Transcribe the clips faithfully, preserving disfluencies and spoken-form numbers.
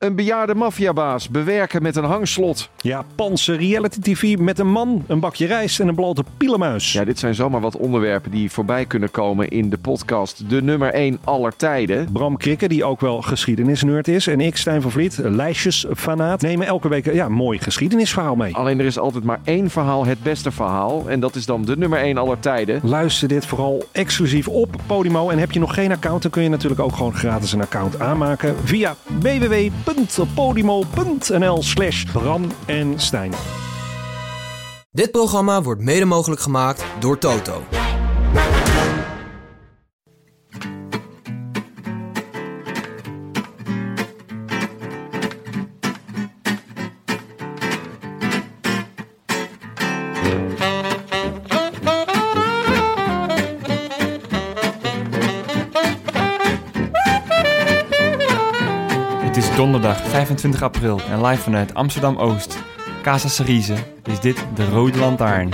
Een bejaarde maffiabaas bewerken met een hangslot. Japanse reality T V met een man, een bakje rijst en een blote pielenmuis. Ja, dit zijn zomaar wat onderwerpen die voorbij kunnen komen in de podcast De Nummer één aller tijden. Bram Krikke, die ook wel geschiedenisnerd is. En ik, Stijn van Vliet, lijstjesfanaat, nemen elke week ja, een mooi geschiedenisverhaal mee. Alleen er is altijd maar één verhaal het beste verhaal. En dat is dan De Nummer één aller tijden. Luister dit vooral exclusief op Podimo. En heb je nog geen account, dan kun je natuurlijk ook gewoon gratis een account aanmaken via w w w punt podimo punt n l slash Bram en Stijn. Dit programma wordt mede mogelijk gemaakt door Toto. Het is donderdag vijfentwintig april en live vanuit Amsterdam-Oost, Casa Cerise, is dit de Rode Lantaarn.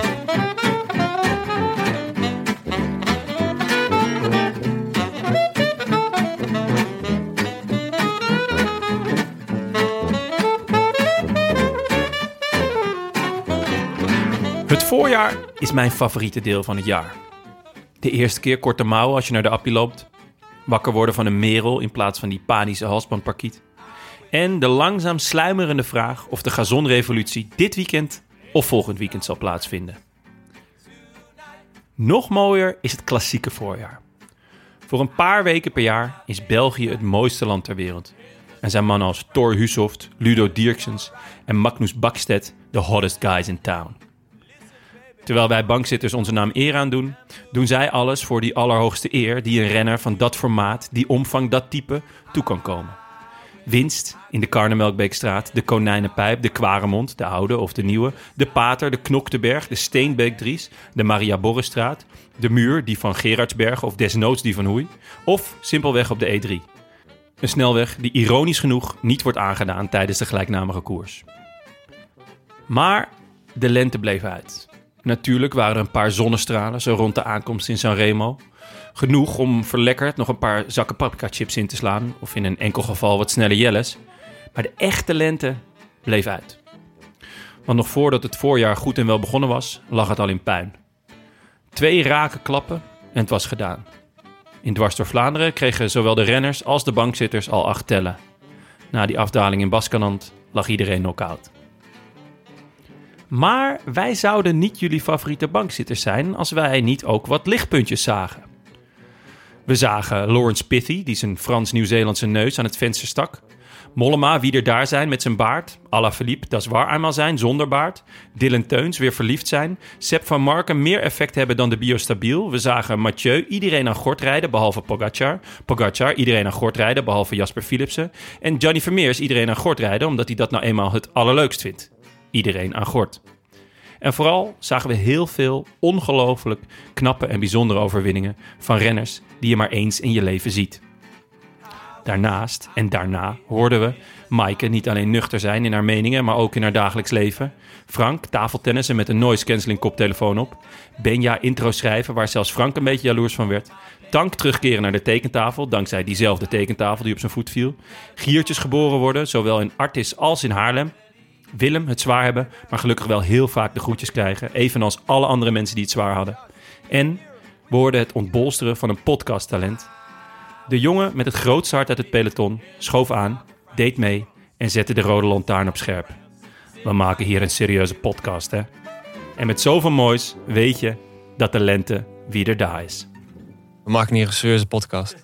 Het voorjaar is mijn favoriete deel van het jaar. De eerste keer korte mouwen als je naar de appie loopt. Wakker worden van een merel in plaats van die panische halsbandparkiet. En de langzaam sluimerende vraag of de gazonrevolutie dit weekend of volgend weekend zal plaatsvinden. Nog mooier is het klassieke voorjaar. Voor een paar weken per jaar is België het mooiste land ter wereld. En zijn mannen als Thor Hushovd, Ludo Dirksens en Magnus Bakstedt de hottest guys in town. Terwijl wij bankzitters onze naam eer aandoen, doen zij alles voor die allerhoogste eer die een renner van dat formaat, die omvang, dat type toe kan komen. Winst in de Karnemelkbeekstraat, de Konijnenpijp, de Kwaremond, de oude of de nieuwe, de Pater, de Knokteberg, de Steenbeekdries, de Maria Borrestraat, de Muur, die van Gerardsberg of desnoods die van Hoei, of simpelweg op de E drie. Een snelweg die ironisch genoeg niet wordt aangedaan tijdens de gelijknamige koers. Maar de lente bleef uit. Natuurlijk waren er een paar zonnestralen zo rond de aankomst in Sanremo. Genoeg om verlekkerd nog een paar zakken paprika chips in te slaan. Of in een enkel geval wat snelle jelles. Maar de echte lente bleef uit. Want nog voordat het voorjaar goed en wel begonnen was, lag het al in puin. Twee rake klappen en het was gedaan. In Dwars door Vlaanderen kregen zowel de renners als de bankzitters al acht tellen. Na die afdaling in Baskenland lag iedereen knock-out. Maar wij zouden niet jullie favoriete bankzitters zijn als wij niet ook wat lichtpuntjes zagen. We zagen Lawrence Pithy, die zijn Frans-Nieuw-Zeelandse neus aan het venster stak. Mollema, wie er daar zijn met zijn baard. Alaphilippe, dat is waar eenmaal zijn, zonder baard. Dylan Teuns, weer verliefd zijn. Sepp van Marken, meer effect hebben dan de Biostabiel. We zagen Mathieu, iedereen aan gort rijden, behalve Pogacar. Pogacar, iedereen aan gort rijden, behalve Jasper Philipsen. En Gianni Vermeers, iedereen aan gort rijden, omdat hij dat nou eenmaal het allerleukst vindt. Iedereen aan gort. En vooral zagen we heel veel ongelooflijk knappe en bijzondere overwinningen van renners die je maar eens in je leven ziet. Daarnaast en daarna hoorden we Maaike niet alleen nuchter zijn in haar meningen, maar ook in haar dagelijks leven. Frank tafeltennissen met een noise cancelling koptelefoon op. Benja intro schrijven waar zelfs Frank een beetje jaloers van werd. Tank terugkeren naar de tekentafel, dankzij diezelfde tekentafel die op zijn voet viel. Giertjes geboren worden, zowel in Artis als in Haarlem. Willem het zwaar hebben, maar gelukkig wel heel vaak de groetjes krijgen. Evenals alle andere mensen die het zwaar hadden. En we hoorden het ontbolsteren van een podcasttalent. De jongen met het grootste hart uit het peloton schoof aan, deed mee en zette de Rode Lantaarn op scherp. We maken hier een serieuze podcast, hè? En met zoveel moois weet je dat de lente weer daar is. We maken hier een serieuze podcast.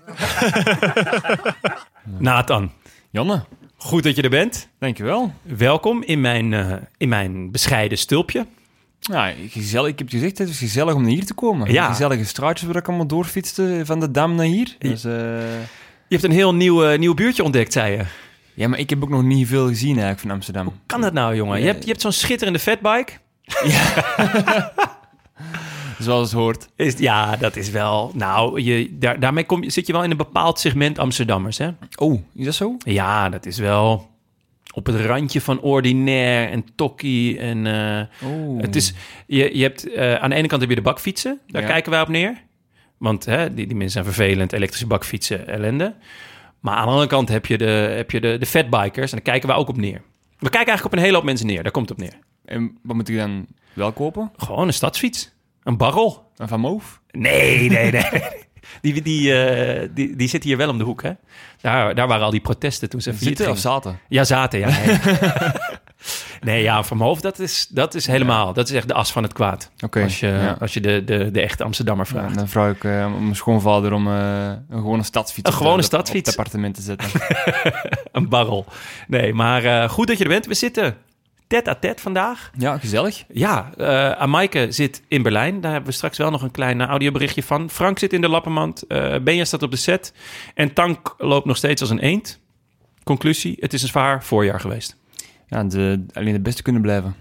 Nathan. Janne. Goed dat je er bent. Dankjewel. Welkom in mijn, uh, in mijn bescheiden stulpje. Ja, gezellig. Ik heb het gezegd, het is gezellig om naar hier te komen. Ja. Gezellige straatjes waar ik allemaal doorfietste van de Dam naar hier. Dus, uh... Je hebt een heel nieuw, uh, nieuw buurtje ontdekt, zei je. Ja, maar ik heb ook nog niet veel gezien eigenlijk van Amsterdam. Hoe kan dat nou, jongen? Je hebt, je hebt zo'n schitterende fatbike. Ja. Zoals het hoort. Is, ja, dat is wel... Nou, je, daar, daarmee kom je, zit je wel in een bepaald segment Amsterdammers, hè? Oh, is dat zo? Ja, dat is wel op het randje van ordinair en tokkie. En, uh, oh. Het is... Je, je hebt... Uh, aan de ene kant heb je de bakfietsen. Daar ja. kijken wij op neer. Want hè, die, die mensen zijn vervelend. Elektrische bakfietsen, ellende. Maar aan de andere kant heb je de, heb je de, de fatbikers en daar kijken we ook op neer. We kijken eigenlijk op een hele hoop mensen neer, daar komt het op neer. En wat moet ik dan wel kopen? Gewoon een stadsfiets, een barrel. Een Van Moof? Nee, nee, nee. Die, die, uh, die, die zit hier wel om de hoek, hè? Daar, daar waren al die protesten toen ze failliet Zitten gingen. of zaten? Ja, zaten, ja. Nee, nee ja, Van mijn hoofd, dat is, dat is helemaal... Dat is echt de as van het kwaad. Okay, als je, ja. als je de, de, de echte Amsterdammer vraagt. Ja, dan vraag ik uh, mijn schoonvader om uh, een gewone stadsfiets... Een gewone op, stadsfiets? op het appartement te zetten. Een barrel. Nee, maar uh, goed dat je er bent. We zitten tête-à-tête vandaag. Ja, gezellig. Ja, uh, Amaike zit in Berlijn. Daar hebben we straks wel nog een klein uh, audioberichtje van. Frank zit in de lappenmand. Uh, Benja staat op de set. En Tank loopt nog steeds als een eend. Conclusie, het is een zwaar voorjaar geweest. Ja, de, alleen de beste kunnen blijven.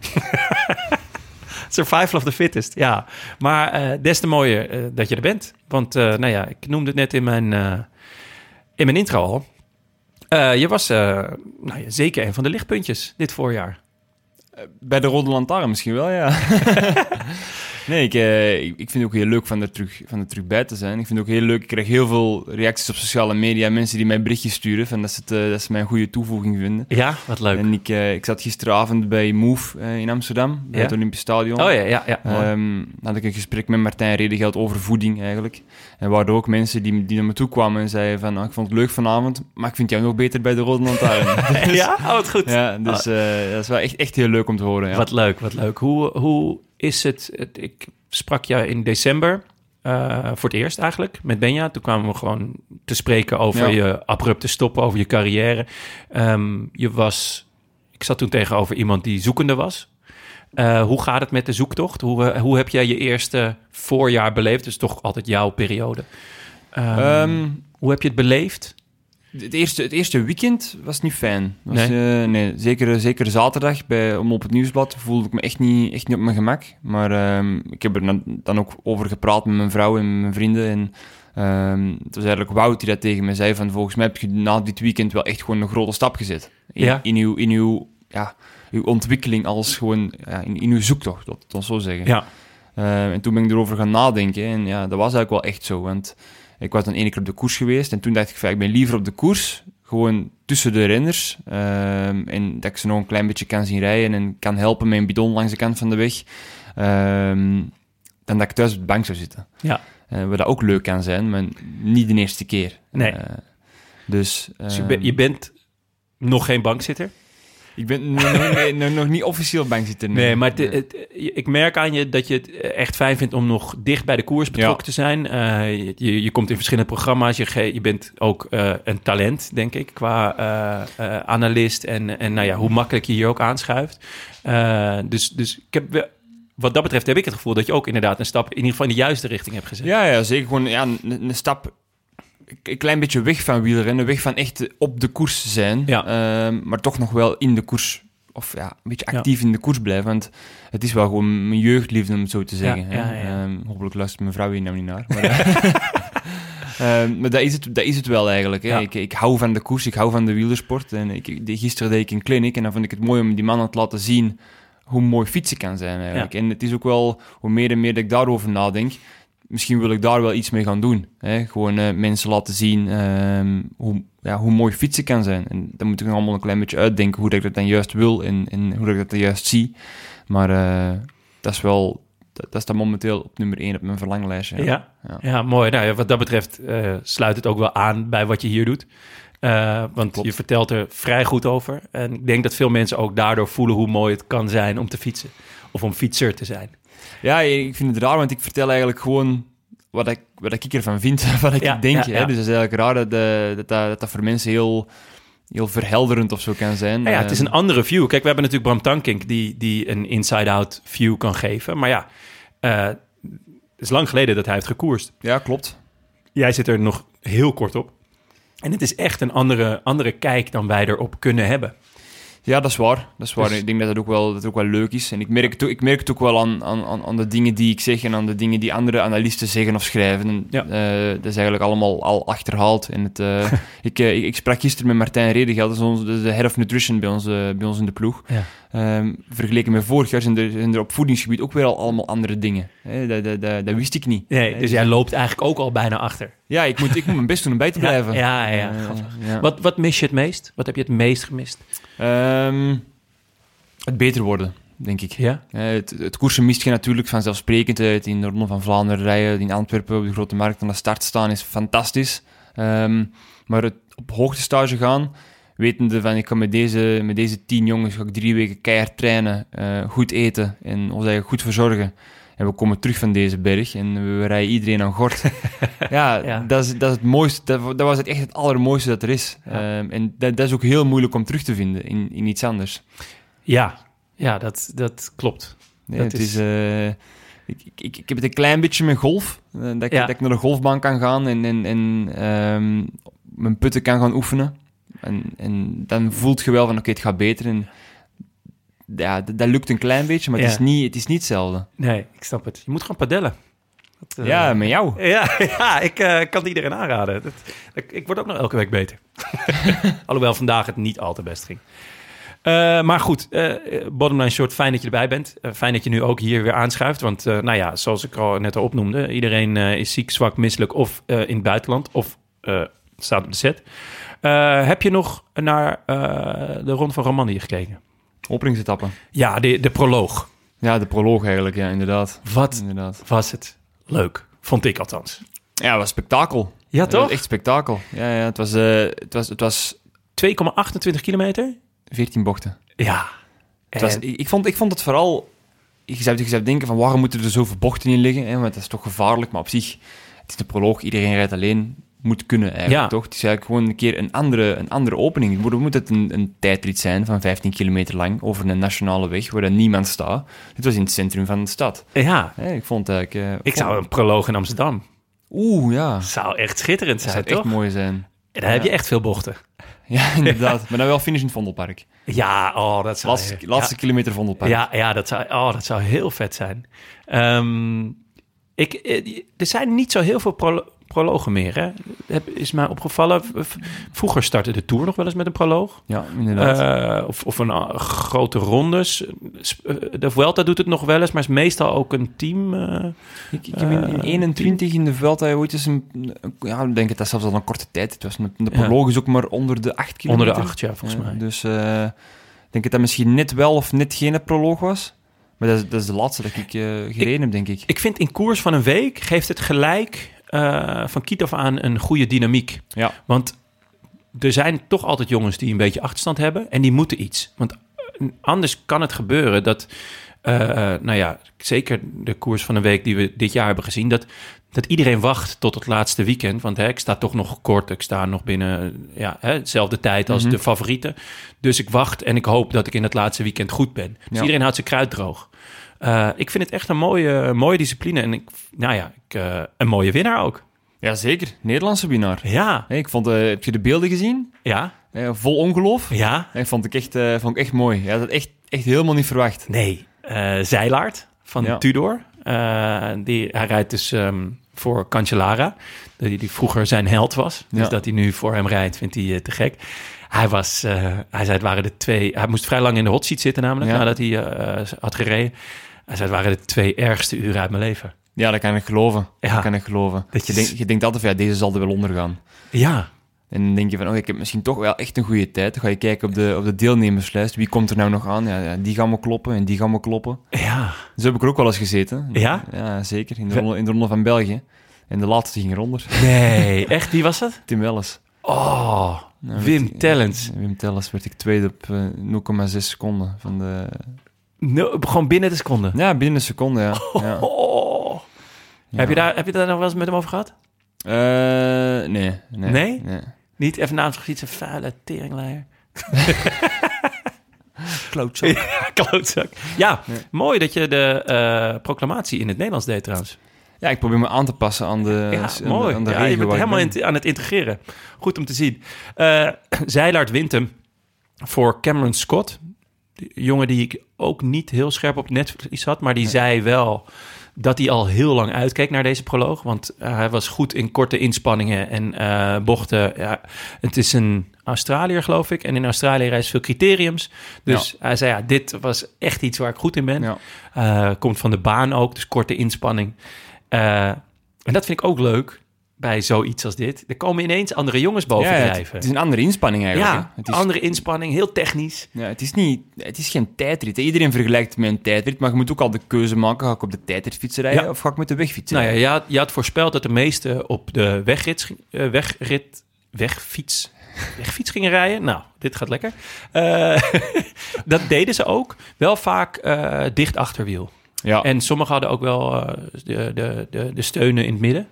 Survival of the fittest, ja. Maar uh, des te mooier uh, dat je er bent. Want, uh, nou ja, ik noemde het net in mijn, uh, in mijn intro al. Uh, je was uh, nou ja, zeker een van de lichtpuntjes dit voorjaar. Bij de Rode Lantaarn misschien wel, ja. Nee, ik, uh, ik vind het ook heel leuk van er, terug, van er terug bij te zijn. Ik vind het ook heel leuk. Ik krijg heel veel reacties op sociale media. Mensen die mij berichtjes sturen. Van dat, ze het, uh, dat ze mij een goede toevoeging vinden. Ja, wat leuk. En ik, uh, ik zat gisteravond bij Move uh, in Amsterdam. Bij ja? het Olympisch Stadion. Oh ja, ja. ja um, dan had ik een gesprek met Martijn Redegeld over voeding eigenlijk. En waren ook mensen die, die naar me toe kwamen en zeiden van... Oh, ik vond het leuk vanavond, maar ik vind jou nog beter bij de Rode Lantaarn. Dus, ja? Oh, wat goed. Ja, dus uh, dat is wel echt, echt heel leuk om te horen. Ja. Wat leuk, wat leuk. Hoe, hoe is het... het ik sprak je in december uh, voor het eerst eigenlijk met Benja. Toen kwamen we gewoon te spreken over ja. je abrupte stoppen, over je carrière. Um, je was... Ik zat toen tegenover iemand die zoekende was. Uh, hoe gaat het met de zoektocht? Hoe, uh, hoe heb jij je eerste voorjaar beleefd? Dus toch altijd jouw periode. Um, um, hoe heb je het beleefd? Het eerste, het eerste weekend was niet fijn. Was, nee? Uh, nee, zeker, zeker zaterdag bij, om op het nieuwsblad voelde ik me echt niet, echt niet op mijn gemak. Maar um, ik heb er dan ook over gepraat met mijn vrouw en mijn vrienden. En um, het was eigenlijk Wout die dat tegen me zei. Van, volgens mij heb je na dit weekend wel echt gewoon een grote stap gezet. In, ja? in, uw, in uw, ja, uw ontwikkeling als gewoon ja, in, in uw zoektocht, dat het zo zeggen. Ja. Uh, en toen ben ik erover gaan nadenken. En ja, dat was eigenlijk wel echt zo. Want ik was dan één keer op de koers geweest en toen dacht ik van, ik ben liever op de koers, gewoon tussen de renners, um, en dat ik ze nog een klein beetje kan zien rijden en kan helpen met een bidon langs de kant van de weg, um, dan dat ik thuis op de bank zou zitten. Ja. Uh, wat dat ook leuk kan zijn, maar niet de eerste keer. Nee. Uh, dus uh, dus je, ben, je bent nog geen bankzitter? Ik ben nog, nog, nog, nog niet officieel bankzitter. Nee, nee maar het, het, ik merk aan je dat je het echt fijn vindt om nog dicht bij de koers betrokken ja. te zijn. Uh, je, je komt in verschillende programma's. Je, je bent ook uh, een talent, denk ik, qua uh, uh, analist. En, en nou ja, hoe makkelijk je hier ook aanschuift. Uh, dus, dus ik heb, wat dat betreft heb ik het gevoel dat je ook inderdaad een stap in ieder geval in de juiste richting hebt gezet. Ja, ja zeker. Gewoon ja, een, een stap... een klein beetje weg van wielrennen, weg van echt op de koers zijn, ja. uh, maar toch nog wel in de koers, of ja, een beetje actief ja. in de koers blijven, want het is wel gewoon mijn jeugdliefde, om het zo te zeggen. Ja, ja, ja. Um, hopelijk luistert mijn vrouw hier nou niet naar. Maar, uh, maar dat, is het, dat is het wel eigenlijk. Hè. Ja. Ik, ik hou van de koers, ik hou van de wielersport. En ik, gisteren deed ik een clinic en dan vond ik het mooi om die mannen te laten zien hoe mooi fietsen kan zijn eigenlijk. Ja. En het is ook wel, hoe meer en meer dat ik daarover nadenk, misschien wil ik daar wel iets mee gaan doen. Hè? Gewoon uh, mensen laten zien uh, hoe, ja, hoe mooi fietsen kan zijn. En dan moet ik nog allemaal een klein beetje uitdenken hoe dat ik dat dan juist wil en, en hoe dat ik dat dan juist zie. Maar uh, dat is wel, dat, dat is dan momenteel op nummer één op mijn verlanglijstje. Ja, ja. ja. ja mooi. Nou, wat dat betreft uh, sluit het ook wel aan bij wat je hier doet. Uh, want Klopt. Je vertelt er vrij goed over. En ik denk dat veel mensen ook daardoor voelen hoe mooi het kan zijn om te fietsen. Of om fietser te zijn. Ja, ik vind het raar, want ik vertel eigenlijk gewoon wat ik, wat ik ervan vind, wat ik ja, denk. Ja, hè? ja. Dus het is eigenlijk raar dat dat, dat, dat dat voor mensen heel, heel verhelderend of zo kan zijn. Ja, ja, het is een andere view. Kijk, we hebben natuurlijk Bram Tankink die, die een inside-out view kan geven. Maar ja, uh, het is lang geleden dat hij heeft gekoerst. Ja, klopt. Jij zit er nog heel kort op. En het is echt een andere, andere kijk dan wij erop kunnen hebben. Ja, dat is waar. Dat is waar. Dus... Ik denk dat het ook wel, dat het ook wel leuk is. En ik merk het ook, ik merk het ook wel aan, aan, aan de dingen die ik zeg en aan de dingen die andere analisten zeggen of schrijven. En, ja. uh, dat is eigenlijk allemaal al achterhaald. En het, uh, ik, uh, ik, ik sprak gisteren met Martijn Redegeld, dat is onze, de head of nutrition bij ons, uh, bij ons in de ploeg. Ja. Um, vergeleken met vorig jaar zijn er, zijn er op voedingsgebied ook weer al allemaal andere dingen. Hè? Dat, dat, dat, dat wist ik niet. Nee, dus jij loopt eigenlijk ook al bijna achter. Ja, ik moet, ik moet mijn best doen om bij te blijven. Ja, ja, ja. Uh, ja. Wat, wat mis je het meest? Wat heb je het meest gemist? Um, het beter worden, denk ik. Ja? Uh, het, het koersen mist je natuurlijk vanzelfsprekend uit. In de Ronde van Vlaanderen rijden, in Antwerpen op de Grote Markt aan de start staan is fantastisch. Um, maar het op hoogtestage gaan, wetende van ik kan met deze, met deze tien jongens ga ik drie weken keihard trainen, uh, goed eten en ons eigenlijk goed verzorgen. En we komen terug van deze berg en we rijden iedereen aan gort. ja, Ja. Dat, is, dat is het mooiste. Dat, dat was het echt het allermooiste dat er is. Ja. Um, en dat, dat is ook heel moeilijk om terug te vinden in, in iets anders. Ja, ja dat, dat klopt. Nee, Dat het is- is... uh, ik, ik, ik heb het een klein beetje met golf. Uh, dat, ik, Ja. dat ik naar de golfbaan kan gaan en, en, en um, mijn putten kan gaan oefenen. En, en dan voelt je wel van, oké, okay, het gaat beter. En ja, dat, dat lukt een klein beetje, maar het, Ja. is niet, het is niet hetzelfde. Nee, ik snap het. Je moet gewoon padellen. Dat, uh, Ja, met jou. Ja, ja ik uh, kan het iedereen aanraden. Dat, ik, ik word ook nog elke week beter. Alhoewel vandaag het niet al te best ging. Uh, maar goed, uh, bottomline short, fijn dat je erbij bent. Uh, fijn dat je nu ook hier weer aanschuift. Want uh, nou ja, zoals ik al net al opnoemde... iedereen uh, is ziek, zwak, misselijk of uh, in het buitenland... of uh, staat op de set. Uh, heb je nog naar uh, de Ronde van Romandie gekeken? Openingsetappen. Ja, de, de proloog. Ja, de proloog eigenlijk, ja, inderdaad. Wat Inderdaad. was het leuk, vond ik althans. Ja, het was spektakel. Ja, Het toch? was echt spektakel. Ja, ja, het was, uh, het was, het was twee komma achtentwintig kilometer? veertien bochten. Ja. Het was, En- ik, ik, vond, ik vond het vooral... Je zou, je zou denken van, waarom moeten er zoveel bochten in liggen? Hè? Want dat is toch gevaarlijk, maar op zich... Het is de proloog, iedereen rijdt alleen. Moet kunnen eigenlijk, Ja. toch? Het is eigenlijk gewoon een keer een andere, een andere opening. Het moet, moet het een, een tijdrit zijn van vijftien kilometer lang over een nationale weg waar dan niemand staat. Dit was in het centrum van de stad. Ja, Hè, ik vond het eigenlijk... uh, ik vond- zou een proloog in Amsterdam. Oeh, ja. Zou echt schitterend Dat zijn, zou echt toch? mooi zijn. En dan heb je echt veel bochten. Ja, inderdaad. Maar dan wel finish in het Vondelpark. Ja, oh, dat zou... Laatste, laatste kilometer Vondelpark. ja, ja, dat zou, oh, dat zou heel vet zijn. Ehm, ik, eh, er zijn niet zo heel veel prolo- prologen meer, hè? Heb, is mij opgevallen. V- Vroeger startte de Tour nog wel eens met een proloog. Ja, inderdaad. Uh, of, of een uh, grote rondes. Sp- uh, De Vuelta doet het nog wel eens, maar is meestal ook een team. Uh, Ik, ik heb in, in Eh, eenentwintig in de Vuelta ooit eens een... een- Ja, ik denk dat dat zelfs al een korte tijd. Het was een, de proloog is ook maar onder de acht kilometer. onder de acht, ja, volgens Ja, mij. Dus uh, ik denk dat dat misschien net wel of net geen proloog was. Maar dat is, dat is de laatste dat ik uh, gereden heb, denk ik. Ik vind in koers van een week geeft het gelijk uh, van kiet af aan een goede dynamiek. Ja. Want er zijn toch altijd jongens die een beetje achterstand hebben en die moeten iets. Want anders kan het gebeuren dat, uh, nou ja, zeker de koers van een week die we dit jaar hebben gezien, dat, dat iedereen wacht tot het laatste weekend. Want hè, ik sta toch nog kort, ik sta nog binnen ja, hè, dezelfde tijd als Mm-hmm. de favorieten. Dus ik wacht en ik hoop dat ik in het laatste weekend goed ben. Dus Ja. iedereen houdt zijn kruid droog. Uh, ik vind het echt een mooie, mooie discipline en ik, nou ja, ik, uh, een mooie winnaar ook. Ja, zeker. Nederlandse winnaar. Ja, Hey, ik vond, uh, heb je de beelden gezien? ja, Uh, vol ongeloof. ja. Hey, vond ik echt, uh, vond ik echt mooi. Ja, dat echt, echt helemaal niet verwacht. Nee, uh, Zeilaert van Ja. Tudor. Uh, die, hij rijdt dus um, voor Cancellara, die, die vroeger zijn held was. Dus Ja. dat hij nu voor hem rijdt, vindt hij uh, te gek. Hij, was, uh, hij zei het waren de twee... Hij moest vrij lang in de hot seat zitten namelijk, Ja. nadat hij uh, had gereden. Hij zei het waren de twee ergste uren uit mijn leven. Ja, dat kan ik geloven. Ja. Dat kan ik geloven. Dat je, je- denkt, je denkt altijd van, ja, deze zal er wel ondergaan. Ja, En dan denk je van, oh, ik heb misschien toch wel echt een goede tijd. Dan ga je kijken op de, op de deelnemerslijst. Wie komt er nou nog aan? Ja, ja, die gaan we kloppen en die gaan we kloppen. ja. Zo heb ik er ook wel eens gezeten. Ja? Ja, zeker. In de ronde, in de ronde van België. En de laatste ging eronder. Nee, echt? Wie was dat? Tim Welles. Oh, Nou, Wim werd ik- Tellens. Wim Tellens werd ik tweede op uh, nul komma zes seconden. Van de... No, gewoon binnen de seconde. Ja, binnen een seconde, ja. ja. Oh. Ja. Heb, je daar, heb je daar nog wel eens met hem over gehad? Uh, nee, nee. Nee? nee. Niet even naast zich iets, een vuile teringleier. Klootzak. Ja, klootzak. Ja, Ja. mooi dat je de uh, proclamatie in het Nederlands deed trouwens. Ja, ik probeer me aan te passen aan de, Ja, aan de, mooi. aan de Ja, regio je bent waar ik helemaal ben. in, aan het integreren. Goed om te zien. Uh, Zeilaert wint hem voor Cameron Scott. de jongen die ik ook niet heel scherp op netvlies had, maar die nee. zei wel dat hij al heel lang uitkeek naar deze proloog. Want uh, hij was goed in korte inspanningen en uh, bochten. Ja, het is een Australiër, geloof ik. En in Australië reist veel criteriums. Dus ja. hij zei, ja, dit was echt iets waar ik goed in ben. Ja. Uh, komt van de baan ook, dus korte inspanning. Uh, en dat vind ik ook leuk bij zoiets als dit. Er komen ineens andere jongens bovendrijven. Ja, het, het is een andere inspanning eigenlijk. Ja, het is, andere inspanning, heel technisch. Ja, het is niet, het is geen tijdrit. Iedereen vergelijkt het met een tijdrit, maar je moet ook al de keuze maken. Ga ik op de tijdritfiets rijden ja. of ga ik met de wegfiets rijden? Nou ja, je had, je had voorspeld dat de meesten op de wegrit, uh, wegrit, wegfiets, wegfiets gingen rijden. Nou, dit gaat lekker. Uh, dat deden ze ook. Wel vaak uh, dicht achterwiel. Ja. En sommigen hadden ook wel uh, de, de, de, de steunen in het midden.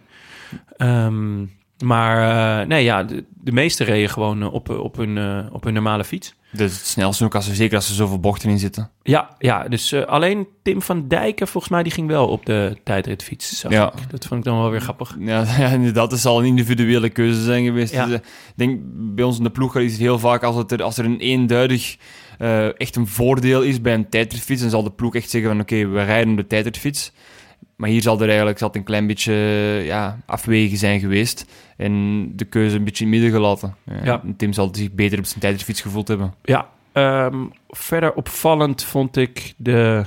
Um, maar uh, nee, ja, de, de meeste reden gewoon uh, op, op, hun, uh, op hun normale fiets. Dus het snelste ook, als er, zeker als er zoveel bochten in zitten. Ja, ja dus uh, alleen Tim van Dijken, volgens mij, die ging wel op de tijdritfiets. Zag ja. ik. Dat vond ik dan wel weer grappig. Ja, ja, inderdaad, dat zal een individuele keuze zijn geweest. Ja. Dus, uh, ik denk, bij ons in de ploeg is het heel vaak, als, het er, als er een eenduidig uh, echt een voordeel is bij een tijdritfiets, dan zal de ploeg echt zeggen van oké, okay, we rijden op de tijdritfiets. Maar hier zal er eigenlijk zal het een klein beetje ja, afwegen zijn geweest. En de keuze een beetje in het midden gelaten. Ja. Tim zal zich beter op zijn tijdritfiets gevoeld hebben. Ja, um, verder opvallend vond ik de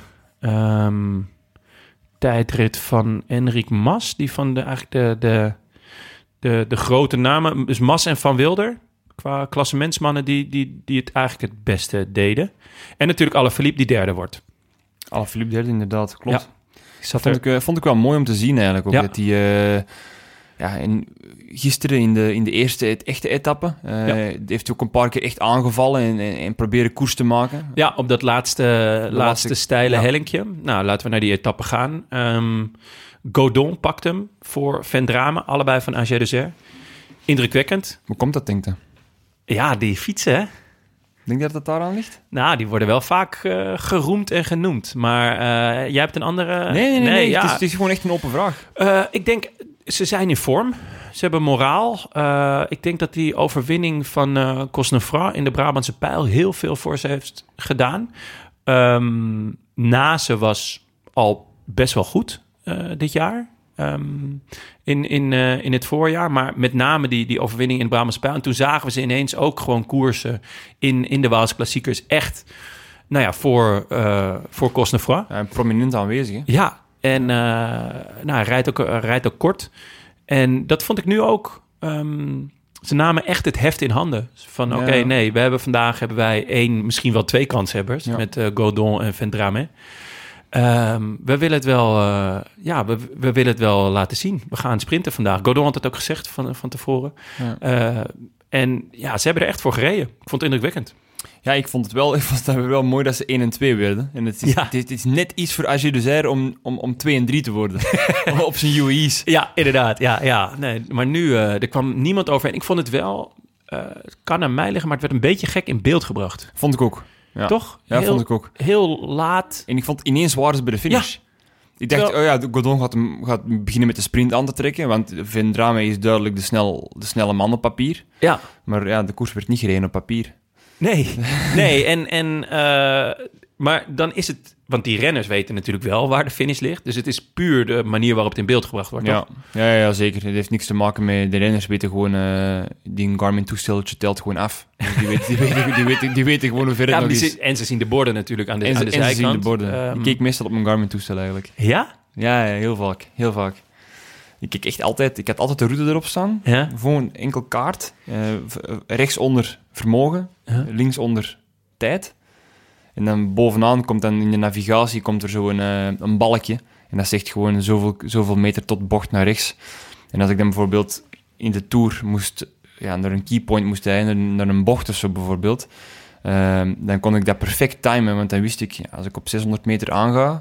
um, tijdrit van Enric Mas. Die van de, eigenlijk de, de, de, de grote namen, dus Mas en Van Wilder. Qua klassementsmannen die, die, die het eigenlijk het beste deden. En natuurlijk Alaphilippe die derde wordt. Alaphilippe derde, inderdaad, klopt. Ja. Zat vond, ik, uh, vond ik wel mooi om te zien eigenlijk. Ook ja. Dat die, uh, ja, en gisteren in de, in de eerste et, echte etappe uh, ja. heeft ook een paar keer echt aangevallen en, en, en proberen koers te maken. Ja, op dat laatste, laatste, laatste steile ja. hellinkje. Nou, laten we naar die etappe gaan. Um, Godon pakt hem voor Vendrame, allebei van A G Desert. Indrukwekkend. Hoe komt dat, denk je? Ja, die fietsen, hè? Denk je dat het daaraan ligt? Nou, die worden wel vaak uh, geroemd en genoemd. Maar uh, jij hebt een andere... Nee, nee, nee. nee ja. het, is, het is gewoon echt een open vraag. Uh, ik denk, ze zijn in vorm. Ze hebben moraal. Uh, ik denk dat die overwinning van uh, Cosnefroid in de Brabantse Pijl heel veel voor ze heeft gedaan. Um, Nase was al best wel goed uh, dit jaar. Um, in, in, uh, in het voorjaar, maar met name die, die overwinning in de Brabantse Pijl. En toen zagen we ze ineens ook gewoon koersen in, in de Waalse klassiekers echt, nou ja, voor, uh, voor Cosnefroid. Ja, prominent aanwezig, hè? Ja, en uh, nou, hij rijdt ook, uh, rijdt ook kort. En dat vond ik nu ook. Um, ze namen echt het heft in handen. Van oké, okay, ja. nee, we hebben vandaag hebben wij één, misschien wel twee kanshebbers ja. met uh, Godon en Vendrame. Um, we willen het wel, uh, ja, we, we willen het wel laten zien. We gaan sprinten vandaag. Godon had het ook gezegd van, van tevoren. Ja. Uh, en ja, ze hebben er echt voor gereden. Ik vond het indrukwekkend. Ja, ik vond het wel, ik vond het wel mooi dat ze één en twee werden. En het is, ja. het is, het is net iets voor A G Desert om, om, om twee en drie te worden. Op zijn U A E's. Ja, inderdaad. Ja, ja. Nee, maar nu, uh, er kwam niemand overheen. Ik vond het wel, uh, het kan aan mij liggen, maar het werd een beetje gek in beeld gebracht. Vond ik ook. Ja. Toch? Ja, heel, vond ik ook. Heel laat. En ik vond ineens waren ze bij de finish. Ja. Ik dacht, Terwijl... oh ja, Godon gaat, hem, gaat beginnen met de sprint aan te trekken, want Vendrame is duidelijk de, snel, de snelle man op papier. Ja. Maar ja, de koers werd niet gereden op papier. Nee, nee. En, en, uh, maar dan is het... Want die renners weten natuurlijk wel waar de finish ligt. Dus het is puur de manier waarop het in beeld gebracht wordt, ja. toch? Ja, ja, zeker. Het heeft niks te maken met... De renners weten gewoon... Uh, die Garmin-toestelletje telt gewoon af. Dus die, weten, die, weten, die, weten, die weten gewoon hoe ver het ja, nog is. Zin, en ze zien de borden natuurlijk aan de, en ze, aan de en zijkant. ze zien de borden. Um, ik keek meestal op mijn Garmin-toestel eigenlijk. Ja? Ja, ja, heel vaak. Heel vaak. Ik keek echt altijd... Ik had altijd de route erop staan. Ja? Gewoon enkel kaart. Uh, rechtsonder vermogen. Huh? Linksonder tijd. En dan bovenaan komt dan in de navigatie komt er zo een, uh, een balkje. En dat zegt gewoon zoveel, zoveel meter tot bocht naar rechts. En als ik dan bijvoorbeeld in de Tour moest... Ja, naar een keypoint moest rijden, naar een bocht of zo bijvoorbeeld... Uh, dan kon ik dat perfect timen. Want dan wist ik, als ik op zeshonderd meter aanga...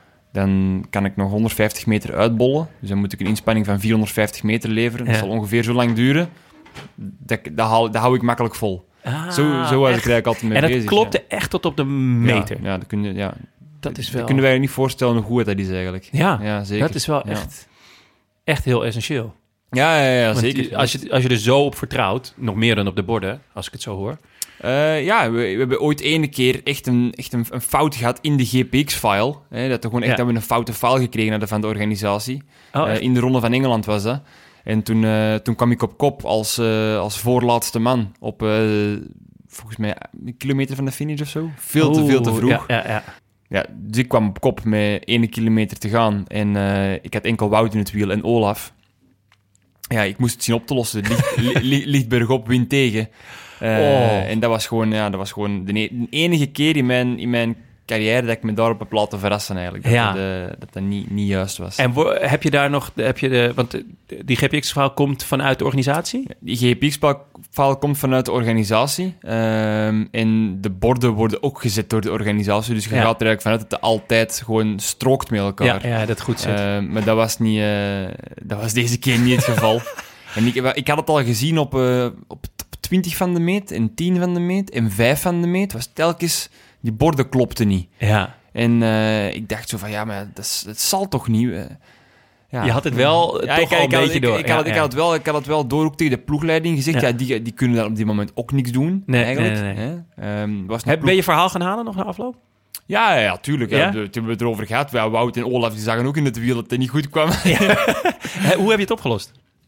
dan kan ik nog honderdvijftig meter uitbollen. Dus dan moet ik een inspanning van vierhonderdvijftig meter leveren. Dat ja. zal ongeveer zo lang duren. Dat, dat, hou, dat hou ik makkelijk vol. Ah, zo, zo was ik eigenlijk altijd mee bezig. En dat klopte ja. echt tot op de meter. Ja, ja, dat, kun je, ja. dat is wel... Dat kunnen wij niet voorstellen hoe goed dat is eigenlijk. Ja, ja zeker. Dat is wel ja. echt, echt heel essentieel. Ja, ja, ja Want zeker. Die, als, je, als je er zo op vertrouwt, nog meer dan op de borden, als ik het zo hoor... Uh, ja, we, we hebben ooit ene keer echt een, echt een, een fout gehad in de G P X-file. Hè, dat we gewoon echt Ja. hebben een foute file gekregen hadden van de organisatie. Oh, Uh, in de Ronde van Engeland was dat. En toen, uh, toen kwam ik op kop als, uh, als voorlaatste man op, uh, volgens mij, een kilometer van de finish of zo. Veel te, veel te vroeg. Ja, ja, ja. Ja, dus ik kwam op kop met één kilometer te gaan. En uh, ik had enkel Wout in het wiel en Olaf. Ja, ik moest het zien op te lossen. Licht, li, li, licht bergop, wind tegen. Uh, Oh. En dat was gewoon, ja, dat was gewoon de, e- de enige keer in mijn, in mijn carrière dat ik me daarop heb laten verrassen eigenlijk. Dat Ja. dat, uh, dat, dat niet, niet juist was. En wo- heb je daar nog... Heb je de, want de- die G P X-verhaal komt vanuit de organisatie? Die G P X-file komt vanuit de organisatie. Um, en de borden worden ook gezet door de organisatie. Dus je Ja. gaat er eigenlijk vanuit dat het altijd gewoon strookt met elkaar. Ja, ja, dat goed zit. Uh, maar dat was, niet, uh, dat was deze keer niet het geval. En ik, ik had het al gezien op, uh, op twintig van de meet en tien van de meet en vijf van de meet. Was telkens, die borden klopten niet. ja. En uh, ik dacht zo van, ja, maar dat, is, dat zal toch niet... Uh, ja. Je had het wel Ja, toch ik, al een ik, had- beetje ik, door. Ik, Ja, had, ik, ja. had het wel, ik had het wel door ook tegen de ploegleiding gezegd. Ja. Ja, die, die kunnen dan op dit moment ook niks doen, Nee, eigenlijk. nee, nee. Hè? Um, was een Heb, ploeg- ben je verhaal gaan halen nog na afloop? Ja, ja, tuurlijk. Ja? Ja? Ja, toen hebben we het erover gehad. Ja, Wout en Olaf die zagen ook in het wiel dat het niet goed kwam. Hè, hoe heb je het opgelost?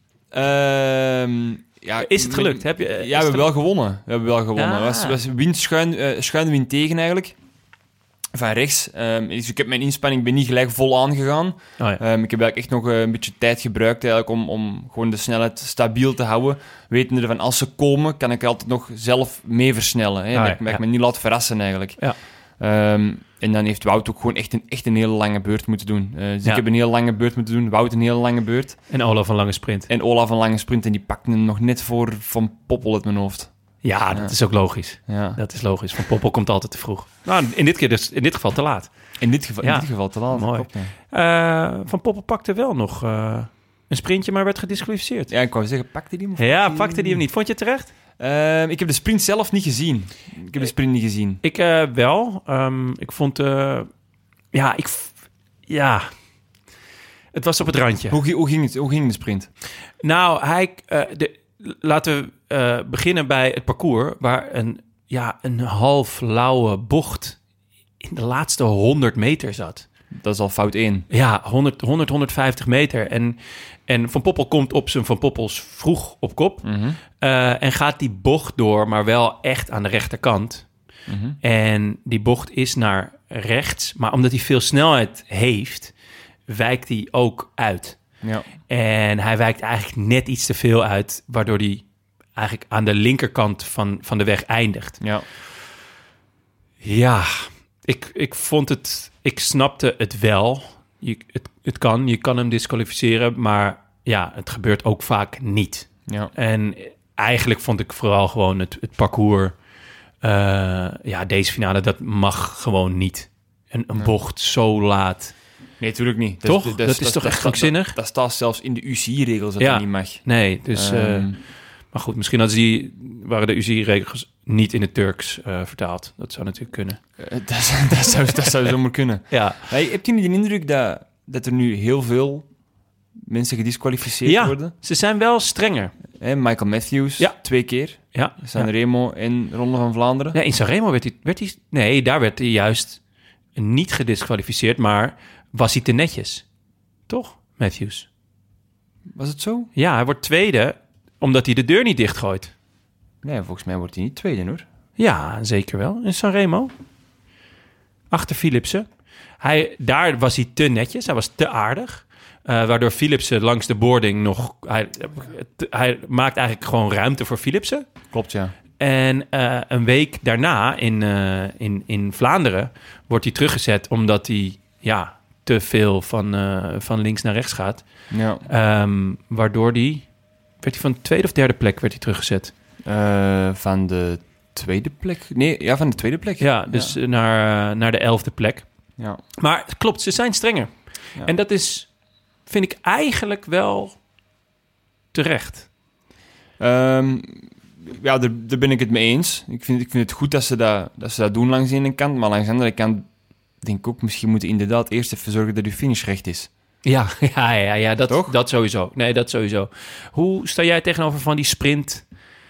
Ehm, ja, Is het met- gelukt? Heb je, Ja, is we hebben het- wel gewonnen. We hebben wel gewonnen. Ah. Het was, was wind schuin, uh, schuin wind tegen eigenlijk. Van rechts. Um, dus ik heb mijn inspanning ben niet gelijk vol aangegaan. Oh, ja. Um, ik heb eigenlijk echt nog uh, een beetje tijd gebruikt eigenlijk om, om gewoon de snelheid stabiel te houden. Wetende ervan, als ze komen, kan ik altijd nog zelf mee versnellen. Hè? Ah, dat ja, ik, dat ik ja. me niet laat verrassen eigenlijk. Ja. Um, en dan heeft Wout ook gewoon echt een, echt een hele lange beurt moeten doen. Uh, dus Ja. ik heb een hele lange beurt moeten doen. Wout een hele lange beurt. En Olaf een lange sprint. En Olaf een lange sprint. En die pakte hem nog net voor Van Poppel uit mijn hoofd. Ja, dat Ja. is ook logisch. Ja. Dat is logisch. Van Poppel komt altijd te vroeg. Nou, in dit, keer dus, in dit geval te laat. In dit geval, Ja. in dit geval te laat. Mooi. Klopt, ja. Uh, Van Poppel pakte wel nog uh, een sprintje, maar werd gedisqualificeerd. Ja, ik wou zeggen, pakte die hem? of Ja, pakte pakte die hem niet. Vond je het terecht? Ehm, ik heb de sprint zelf niet gezien. Ik heb de sprint niet gezien. Ik uh, wel. Um, ik vond... Uh, ja, ik... Ja... Het was op het randje. Hoe, hoe, ging het, hoe ging de sprint? Nou, hij... Uh, de, laten we uh, beginnen bij het parcours... waar een, ja, een half lauwe bocht... in de laatste honderd meter zat. Dat is al fout één. Ja, honderd, honderd, honderdvijftig meter. En, en Van Poppel komt op zijn Van Poppels vroeg op kop. Mm-hmm. Uh, en gaat die bocht door, maar wel echt aan de rechterkant. Mm-hmm. En die bocht is naar rechts. Maar omdat hij veel snelheid heeft, wijkt hij ook uit. Ja. En hij wijkt eigenlijk net iets te veel uit, waardoor hij eigenlijk aan de linkerkant van, van de weg eindigt. Ja. Ja, ik, ik vond het... Ik snapte het wel. Je, het, het kan, je kan hem disqualificeren, maar ja, het gebeurt ook vaak niet. Ja. En eigenlijk vond ik vooral gewoon het, het parcours... Uh, ja, deze finale, dat mag gewoon niet. Een, een Nee. bocht zo laat. Nee, natuurlijk niet. Toch? Dat is toch echt krankzinnig? Dat, dat staat zelfs in de U C I-regels dat Ja. dat niet mag. Nee, dus... uh, Ehm, maar goed, misschien hadden ze die, waren de U C I-regels niet in het Turks uh, vertaald. Dat zou natuurlijk kunnen. uh, dat, dat, zou, dat zou zomaar kunnen. Ja, Hey, heb je niet de indruk dat, dat er nu heel veel mensen gedisqualificeerd ja worden? ze zijn wel strenger. Hè, Michael Matthews, Ja. twee keer. Ja, Sanremo en Ronde van Vlaanderen. Nee, in Sanremo werd hij, werd hij... Nee, daar werd hij juist niet gedisqualificeerd, maar was hij te netjes. Toch, Matthews? Was het zo? Ja, hij wordt tweede, omdat hij de deur niet dichtgooit. Nee, volgens mij wordt hij niet tweede, hoor. Ja, zeker wel. In Sanremo. Achter Philipsen. Hij, daar was hij te netjes, hij was te aardig. Uh, waardoor Philipsen langs de boarding nog... Hij, hij maakt eigenlijk gewoon ruimte voor Philipsen. Klopt, ja. En uh, een week daarna in, uh, in, in Vlaanderen wordt hij teruggezet... omdat hij ja, te veel van, uh, van links naar rechts gaat. Ja. Um, waardoor hij... Werd hij van de tweede of derde plek werd hij teruggezet? Uh, van de tweede plek? Nee, ja, van de tweede plek. Ja, dus Ja. Naar, uh, naar de elfde plek. Ja. Maar het klopt, ze zijn strenger. Ja. En dat is, vind ik eigenlijk wel terecht. Um, ja, daar, daar ben ik het mee eens. Ik vind, ik vind het goed dat ze dat, dat ze dat doen langs de ene kant, maar langs de andere kant denk ik ook, misschien moeten inderdaad eerst even zorgen dat uw finish recht is. Ja, ja, ja, ja dat, Toch? dat sowieso. Nee, dat sowieso. Hoe sta jij tegenover van die sprint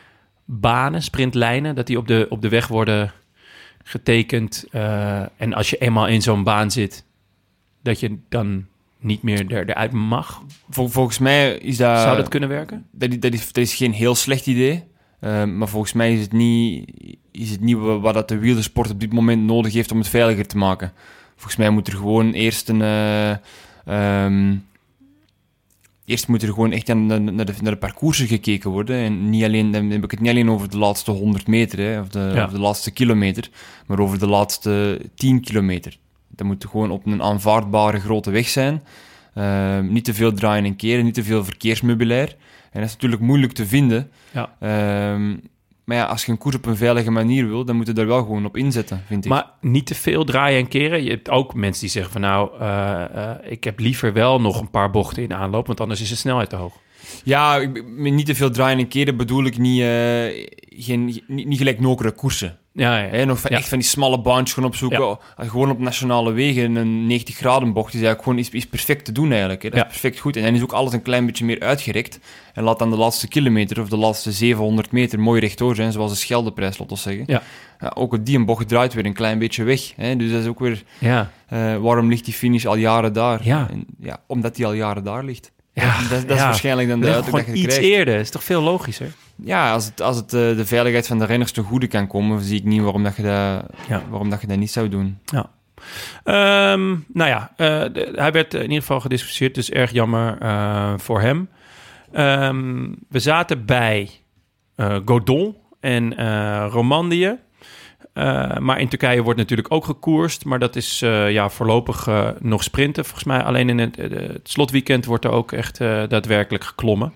banen, sprintlijnen, dat die op de, op de weg worden getekend. Uh, en als je eenmaal in zo'n baan zit, dat je dan niet meer er, eruit mag. Vol, volgens mij is dat... Zou dat kunnen werken? Dat, dat, is, dat is geen heel slecht idee. Uh, maar volgens mij is het niet, is het niet wat, wat de wielersport op dit moment nodig heeft om het veiliger te maken. Volgens mij moet er gewoon eerst een... Uh, um, eerst moet er gewoon echt naar de, naar de, naar de parcoursen gekeken worden. En niet alleen, dan heb ik het niet alleen over de laatste honderd meter, hè, of, de, ja. of de laatste kilometer, maar over de laatste tien kilometer. Dat moet gewoon op een aanvaardbare grote weg zijn. Uh, niet te veel draaien en keren, niet te veel verkeersmeubilair. En dat is natuurlijk moeilijk te vinden. Ja. Um, maar ja, als je een koers op een veilige manier wil, dan moet je daar wel gewoon op inzetten, vind ik. Maar niet te veel draaien en keren. Je hebt ook mensen die zeggen van nou, uh, uh, ik heb liever wel nog een paar bochten in aanloop, want anders is de snelheid te hoog. Ja, met niet te veel draaien en keren bedoel ik niet, uh, geen, niet, niet gelijk nokere koersen. Ja, ja. He, nog van, ja. echt van die smalle baantjes gewoon opzoeken. Ja. Gewoon op nationale wegen. Een negentig graden bocht is eigenlijk gewoon is, is perfect te doen eigenlijk. Hè. Dat ja. is perfect goed. En dan is ook alles een klein beetje meer uitgerekt. En laat dan de laatste kilometer of de laatste zevenhonderd meter mooi rechtdoor zijn, zoals de Scheldeprijs, laten we zeggen. Ja. Ja, ook op die een bocht draait weer een klein beetje weg. Hè. Dus dat is ook weer... Ja. Uh, waarom ligt die finish al jaren daar? Ja. En, ja, omdat die al jaren daar ligt. Ja, dat, dat ja. is waarschijnlijk dan de uitdruk dat je iets krijgt. eerder, dat is toch veel logischer? Ja, als het, als het uh, de veiligheid van de renners ten goede kan komen, zie ik niet waarom dat je dat, ja. waarom dat, je dat niet zou doen. Ja. Um, nou ja, uh, de, hij werd in ieder geval gediscussieerd, dus erg jammer uh, voor hem. Um, we zaten bij uh, Godon en uh, Romandie. Uh, maar in Turkije wordt natuurlijk ook gekoerst. Maar dat is uh, ja, voorlopig uh, nog sprinten. Volgens mij alleen in het, uh, het slotweekend wordt er ook echt uh, daadwerkelijk geklommen.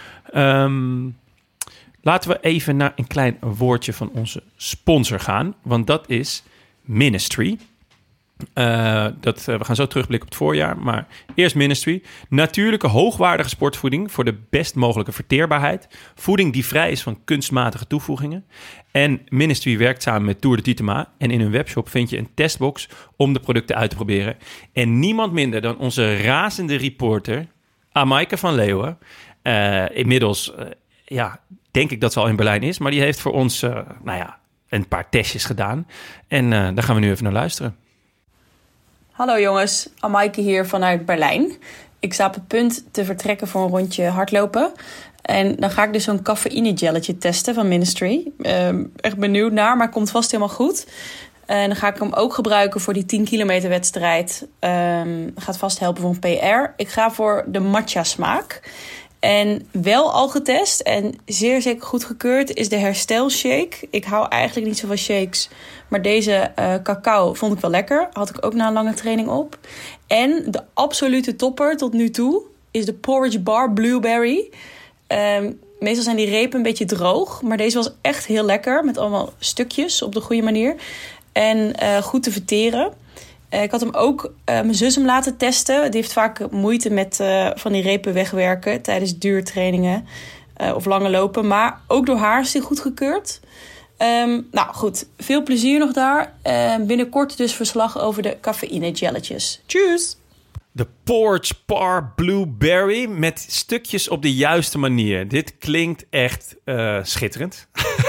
Um, laten we even naar een klein woordje van onze sponsor gaan. Want dat is Ministry. Uh, dat, uh, we gaan zo terugblikken op het voorjaar. Maar eerst Ministry. Natuurlijke, hoogwaardige sportvoeding voor de best mogelijke verteerbaarheid. Voeding die vrij is van kunstmatige toevoegingen. En Ministry werkt samen met Tour de Titema. En in hun webshop vind je een testbox om de producten uit te proberen. En niemand minder dan onze razende reporter, Amaike van Leeuwen. Uh, inmiddels, uh, ja, denk ik dat ze al in Berlijn is. Maar die heeft voor ons, uh, nou ja, een paar testjes gedaan. En uh, daar gaan we nu even naar luisteren. Hallo jongens, Amaike hier vanuit Berlijn. Ik sta op het punt te vertrekken voor een rondje hardlopen. En dan ga ik dus zo'n cafeïne-gelletje testen van Ministry. Um, echt benieuwd naar, maar komt vast helemaal goed. En dan ga ik hem ook gebruiken voor die tien kilometer wedstrijd. Um, gaat vast helpen voor een P R. Ik ga voor de matcha smaak. En wel al getest en zeer zeker goedgekeurd is de herstelshake. Ik hou eigenlijk niet zo van shakes. Maar deze uh, cacao vond ik wel lekker. Had ik ook na een lange training op. En de absolute topper tot nu toe is de porridge bar blueberry. Um, meestal zijn die repen een beetje droog. Maar deze was echt heel lekker. Met allemaal stukjes op de goede manier. En uh, goed te verteren. Uh, ik had hem ook uh, mijn zus hem laten testen. Die heeft vaak moeite met uh, van die repen wegwerken tijdens duurtrainingen uh, of lange lopen. Maar ook door haar is die goedgekeurd. Um, nou goed, veel plezier nog daar. Uh, binnenkort dus verslag over de cafeïne gelletjes. Tjus! De Porridge Bar Blueberry met stukjes op de juiste manier. Dit klinkt echt uh, schitterend.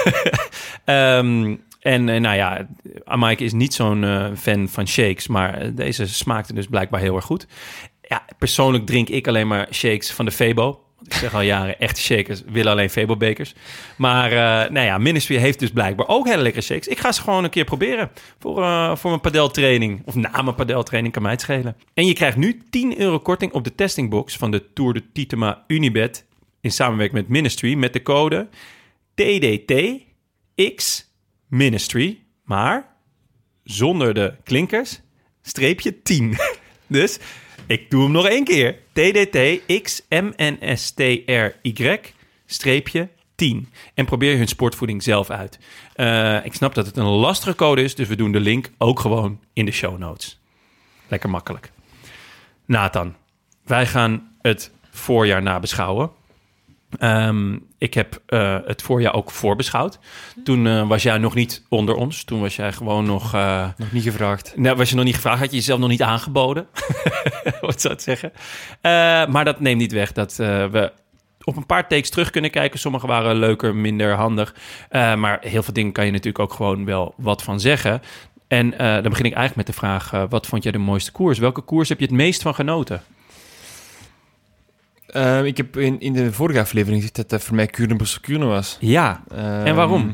um, En uh, nou ja, Amaike is niet zo'n uh, fan van shakes, maar uh, deze smaakte dus blijkbaar heel erg goed. Ja, persoonlijk drink ik alleen maar shakes van de Febo. Want ik zeg al jaren, echte shakers willen alleen Febo-bekers. Maar uh, nou ja, Ministry heeft dus blijkbaar ook hele lekkere shakes. Ik ga ze gewoon een keer proberen voor, uh, voor mijn padeltraining. Of na mijn padeltraining, kan mij het schelen. En je krijgt nu tien euro korting op de testingbox van de Tour de Titema Unibet in samenwerking met Ministry met de code T D T X Ministry, maar zonder de klinkers, streepje tien. Dus ik doe hem nog één keer. T D T X M N S T R Y, streepje tien. En probeer hun sportvoeding zelf uit. Uh, ik snap dat het een lastige code is, dus we doen de link ook gewoon in de show notes. Lekker makkelijk. Nathan, wij gaan het voorjaar nabeschouwen. Um, ik heb uh, het voorjaar ook voorbeschouwd. Toen uh, was jij nog niet onder ons. Toen was jij gewoon nog... Uh, nog niet gevraagd. Nou, was je nog niet gevraagd. Had je jezelf nog niet aangeboden. Wat zou het zeggen? Uh, maar dat neemt niet weg dat uh, we op een paar takes terug kunnen kijken. Sommige waren leuker, minder handig. Uh, maar heel veel dingen kan je natuurlijk ook gewoon wel wat van zeggen. En uh, dan begin ik eigenlijk met de vraag... Uh, wat vond jij de mooiste koers? Welke koers heb je het meest van genoten? Uh, ik heb in, in de vorige aflevering gezegd dat dat voor mij Kuurne-Brussel-Kuurne was. Ja, uh, en waarom?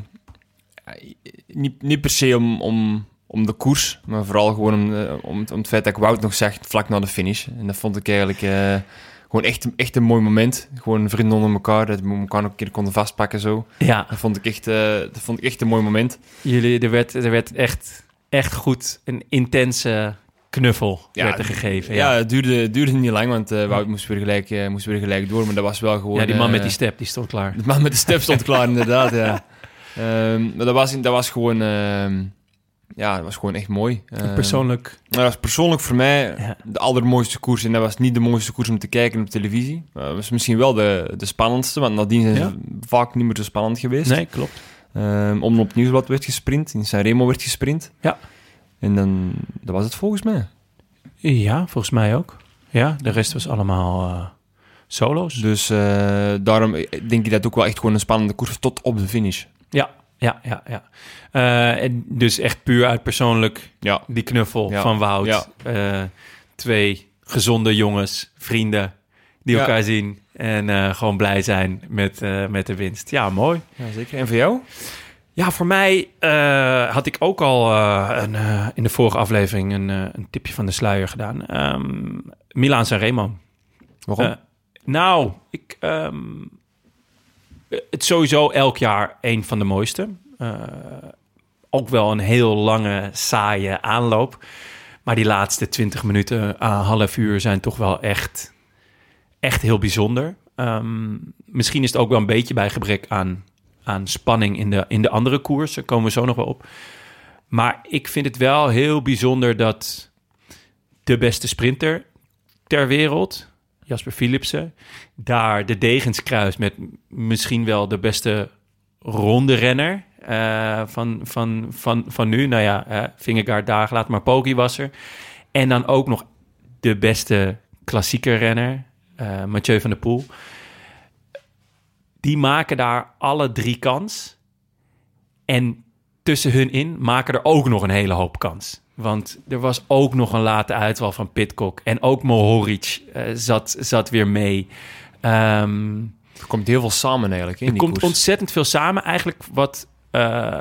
Niet, niet per se om, om, om de koers, maar vooral gewoon om, om, om het feit dat ik Wout nog zag vlak na de finish. En dat vond ik eigenlijk uh, gewoon echt, echt een mooi moment. Gewoon vrienden onder elkaar, dat we elkaar nog een keer konden vastpakken zo. Ja. Dat vond ik echt, uh, dat vond ik echt een mooi moment. Jullie, er werd, er werd echt, echt goed een intense... knuffel ja, werd er gegeven. Ja, ja. het duurde, duurde niet lang, want uh, Wout moest weer, gelijk, uh, moest weer gelijk door. Maar dat was wel gewoon... Ja, die man uh, met die step, die stond klaar. De man met de step stond klaar, inderdaad, ja. Um, maar dat was, dat was gewoon... Uh, ja, dat was gewoon echt mooi. Uh, persoonlijk... Dat was persoonlijk voor mij ja. de allermooiste koers. En dat was niet de mooiste koers om te kijken op televisie. Uh, dat was misschien wel de, de spannendste, want nadien zijn ja. ze vaak niet meer zo spannend geweest. Nee, klopt. Um, om opnieuw wat werd gesprint. In Sanremo werd gesprint. Ja. En dan... Dat was het volgens mij. Ja, volgens mij ook. Ja, de rest was allemaal uh, solo's. Dus uh, daarom denk ik dat ook wel echt gewoon een spannende koers tot op de finish. Ja, ja, ja. ja. Uh, en dus echt puur uit persoonlijk ja. die knuffel ja. van Wout. Ja. Uh, twee gezonde jongens, vrienden, die ja. elkaar zien en uh, gewoon blij zijn met, uh, met de winst. Ja, mooi. Ja, zeker. En voor jou? Ja, voor mij uh, had ik ook al uh, een, uh, in de vorige aflevering een, uh, een tipje van de sluier gedaan. Um, Milaan-San Remo. Waarom? Uh, nou, ik, um, het is sowieso elk jaar een van de mooiste. Uh, ook wel een heel lange, saaie aanloop. Maar die laatste twintig minuten, een uh, half uur zijn toch wel echt, echt heel bijzonder. Um, misschien is het ook wel een beetje bij gebrek aan... aan spanning in de, in de andere koersen. Komen we zo nog wel op. Maar ik vind het wel heel bijzonder dat de beste sprinter ter wereld, Jasper Philipsen, daar de degens kruist met misschien wel de beste ronde renner uh, van, van, van, van nu. Nou ja, uh, Vingegaard daar gelaten, maar Poggi was er. En dan ook nog de beste klassieke renner, uh, Mathieu van der Poel. Die maken daar alle drie kans. En tussen hun in maken er ook nog een hele hoop kans. Want er was ook nog een late uitval van Pidcock. En ook Mohoric uh, zat, zat weer mee. Um, er komt heel veel samen eigenlijk. In er die komt koers. ontzettend veel samen. Eigenlijk wat, uh,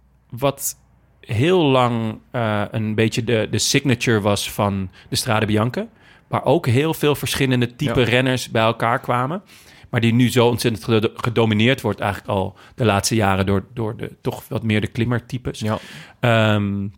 wat heel lang uh, een beetje de, de signature was van de Strade Bianche. Waar ook heel veel verschillende type ja. renners bij elkaar kwamen. Maar die nu zo ontzettend gedomineerd wordt eigenlijk al de laatste jaren door, door de toch wat meer de klimmertypes. Ja. Um,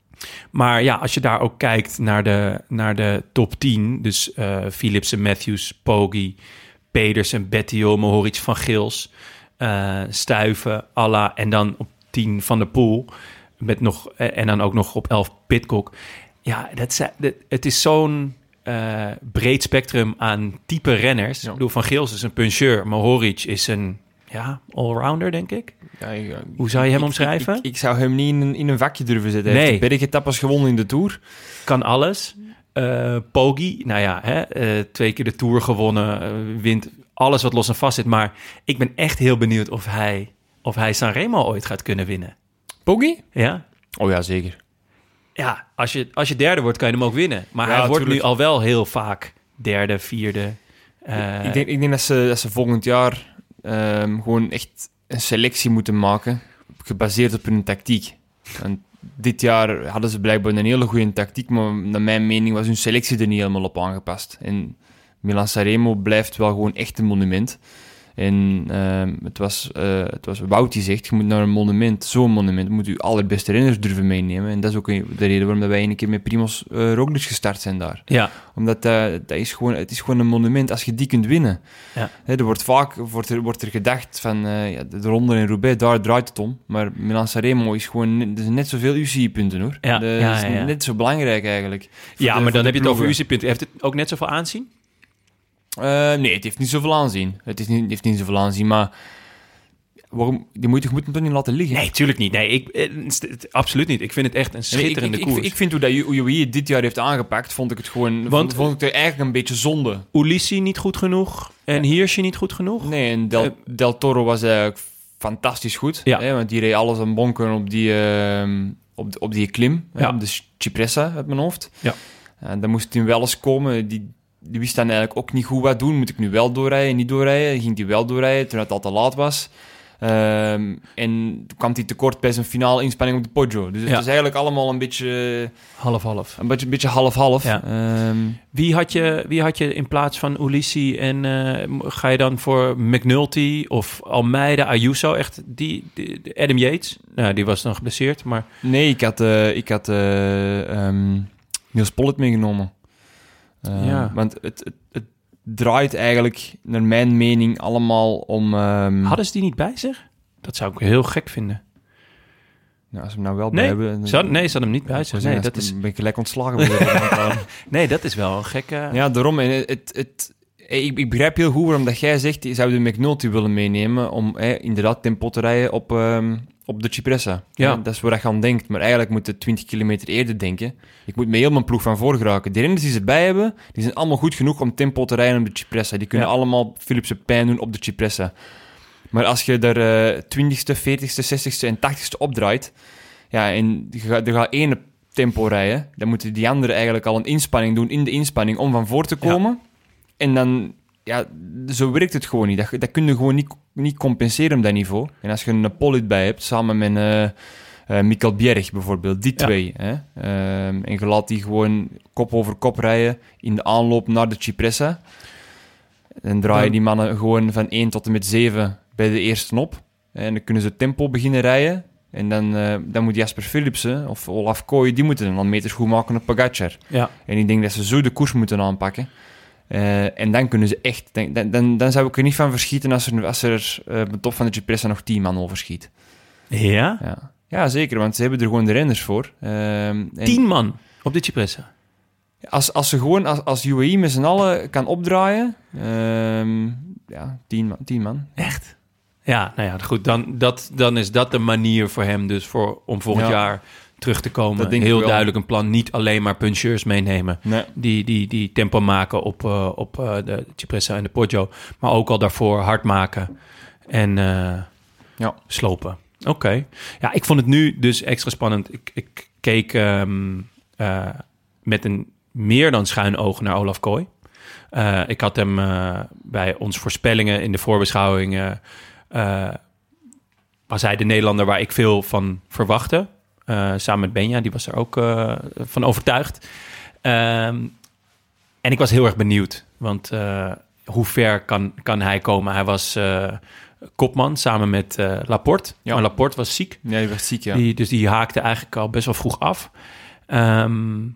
maar ja, als je daar ook kijkt naar de, naar de top tien, dus uh, Philipsen, Matthews, Poggi, Pedersen, Bettiol, Mohoric, Van Gils, uh, Stuyven, Alla en dan op tien Van der Poel met nog en dan ook nog op elf Pidcock. Ja, dat, dat, het is zo'n Uh, breed spectrum aan type renners. Ja. Ik bedoel, Van Gils is een puncheur. Mohoric is een ja, allrounder, denk ik. Ja, ik Hoe zou je hem ik, omschrijven? Ik, ik, ik zou hem niet in een, in een vakje durven zetten. Hij nee. heeft de bergetappes gewonnen in de Tour. Kan alles. Uh, Poggi, nou ja, hè, uh, twee keer de Tour gewonnen. Uh, wint alles wat los en vast zit. Maar ik ben echt heel benieuwd of hij, of hij Sanremo ooit gaat kunnen winnen. Poggi? Ja. Oh ja, zeker. Ja, als je, als je derde wordt, kan je hem ook winnen. Maar ja, hij wordt tuurlijk. nu al wel heel vaak derde, vierde. Uh... Ik, denk, ik denk dat ze, dat ze volgend jaar um, gewoon echt een selectie moeten maken, gebaseerd op hun tactiek. En dit jaar hadden ze blijkbaar een hele goede tactiek, maar naar mijn mening was hun selectie er niet helemaal op aangepast. En Milan-San Remo blijft wel gewoon echt een monument. En uh, het, was, uh, het was Wout die zegt, je moet naar een monument, zo'n monument, moet je allerbeste renners durven meenemen. En dat is ook de reden waarom wij een keer met Primoz uh, Roglic gestart zijn daar. Ja. Omdat uh, dat is gewoon, het is gewoon een monument als je die kunt winnen. Ja. He, er wordt vaak wordt er, wordt er gedacht van uh, ja, de ronde in Roubaix, daar draait het om. Maar Milan-San Remo is gewoon net, is net zoveel U C I-punten hoor. Ja. Dat ja, is ja, ja. net zo belangrijk eigenlijk. Ja, de, maar dan heb je het over ploegen. U C I-punten. Heeft het ook net zoveel aanzien? Uh, nee, het heeft niet zoveel aanzien. Het, is niet, het heeft niet zoveel aanzien, maar waarom, die moet je moet hem toch niet laten liggen? Nee, tuurlijk niet. Nee, ik, eh, st- absoluut niet. Ik vind het echt een schitterende ik, ik, koers. Ik, ik vind hoe dat U A E dit jaar heeft aangepakt, vond ik het gewoon... Want- vond, vond ik het eigenlijk een beetje zonde. Ulissi niet goed genoeg en Hirschi niet goed genoeg. Nee, en Del, Eh, Del Toro was eigenlijk fantastisch goed. Ja. Hè, want die reed alles aan bonken op die, uh, op, de, op die klim. Ja. Hè, op de Cipressa uit mijn hoofd. Ja. En dan moest hij wel eens komen. Die, die wist dan eigenlijk ook niet goed wat doen. Moet ik nu wel doorrijden, niet doorrijden? Ging hij wel doorrijden, toen het al te laat was. Um, en toen kwam hij tekort bij zijn finale inspanning op de Poggio. Dus het Ja. is eigenlijk allemaal een beetje... Half-half. Een beetje, een beetje half-half. Ja. Um, Wie had je, wie had je in plaats van Ulissi en uh, ga je dan voor McNulty of Almeida, Ayuso? Echt die, die, die Adam Yates? Nou, die was dan geblesseerd, maar... nee, ik had, uh, ik had uh, um, Niels Pollitt meegenomen. Uh, Ja. Want het, het, het draait eigenlijk, naar mijn mening, allemaal om... Um, Hadden ze die niet bij zich? Dat zou ik heel gek vinden. nou, als we hem nou wel Nee, bij hebben... ze had- nee, ze hadden hem niet bij ik zich. zou Nee, zeggen, dat is, ben ik gelijk ontslagen. Bij nee, dat is wel een gekke... ja, daarom. En het, het, het, ik, ik begrijp heel goed waarom dat jij zegt, je zou de McNulty willen meenemen om eh, inderdaad tempo te rijden op, um, op de Cipressa. Ja. Eh, dat is waar je aan denkt. Maar eigenlijk moet je twintig kilometer eerder denken. Ik moet met heel mijn ploeg van voor geraken. De renners die ze erbij hebben, die zijn allemaal goed genoeg om tempo te rijden op de Cipressa. Die kunnen Ja. allemaal Philipsen pijn doen op de Cipressa. Maar als je er uh, twintigste, veertigste, zestigste en tachtigste opdraait, ja, en je gaat, er gaat één tempo rijden, dan moeten die anderen eigenlijk al een inspanning doen in de inspanning om van voor te komen. Ja. En dan, ja, zo werkt het gewoon niet. Dat, dat kun je gewoon niet, niet compenseren op dat niveau. En als je een Pollitt bij hebt, samen met uh, uh, Mikkel Bjerg bijvoorbeeld, die Ja. twee, hè, um, en je laat die gewoon kop over kop rijden in de aanloop naar de Cipressa, dan draaien Ja. die mannen gewoon van één tot en met zeven bij de eerste op. En dan kunnen ze tempo beginnen rijden. En dan, uh, dan moet Jasper Philipsen of Olaf Kooi, die moeten dan meters goed maken op Pogacar. Ja. En ik denk dat ze zo de koers moeten aanpakken. Uh, en dan kunnen ze echt... Dan, dan, dan zou ik er niet van verschieten als er, als er uh, op de top van de Cipressa nog tien man overschiet. Ja? Ja. Ja, zeker, want ze hebben er gewoon de renners voor. Uh, en Tien man op de Cipressa. Als, als ze gewoon als, als U A E met z'n allen kan opdraaien... Uh, ja, tien man. Tien man. Echt? Ja, nou ja, goed. Dan, dat, dan is dat de manier voor hem dus voor, om volgend Ja. jaar terug te komen. Dat denk ik Heel wel. duidelijk een plan. Niet alleen maar puncheurs meenemen. Nee. Die, die, die tempo maken op, uh, op uh, de Cipressa en de Poggio. Maar ook al daarvoor hard maken. En uh, Ja. slopen. Oké. Okay. Ja, ik vond het nu dus extra spannend. Ik, ik keek um, uh, met een meer dan schuin oog naar Olaf Kooi. Uh, ik had hem uh, bij ons voorspellingen in de voorbeschouwingen... Uh, was hij de Nederlander waar ik veel van verwachtte. Uh, samen met Benja, die was er ook uh, van overtuigd. Um, en ik was heel erg benieuwd. Want uh, hoe ver kan, kan hij komen? Hij was uh, kopman samen met uh, Laporte. Ja. Maar Laporte was ziek. Ja, die werd ziek, ja. Die, dus die haakte eigenlijk al best wel vroeg af. Um,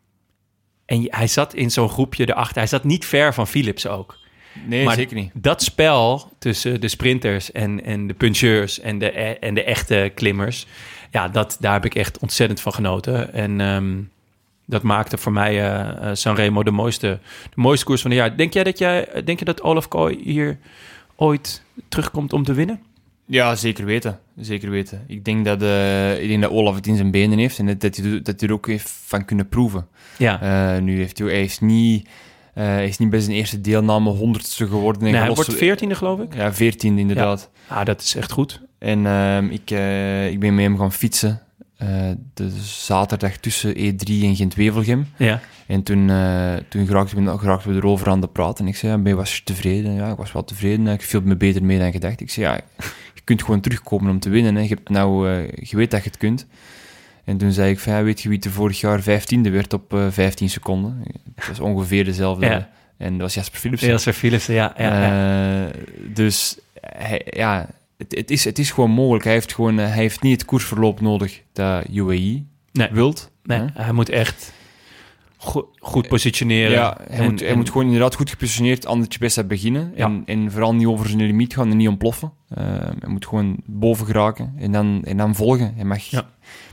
en hij zat in zo'n groepje erachter. Hij zat niet ver van Philips ook. Nee, maar zeker niet. Dat spel tussen de sprinters en, en de puncheurs en de, en de echte klimmers... ja, dat, daar heb ik echt ontzettend van genoten. En um, dat maakte voor mij uh, Sanremo de mooiste, de mooiste koers van het jaar. Denk jij dat, jij, denk je dat Olaf Kooi hier ooit terugkomt om te winnen? Ja, zeker weten. Zeker weten. Ik denk dat, uh, ik denk dat Olaf het in zijn benen heeft en dat, dat, hij, dat hij er ook heeft van kunnen proeven. Ja. Uh, nu heeft hij, hij is niet... Uh, hij is niet bij zijn eerste deelname honderdste geworden. Nee, hij gelost... wordt veertiende, geloof ik. Ja, veertiende inderdaad. Ja. Ah, dat is echt goed. En uh, ik, uh, ik ben met hem gaan fietsen. Uh, de zaterdag tussen E drie en Gent-Wevelgem. Ja. En toen, uh, toen geraakten we, geraakten we erover aan de praat. En ik zei, ja, ben je was je tevreden? Ja, ik was wel tevreden. Ik viel me beter mee dan gedacht. Ik zei, ja, je kunt gewoon terugkomen om te winnen. Hè. Je, hebt nou, uh, je weet dat je het kunt. En toen zei ik van, ja, weet je wie er vorig jaar vijftiende werd op uh, vijftien seconden? Dat is ongeveer dezelfde. Ja. En dat was Jasper Philipsen. Jasper Philipsen, ja. ja, ja. Uh, dus, hij, ja, het, het, is, het is gewoon mogelijk. Hij heeft, gewoon, uh, hij heeft niet het koersverloop nodig dat U A E nee. wilt. Nee, hè? hij moet echt goed, goed positioneren. Ja, hij, en, moet, hij en, moet gewoon inderdaad goed gepositioneerd aan de Cipressa beginnen. Ja. En, en vooral niet over zijn limiet gaan en niet ontploffen. Uh, hij moet gewoon boven geraken en dan, en dan volgen. Hij mag, Ja.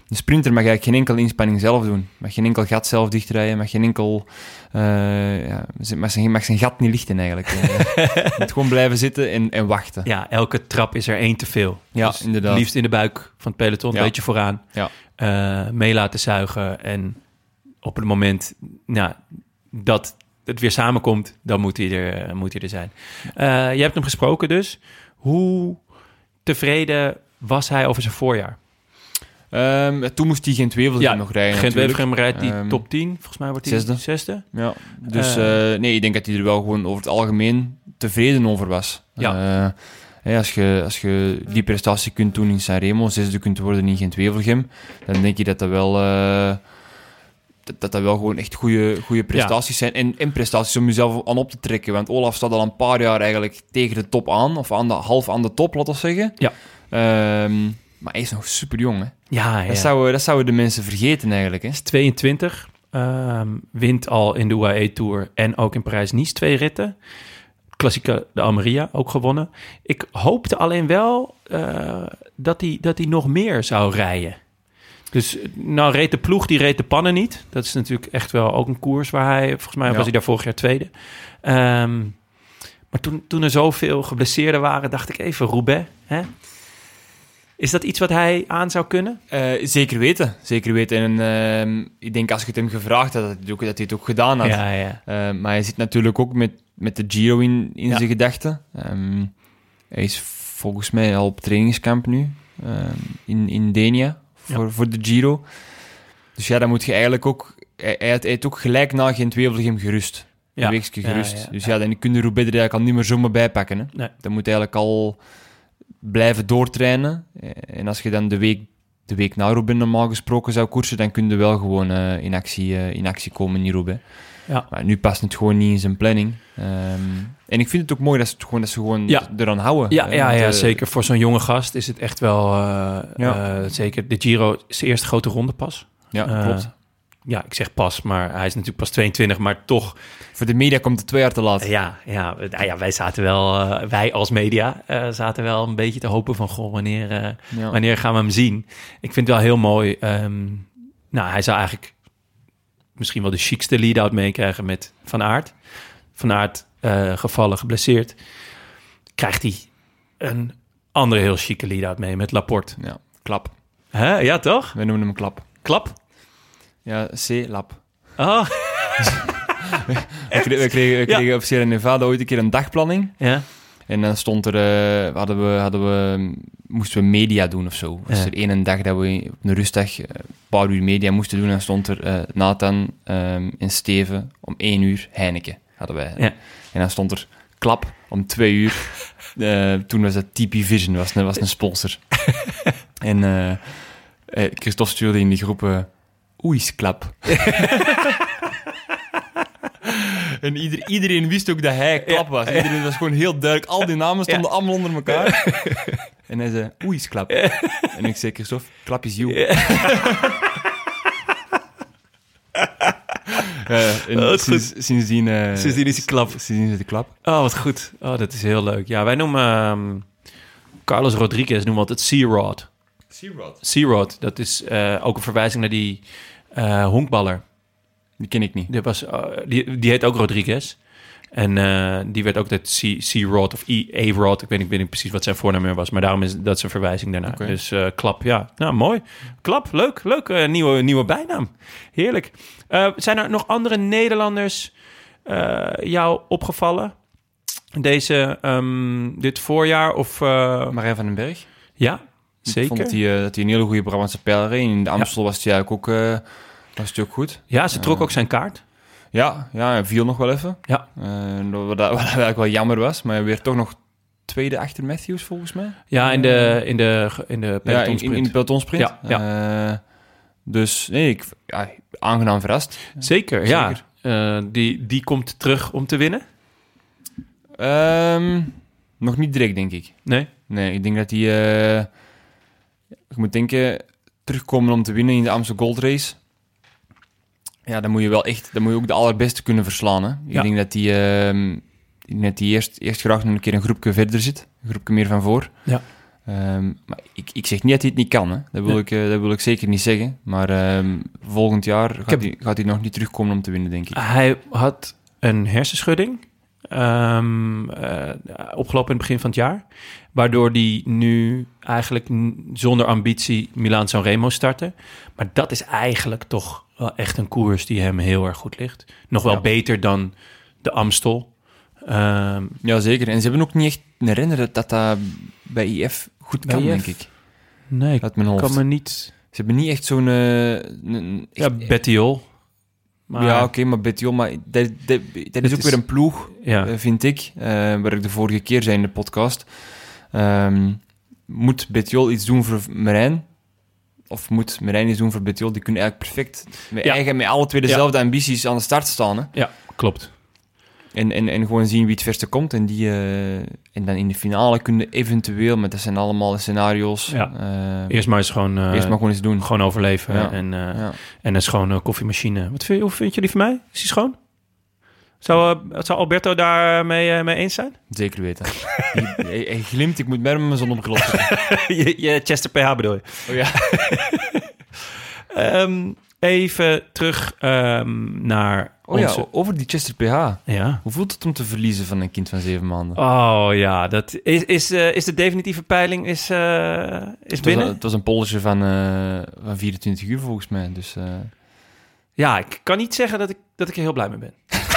De sprinter mag eigenlijk geen enkele inspanning zelf doen. Mag geen enkel gat zelf dichtrijden. Mag geen enkel... Uh, ja, mag, zijn, mag zijn gat niet lichten eigenlijk. uh, moet gewoon blijven zitten en, en wachten. Ja, elke trap is er één te veel. Ja, dus inderdaad. Liefst in de buik van het peloton, een ja. beetje vooraan. Ja. Uh, mee laten zuigen. En op het moment nou, dat het weer samenkomt, dan moet hij er, uh, moet hij er zijn. Uh, je hebt hem gesproken dus. Hoe tevreden was hij over zijn voorjaar? Um, toen moest hij Gent-Wevelgem ja, nog rijden. Gent-Wevelgem rijdt die um, top tien. Volgens mij wordt hij zesde. zesde. Ja, dus uh, uh, nee, ik denk dat hij er wel gewoon over het algemeen tevreden over was. Ja. Uh, hey, als, je, als je die prestatie kunt doen in Sanremo, zesde kunt worden in Gent-Wevelgem, dan denk je dat dat wel... Uh, Dat, dat dat wel gewoon echt goede prestaties ja. zijn. En, en prestaties om jezelf aan op te trekken. Want Olaf staat al een paar jaar eigenlijk tegen de top aan. Of aan de, half aan de top, laten we zeggen. Ja. Um, maar hij is nog super jong, hè? Ja, ja. Dat, zouden, dat zouden de mensen vergeten eigenlijk, hè? Hij is tweeëntwintig. Um, wint al in de U A E Tour en ook in Parijs-Nice twee ritten. Klassieke de Almeria ook gewonnen. Ik hoopte alleen wel uh, dat hij dat hij nog meer zou rijden. Dus nou reed de ploeg, die reed de pannen niet. Dat is natuurlijk echt wel ook een koers waar hij... Volgens mij ja. was hij daar vorig jaar tweede. Um, maar toen, toen er zoveel geblesseerden waren, dacht ik even, Roubaix, hè? Is dat iets wat hij aan zou kunnen? Uh, zeker weten, zeker weten. En uh, ik denk als je het hem gevraagd had, dat hij, ook, dat hij het ook gedaan had. Ja, ja. Uh, maar hij zit natuurlijk ook met, met de Giro in, in ja. zijn gedachten. Um, hij is volgens mij al op trainingskamp nu, uh, in, in Denia. Voor, ja. voor de Giro. Dus ja, dan moet je eigenlijk ook... Hij, hij heeft ook gelijk na Gent-Wevelgem gerust. Een ja. weekje gerust. Ja, ja, ja. Dus ja, dan kun je Roubaix er eigenlijk al niet meer zomaar bijpakken. Hè. Nee. Dan moet eigenlijk al blijven doortrainen. En als je dan de week, de week na Roubaix normaal gesproken zou koersen, dan kun je wel gewoon uh, in, actie, uh, in actie komen in Roubaix. Ja. Maar nu past het gewoon niet in zijn planning. Um, en ik vind het ook mooi dat ze, gewoon, dat ze gewoon ja. eraan houden. Ja, ja, ja de, zeker. Voor zo'n jonge gast is het echt wel... Uh, ja. uh, zeker, de Giro is de eerste grote ronde pas. Ja, uh, klopt. Ja, ik zeg pas, maar hij is natuurlijk pas tweeëntwintig, maar toch... Voor de media komt het twee jaar te laat. Ja, ja, ja wij zaten wel... Uh, wij als media uh, zaten wel een beetje te hopen van... Goh, wanneer, uh, ja. wanneer gaan we hem zien? Ik vind het wel heel mooi. Um, nou, hij zou eigenlijk... misschien wel de chicste lead-out meekrijgen met Van Aert. Van Aert uh, gevallen, geblesseerd. Krijgt hij een andere heel chique lead-out mee met Laporte. Ja, klap. Huh? Ja, toch? We noemen hem klap. Klap? Ja, C-lap. Oh. we kregen, we kregen, we kregen ja. op Sierra Nevada ooit een keer een dagplanning. Ja. En dan stond er... Uh, hadden we, hadden we, moesten we media doen of zo. Was ja. er één dag dat we op een rustdag een paar uur media moesten doen. En dan stond er uh, Nathan um, en Steven om één uur Heineken. Hadden wij. Ja. En dan stond er klap om twee uur. Uh, toen was dat T P Vision, was, was een sponsor. en uh, uh, Christophe stuurde in die groep... Uh, Oeisklap. En ieder, iedereen wist ook dat hij klap was. Iedereen was gewoon heel duidelijk. Al die namen stonden ja. allemaal onder elkaar. En hij zei, Oeisklap. En ik zei, Christophe, klap is you. Ja. Uh, en oh, sinds, sindsdien, uh, sindsdien is die klap. Sindsdien is de klap. Oh, wat goed. Oh, dat is heel leuk. Ja, wij noemen um, Carlos Rodriguez noemen we altijd Sea-Rod. Sea-Rod? Sea-Rod, dat is uh, ook een verwijzing naar die uh, honkballer. Die ken ik niet. Die, was, uh, die, die heet ook Rodriguez. En uh, die werd ook dat C-Rod of A-Rod. Ik weet niet, weet niet precies wat zijn voornaam was. Maar daarom is dat zijn verwijzing daarna. Okay. Dus uh, Klap, ja. Nou, mooi. Klap, leuk. Leuk. Uh, nieuwe, nieuwe bijnaam. Heerlijk. Uh, zijn er nog andere Nederlanders uh, jou opgevallen? Deze, um, dit voorjaar? Of, uh... Marijn van den Berg. Ja, zeker. Ik vond dat hij, uh, dat hij een hele goede Brabantse pijl reed. In de Amstel ja. was hij eigenlijk ook, uh, was hij ook goed. Ja, ze trok uh, ook zijn kaart. Ja, ja, hij viel nog wel even. Ja. Uh, wat, wat eigenlijk wel jammer was, maar hij werd toch nog tweede achter Matthews, volgens mij. Ja, in de, in de, in de pelotonsprint. Ja, in, in de pelotonsprint. Ja, ja. Uh, dus nee, ik, ja, aangenaam verrast. Zeker, Zeker. ja. Uh, die, die komt terug om te winnen? Um, nog niet direct, denk ik. Nee? Nee, ik denk dat hij... Uh, je moet denken, terugkomen om te winnen in de Amstel Gold Race... Ja, dan moet je wel echt, dan moet je ook de allerbeste kunnen verslaan. Hè? Ik ja. denk dat die, uh, dat die eerst, eerst graag nog een keer een groepje verder zit. Een groepje meer van voor. Ja. Um, maar ik, ik zeg niet dat hij het niet kan. Hè. Dat, wil Nee. ik, uh, dat wil ik zeker niet zeggen. Maar um, volgend jaar gaat, heb... hij, gaat hij nog niet terugkomen om te winnen, denk ik. Hij had een hersenschudding um, uh, opgelopen in het begin van het jaar. Waardoor hij nu eigenlijk n- zonder ambitie Milaan-San Remo startte. Maar dat is eigenlijk toch wel echt een koers die hem heel erg goed ligt. Nog wel ja. beter dan de Amstel. Um, ja, zeker. En ze hebben ook niet echt een renner dat dat, dat bij I F goed kan, denk ik. Nee, uit mijn hoofd. Kan me niet... Ze hebben niet echt zo'n... Uh, een, echt, ja, Bettiol. Maar... Ja, oké, okay, maar Bettiol... Maar dat, dat, dat is ook is... weer een ploeg, ja. uh, vind ik. Uh, waar ik de vorige keer zei in de podcast. Um, moet Bettiol iets doen voor Marijn? Of moet Marijn iets doen voor Bettiol? Die kunnen eigenlijk perfect met, ja. eigen, met alle twee dezelfde ja. ambities aan de start staan. Hè? Ja, klopt. En, en, en gewoon zien wie het verste komt. En, die, uh, en dan in de finale kunnen eventueel... Maar dat zijn allemaal scenario's. Ja. Uh, eerst maar eens gewoon... Uh, eerst maar gewoon eens doen. Gewoon overleven. Ja. En, uh, ja. en een schone koffiemachine. Wat vind, hoe vind jullie van mij? Is die schoon? Zou, uh, zou Alberto daarmee uh, mee eens zijn? Zeker weten. hij, hij, hij glimt. Ik moet met hem mijn zonnebril opzetten. je, je Chester P H bedoel je? Oh ja. um, even terug um, naar... Oh onze... ja, over die Chester P H. Ja. Hoe voelt het om te verliezen van een kind van zeven maanden? Oh ja, dat is, is, uh, is de definitieve peiling is, uh, is het binnen? Was, het was een poldertje van, uh, van vierentwintig uur volgens mij. Dus, uh... ja, ik kan niet zeggen dat ik, dat ik er heel blij mee ben.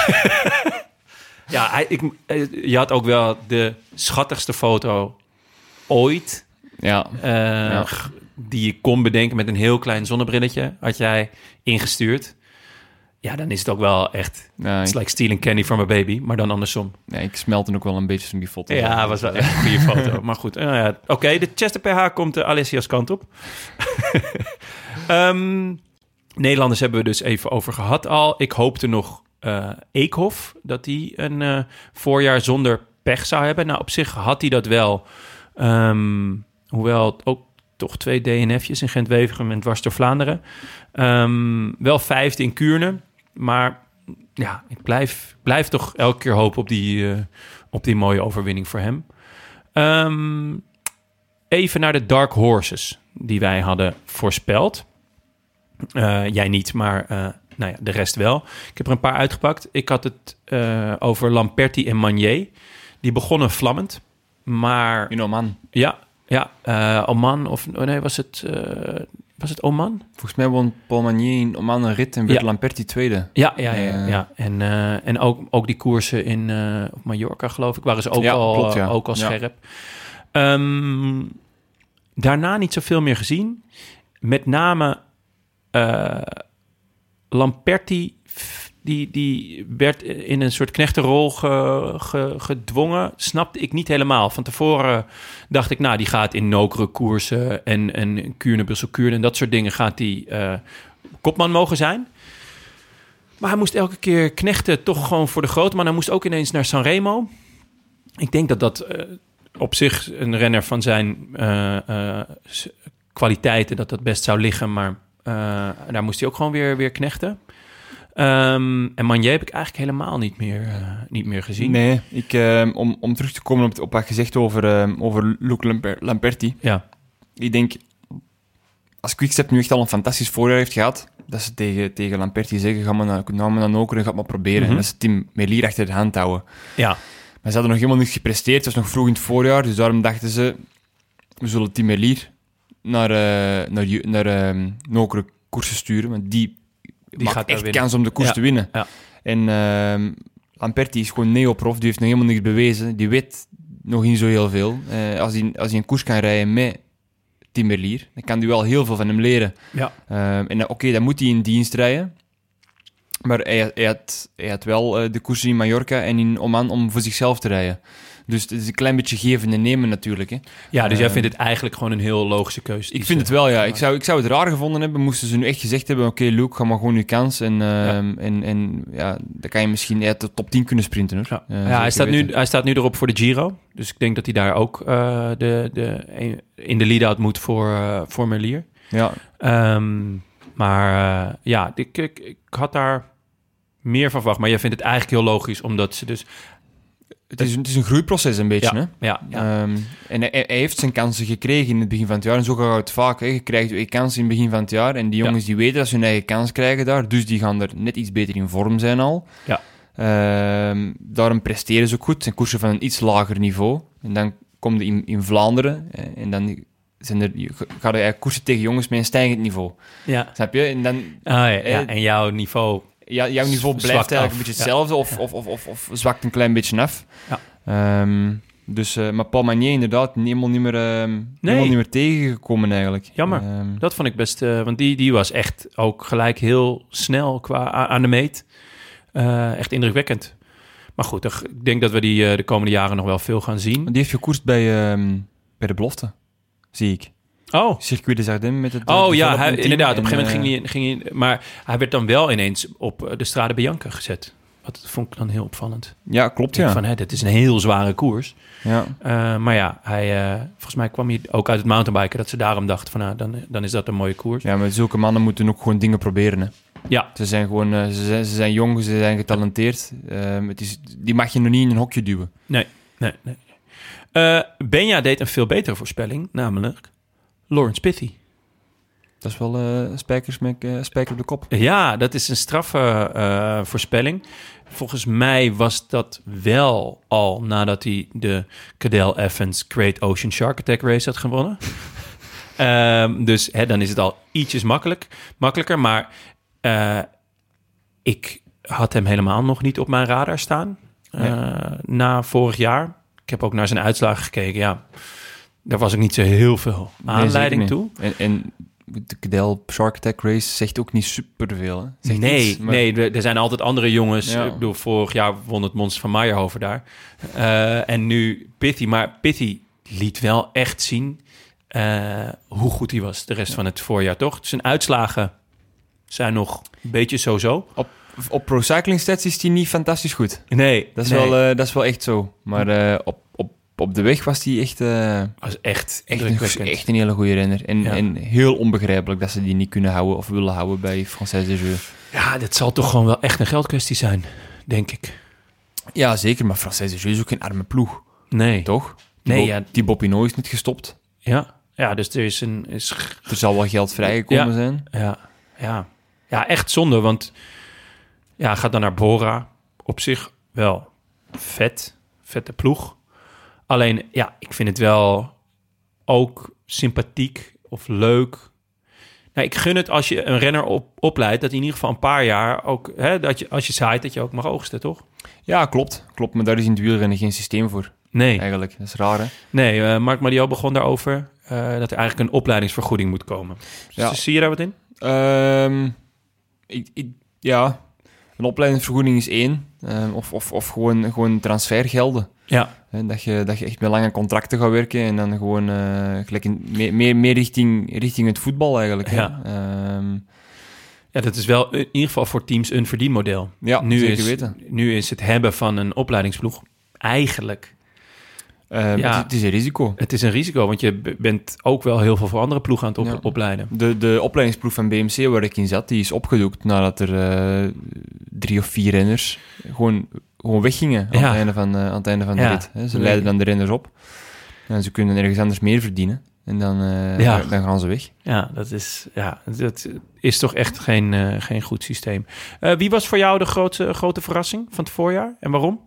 ja, hij, ik, je had ook wel de schattigste foto ooit. Ja. Uh, ja. Die je kon bedenken met een heel klein zonnebrilletje. Had jij ingestuurd. Ja, dan is het ook wel echt... Nee, it's like stealing candy from a baby, maar dan andersom. Nee, ik smelte ook wel een beetje van die foto. Ja, was wel echt een goede foto. Maar goed, uh, ja. oké, okay, de Chester P H komt uh, Alessia's kant op. um, Nederlanders hebben we dus even over gehad al. Ik hoopte nog uh, Eekhoff, dat hij een uh, voorjaar zonder pech zou hebben. Nou, op zich had hij dat wel. Um, hoewel ook toch twee D N F'jes in Gent-Wevelgem en dwars door Vlaanderen. Um, wel vijfde in Kuurne. Maar ja, ik blijf, blijf toch elke keer hopen op die, uh, op die mooie overwinning voor hem. Um, even naar de Dark Horses die wij hadden voorspeld. Uh, jij niet, maar uh, nou ja, de rest wel. Ik heb er een paar uitgepakt. Ik had het uh, over Lamperti en Magnier. Die begonnen vlammend, maar... In Oman. Ja, ja uh, Oman of... Oh nee, was het... Uh, Was het Oman? Volgens mij won Paul Magnier in Oman een rit en werd ja. Lamperti tweede. Ja, ja, ja. ja, ja. En, uh, en ook, ook die koersen in uh, op Mallorca, geloof ik, waren ze ook ja, al, klopt, ja. ook al scherp. Ja. Um, daarna niet zoveel meer gezien. Met name uh, Lamperti, die, die werd in een soort knechtenrol ge, ge, gedwongen. Snapte ik niet helemaal. Van tevoren dacht ik, nou, die gaat in nokere koersen en, en Kuurne, Brussel, Kuurne en dat soort dingen gaat die uh, kopman mogen zijn. Maar hij moest elke keer knechten toch gewoon voor de grote man. Hij moest ook ineens naar Sanremo. Ik denk dat dat uh, op zich een renner van zijn uh, uh, kwaliteiten, dat dat best zou liggen. Maar uh, daar moest hij ook gewoon weer, weer knechten. Um, en Magnier heb ik eigenlijk helemaal niet meer, uh, niet meer gezien. Nee, ik, uh, om, om terug te komen op, op wat gezegd over, uh, over Luc Lamper, Lamperti. Ja. Ik denk, als Quickstep nu echt al een fantastisch voorjaar heeft gehad, dat ze tegen, tegen Lamperti zeggen, ga maar naar, nou maar naar Nokeren, ga maar proberen. Mm-hmm. En dat ze Tim Merlier achter de hand houden. Ja. Maar ze hadden nog helemaal niet gepresteerd, het was nog vroeg in het voorjaar, dus daarom dachten ze, we zullen Tim Merlier naar, uh, naar, naar uh, Nokeren koersen sturen, want die... Die maakt gaat echt winnen. Kans om de koers ja. te winnen. Ja. En uh, Lamperti is gewoon neoprof, die heeft nog helemaal niks bewezen. Die weet nog niet zo heel veel. Uh, als, hij, als hij een koers kan rijden met Tim Merlier, dan kan hij wel heel veel van hem leren. Ja. Uh, en oké, okay, dan moet hij in dienst rijden. Maar hij, hij, had, hij had wel uh, de koersen in Mallorca en in Oman om voor zichzelf te rijden. Dus het is een klein beetje geven en nemen natuurlijk. Hè. Ja, dus uh, jij vindt het eigenlijk gewoon een heel logische keuze. Ik vind het wel, ja. Ik zou, ik zou het raar gevonden hebben, moesten ze nu echt gezegd hebben, oké, okay, Luke, ga maar gewoon je kans. En, uh, ja. en, en ja, dan kan je misschien ja, de top tien kunnen sprinten. Hoor. Ja, uh, ja hij, staat nu, hij staat nu erop voor de Giro. Dus ik denk dat hij daar ook uh, de, de, in de lead-out moet voor, uh, voor Merlier. Ja. Um, maar uh, ja, ik, ik, ik had daar meer van verwacht. Maar jij vindt het eigenlijk heel logisch, omdat ze dus... Het is, het is een groeiproces een beetje, Ja, hè? ja, ja. Um, en hij, hij heeft zijn kansen gekregen in het begin van het jaar. En zo gaat het vaak. Hè. Je krijgt je kansen in het begin van het jaar. En die jongens Ja. die weten dat ze hun eigen kans krijgen daar. Dus die gaan er net iets beter in vorm zijn al. Ja. Um, daarom presteren ze ook goed. Het zijn koersen van een iets lager niveau. En dan kom je in, in Vlaanderen. En dan zijn er, je gaat je eigenlijk koersen tegen jongens met een stijgend niveau. ja. Snap je? En dan... Ah, ja, ja. Eh, En jouw niveau... Ja, jouw niveau blijft Zwakt eigenlijk af. een beetje Ja. hetzelfde of, of, of, of, of zwakt een klein beetje af. Ja. Um, dus, uh, maar Paul Magnier inderdaad helemaal niet meer, um, helemaal niet meer tegengekomen eigenlijk. Jammer. Um, Dat vond ik best... Uh, want die, die was echt ook gelijk heel snel qua a- aan de meet. Uh, echt indrukwekkend. Maar goed, ik denk dat we die uh, de komende jaren nog wel veel gaan zien. die heeft gekoerst bij, um, bij de belofte, zie ik. Oh, Circuit des Ardennes met het... oh ja, hij, development team. inderdaad. Op een En, gegeven moment ging hij, ging hij... Maar hij werd dan wel ineens op uh, de Strade Bianca gezet. Dat vond ik dan heel opvallend. uh, Ja, klopt, Ik denk ja. van, hè, dit is een heel zware koers. ja. Uh, maar ja, hij, uh, volgens mij kwam hij ook uit het mountainbiken... dat ze daarom dachten van, nou, dan, dan is dat een mooie koers. Ja, maar zulke mannen moeten ook gewoon dingen proberen, hè. Ja, Ze zijn gewoon... Uh, ze, zijn, ze zijn jong, ze zijn getalenteerd. Um, het is, die mag je nog niet in een hokje duwen. nee, nee, nee. Uh, Benja deed een veel betere voorspelling, namelijk Lawrence Pithy. Dat is wel uh, spijkers met uh, spijker op de kop. Ja, dat is een straffe uh, voorspelling. Volgens mij was dat wel al nadat hij de Cadel Evans Great Ocean Shark Attack Race had gewonnen. um, dus hè, dan is het al ietsjes makkelijk, makkelijker. Maar uh, ik had hem helemaal nog niet op mijn radar staan. Uh, Nee. Na vorig jaar. Ik heb ook naar zijn uitslagen gekeken. Ja, daar was ik niet zo heel veel aanleiding Nee, toe. En, en de Cadel Shark Attack Race zegt ook niet superveel, hè? Zegt Nee, iets, maar- nee, er er zijn altijd andere jongens. Ja. Ik bedoel, vorig jaar won het monster van Meijerhoven daar. Uh, en nu Pithy. Maar Pithy liet wel echt zien uh, hoe goed hij was de rest Ja. van het voorjaar, toch? Zijn uitslagen zijn nog een beetje zo-zo. Op, op Pro Cycling Stats is hij niet fantastisch goed. Nee, Dat is, nee. wel, uh, dat is wel echt zo. Maar uh, op, op, op de weg was hij echt, uh, was echt echt, een, indrukwekkend. echt een hele goede renner. En, Ja. en heel onbegrijpelijk dat ze die niet kunnen houden of willen houden bij Française des Jeux. Ja, dat zal toch gewoon wel echt een geldkwestie zijn, denk ik. Ja, zeker. Maar Française des Jeux is ook geen arme ploeg, Nee. toch? Nee, Thibaut- ja. Thibaut Pinot is niet gestopt. Ja, ja, dus er is een... Is... Er zal wel geld vrijgekomen Ja. zijn. Ja, ja. Ja, echt zonde, want ja, hij gaat dan naar Bora. Op zich wel vet, vette ploeg. Alleen, ja, ik vind het wel ook sympathiek of leuk. Nou, ik gun het als je een renner op, opleidt, dat hij in ieder geval een paar jaar ook, hè, dat je, als je zaait, dat je ook mag oogsten, toch? Ja, klopt. Klopt, maar daar is in het wielrennen geen systeem voor, Nee, eigenlijk. Dat is raar, hè? nee uh, Marc Madiot begon daarover, uh, dat er eigenlijk een opleidingsvergoeding moet komen. Ja. Dus, zie je daar wat in? Um, ik, ik, ja, een opleidingsvergoeding is één. Um, of of, of gewoon, gewoon transfergelden. Ja, Hè, dat, je, dat je echt met lange contracten gaat werken en dan gewoon uh, gelijk in, meer, meer, meer richting, richting het voetbal eigenlijk. Hè. Ja. Um, ja, dat is wel in ieder geval voor teams een verdienmodel. ja, Nu zeker is, weten. nu is het hebben van een opleidingsploeg eigenlijk... Um, Ja. het, het is een risico. Het is een risico, want je b- bent ook wel heel veel voor andere ploegen aan het op- Ja. opleiden. De, de opleidingsploeg van B M C waar ik in zat, die is opgedoekt nadat er uh, drie of vier renners gewoon, gewoon weggingen aan, Ja. het einde van, uh, aan het einde van de Ja. rit. Hè. Ze Nee. leiden dan de renners op en ze kunnen ergens anders meer verdienen. En dan, uh, Ja. dan gaan ze weg. Ja, dat is, ja, dat is toch echt geen, uh, geen goed systeem. Uh, wie was voor jou de grote, grote verrassing van het voorjaar en waarom?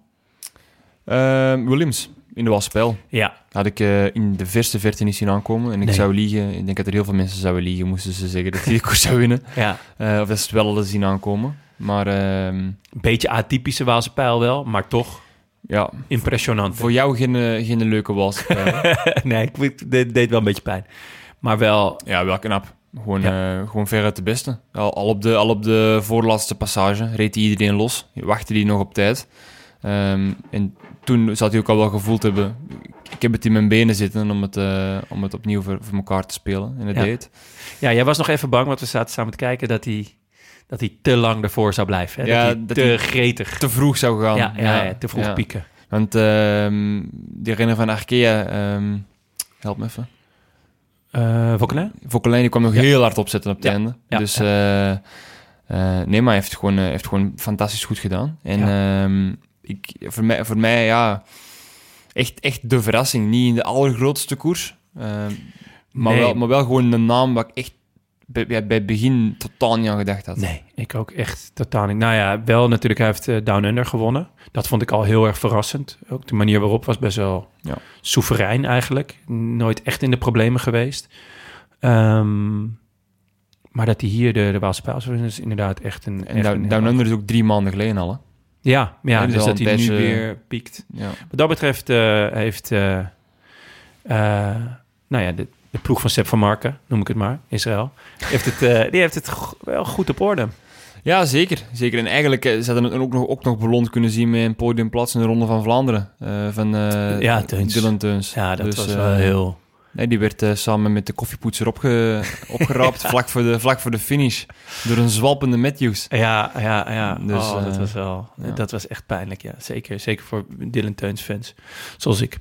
Uh, Williams, in de Waspel. Ja, Had ik uh, in de verste verte niet zien aankomen. En ik Nee. zou liegen. Ik denk dat er heel veel mensen zouden liegen, moesten ze zeggen dat hij de koers zou winnen. ja. Uh, of dat ze het wel hadden zien aankomen. Maar uh, Een beetje atypische Waalse pijl wel, maar toch ja, impressionant. voor jou geen, uh, geen leuke Waspel. nee, ik deed, deed wel een beetje pijn. Maar wel, Ja, wel knap. Gewoon, Ja. uh, gewoon veruit de beste. Al, al, op de, al op de voorlaatste passage reed hij iedereen los. Wachtte hij nog op tijd. Um, en toen zou hij ook al wel gevoeld hebben... Ik heb het in mijn benen zitten om het, uh, om het opnieuw voor, voor elkaar te spelen. En dat Ja. deed. ja, jij was nog even bang, want we zaten samen te kijken dat hij, dat hij te lang ervoor zou blijven. Hè? Ja, dat hij dat te hij gretig. Te vroeg zou gaan. Ja, ja, ja, te vroeg ja. pieken. Want um, die renner van Arkea... Um, help me even. Uh, Vauquelin? Vauquelin die kwam nog Ja. heel hard opzetten op het Ja. einde. Ja. Dus uh, uh, nee, maar hij heeft gewoon, uh, heeft gewoon fantastisch goed gedaan. En Ja. um, ik, voor, mij, voor mij, ja, echt, echt de verrassing. Niet in de allergrootste koers, uh, maar, Nee. wel, maar wel gewoon een naam waar ik echt bij, bij, bij het begin totaal niet aan gedacht had. Nee, ik ook echt totaal niet. Nou ja, wel natuurlijk, hij heeft uh, Down Under gewonnen. Dat vond ik al heel erg verrassend. Ook de manier waarop was best wel Ja. soeverein eigenlijk. Nooit echt in de problemen geweest. Um, maar dat hij hier de, de Waalse Pijls was, is inderdaad echt een... En echt Down, een Down Under is ook drie maanden geleden al, hè? Ja, ja, Ja, dus dus al dat hij een nu tijdje- weer piekt. Ja. Wat dat betreft uh, heeft... Uh, uh, nou ja, de, de ploeg van Sepp van Marken, noem ik het maar, Israël, heeft het, uh, die heeft het go- wel goed op orde. Ja, zeker. zeker. En eigenlijk eh, ze hadden het ook nog, ook nog beloond kunnen zien met een podiumplaats in de Ronde van Vlaanderen. Uh, van uh, Ja, Teuns. Dylan Teuns. Ja, dat Dus, was uh, wel heel... Nee, die werd uh, samen met de koffiepoetser opge, opgeraapt vlak, voor de, vlak voor de finish door een zwalpende Matthews. Ja, ja, ja. Dus, oh, dat uh, was wel... ja. Dat was echt pijnlijk, ja. Zeker, zeker voor Dylan Teuns fans, zoals ik.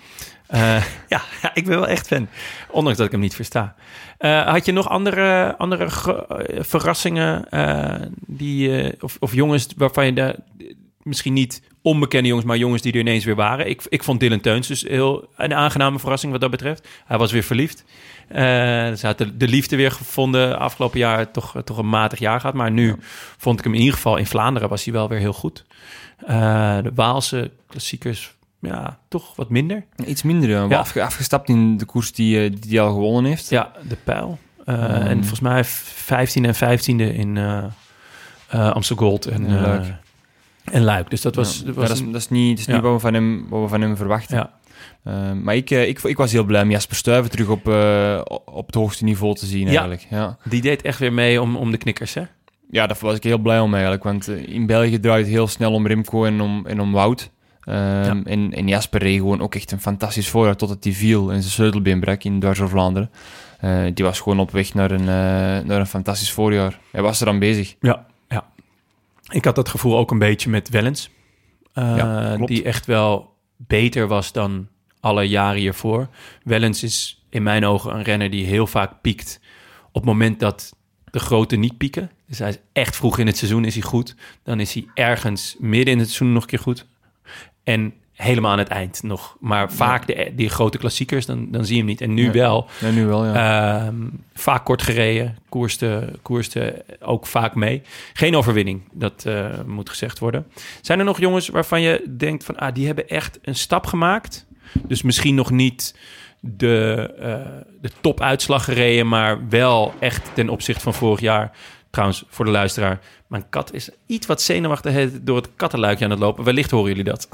Uh, ja, ja, ik ben wel echt fan. Ondanks dat ik hem niet versta. Uh, had je nog andere, andere ge- uh, verrassingen? Uh, die, uh, of, of jongens waarvan je daar... Misschien niet onbekende jongens, maar jongens die er ineens weer waren. Ik, ik vond Dylan Teuns dus heel een aangename verrassing wat dat betreft. Hij was weer verliefd. Uh, ze had de, de liefde weer gevonden. Afgelopen jaar toch, toch een matig jaar gehad. Maar nu ja. vond ik hem in ieder geval in Vlaanderen was hij wel weer heel goed. Uh, de Waalse klassiekers... Ja, toch wat minder. Iets minder, ja. Ja. Afge, afgestapt in de koers die, die hij al gewonnen heeft. Ja, de Pijl. Uh, Um. En volgens mij vijftiende en vijftiende in uh, uh, Amstel Gold en, En Luik. uh, en Luik. Dus dat was... Ja, dat was ja, dat, is, dat is niet, dat is ja. niet wat we van hem, wat we van hem verwachten. Ja. Uh, maar ik, uh, ik, ik was heel blij om Jasper Stuyven terug op, uh, op het hoogste niveau te zien, Ja. eigenlijk. Ja. Die deed echt weer mee om, om de knikkers, hè? Ja, daar was ik heel blij om eigenlijk. Want uh, in België draait het heel snel om Remco en om, en om Wout. Um, ja. en, en Jasper reed gewoon ook echt een fantastisch voorjaar totdat hij viel en zijn sleutelbeen brak in Dwars-Vlaanderen. Uh, die was gewoon op weg naar een, uh, naar een fantastisch voorjaar. Hij was er aan bezig. Ja, ja. Ik had dat gevoel ook een beetje met Wellens. Uh, Ja, klopt. die echt wel beter was dan alle jaren hiervoor. Wellens is in mijn ogen een renner die heel vaak piekt op het moment dat de grote niet pieken. Dus hij is echt vroeg in het seizoen is hij goed. Dan is hij ergens midden in het seizoen nog een keer goed. En helemaal aan het eind nog. Maar vaak de, die grote klassiekers, dan, dan zie je hem niet. En nu Ja. wel. Ja, nu wel, ja. Uh, vaak kort gereden. Koerste, koerste ook vaak mee. Geen overwinning, dat uh, moet gezegd worden. Zijn er nog jongens waarvan je denkt van... ah, die hebben echt een stap gemaakt. Dus misschien nog niet de, uh, de topuitslag gereden... maar wel echt ten opzichte van vorig jaar... Trouwens, voor de luisteraar, mijn kat is iets wat zenuwachtig door het kattenluikje aan het lopen. Wellicht horen jullie dat.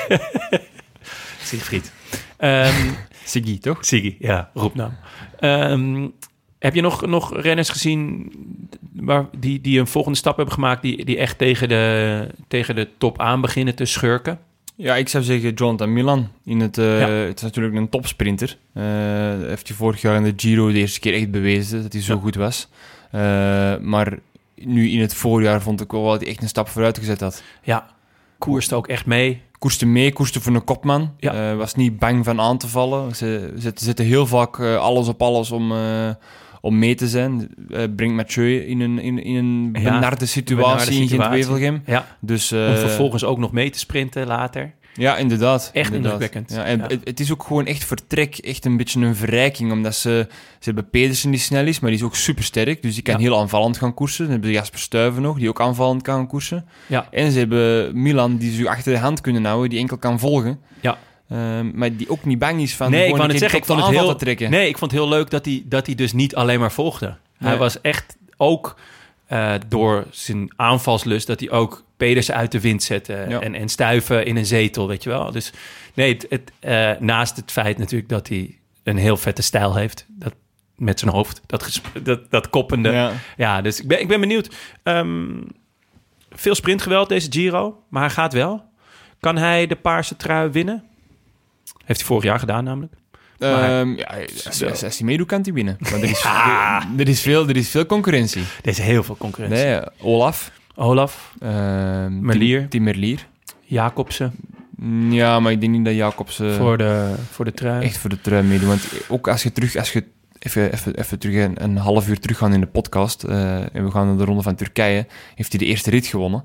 Siegfried. Um, Siggy, toch? Siggy, ja, roepnaam. Um, heb je nog, nog renners gezien waar, die, die een volgende stap hebben gemaakt... die, die echt tegen de, tegen de top aan beginnen te schurken? Ja, ik zou zeggen Jonathan Milan. In het, uh, Ja. Het is natuurlijk een topsprinter. Uh, heeft hij vorig jaar in de Giro de eerste keer echt bewezen dat hij zo Ja. goed was. Uh, maar nu in het voorjaar vond ik wel dat hij echt een stap vooruit gezet had. Ja, koerste ook echt mee. Koerste mee, koerste voor een kopman. Ja. Uh, was niet bang van aan te vallen. Ze zetten, zetten heel vaak uh, alles op alles om, uh, om mee te zijn. Uh, brengt Mathieu in een, in, in een Ja, benarde situatie benarde in situatie. Gent-Wevelgem. Ja, Dus, uh, om vervolgens ook nog mee te sprinten later. Ja, inderdaad. Echt inderdaad. indrukwekkend. Ja, en Ja. Het, het is ook gewoon echt vertrek, echt een beetje een verrijking, omdat ze, ze hebben Pedersen die snel is, maar die is ook supersterk, dus die kan Ja. heel aanvallend gaan koersen. Dan hebben ze Jasper Stuyven nog, die ook aanvallend kan gaan koersen. Ja. En ze hebben Milan, die ze achter de hand kunnen houden, die enkel kan volgen. Ja. Um, maar die ook niet bang is van Nee, ik gewoon wou een het keer zeggen, ik tot vond de het aanval heel, te trekken. nee, ik vond het heel leuk dat hij, dat hij dus niet alleen maar volgde. Hij Nee. was echt ook uh, door zijn aanvalslust dat hij ook Pedersen uit de wind zette Ja. en, en Stuyven in een zetel, weet je wel. Dus nee, het, het, uh, naast het feit natuurlijk dat hij een heel vette stijl heeft, dat met zijn hoofd, dat, gesp- dat, dat koppende. Ja, Ja. dus ik ben, ik ben benieuwd. Um, veel sprintgeweld deze Giro, maar hij gaat wel. Kan hij de paarse trui winnen? Heeft hij vorig jaar gedaan namelijk. Maar- Um, ja, als, als, als hij meedoet, kan hij winnen. Maar er is, er, is veel, er is veel concurrentie. Er is heel veel concurrentie. Nee, Olaf. Olaf, Um, Merlier. Tim, Tim Merlier. Jacobsen Ja, maar ik denk niet dat Jacobs uh, voor, de, voor de trui. echt voor de trui meedoet. Want ook als je terug, als je even, even, even terug een, een half uur terug gaan in de podcast uh, en we gaan naar de Ronde van Turkije, heeft hij de eerste rit gewonnen.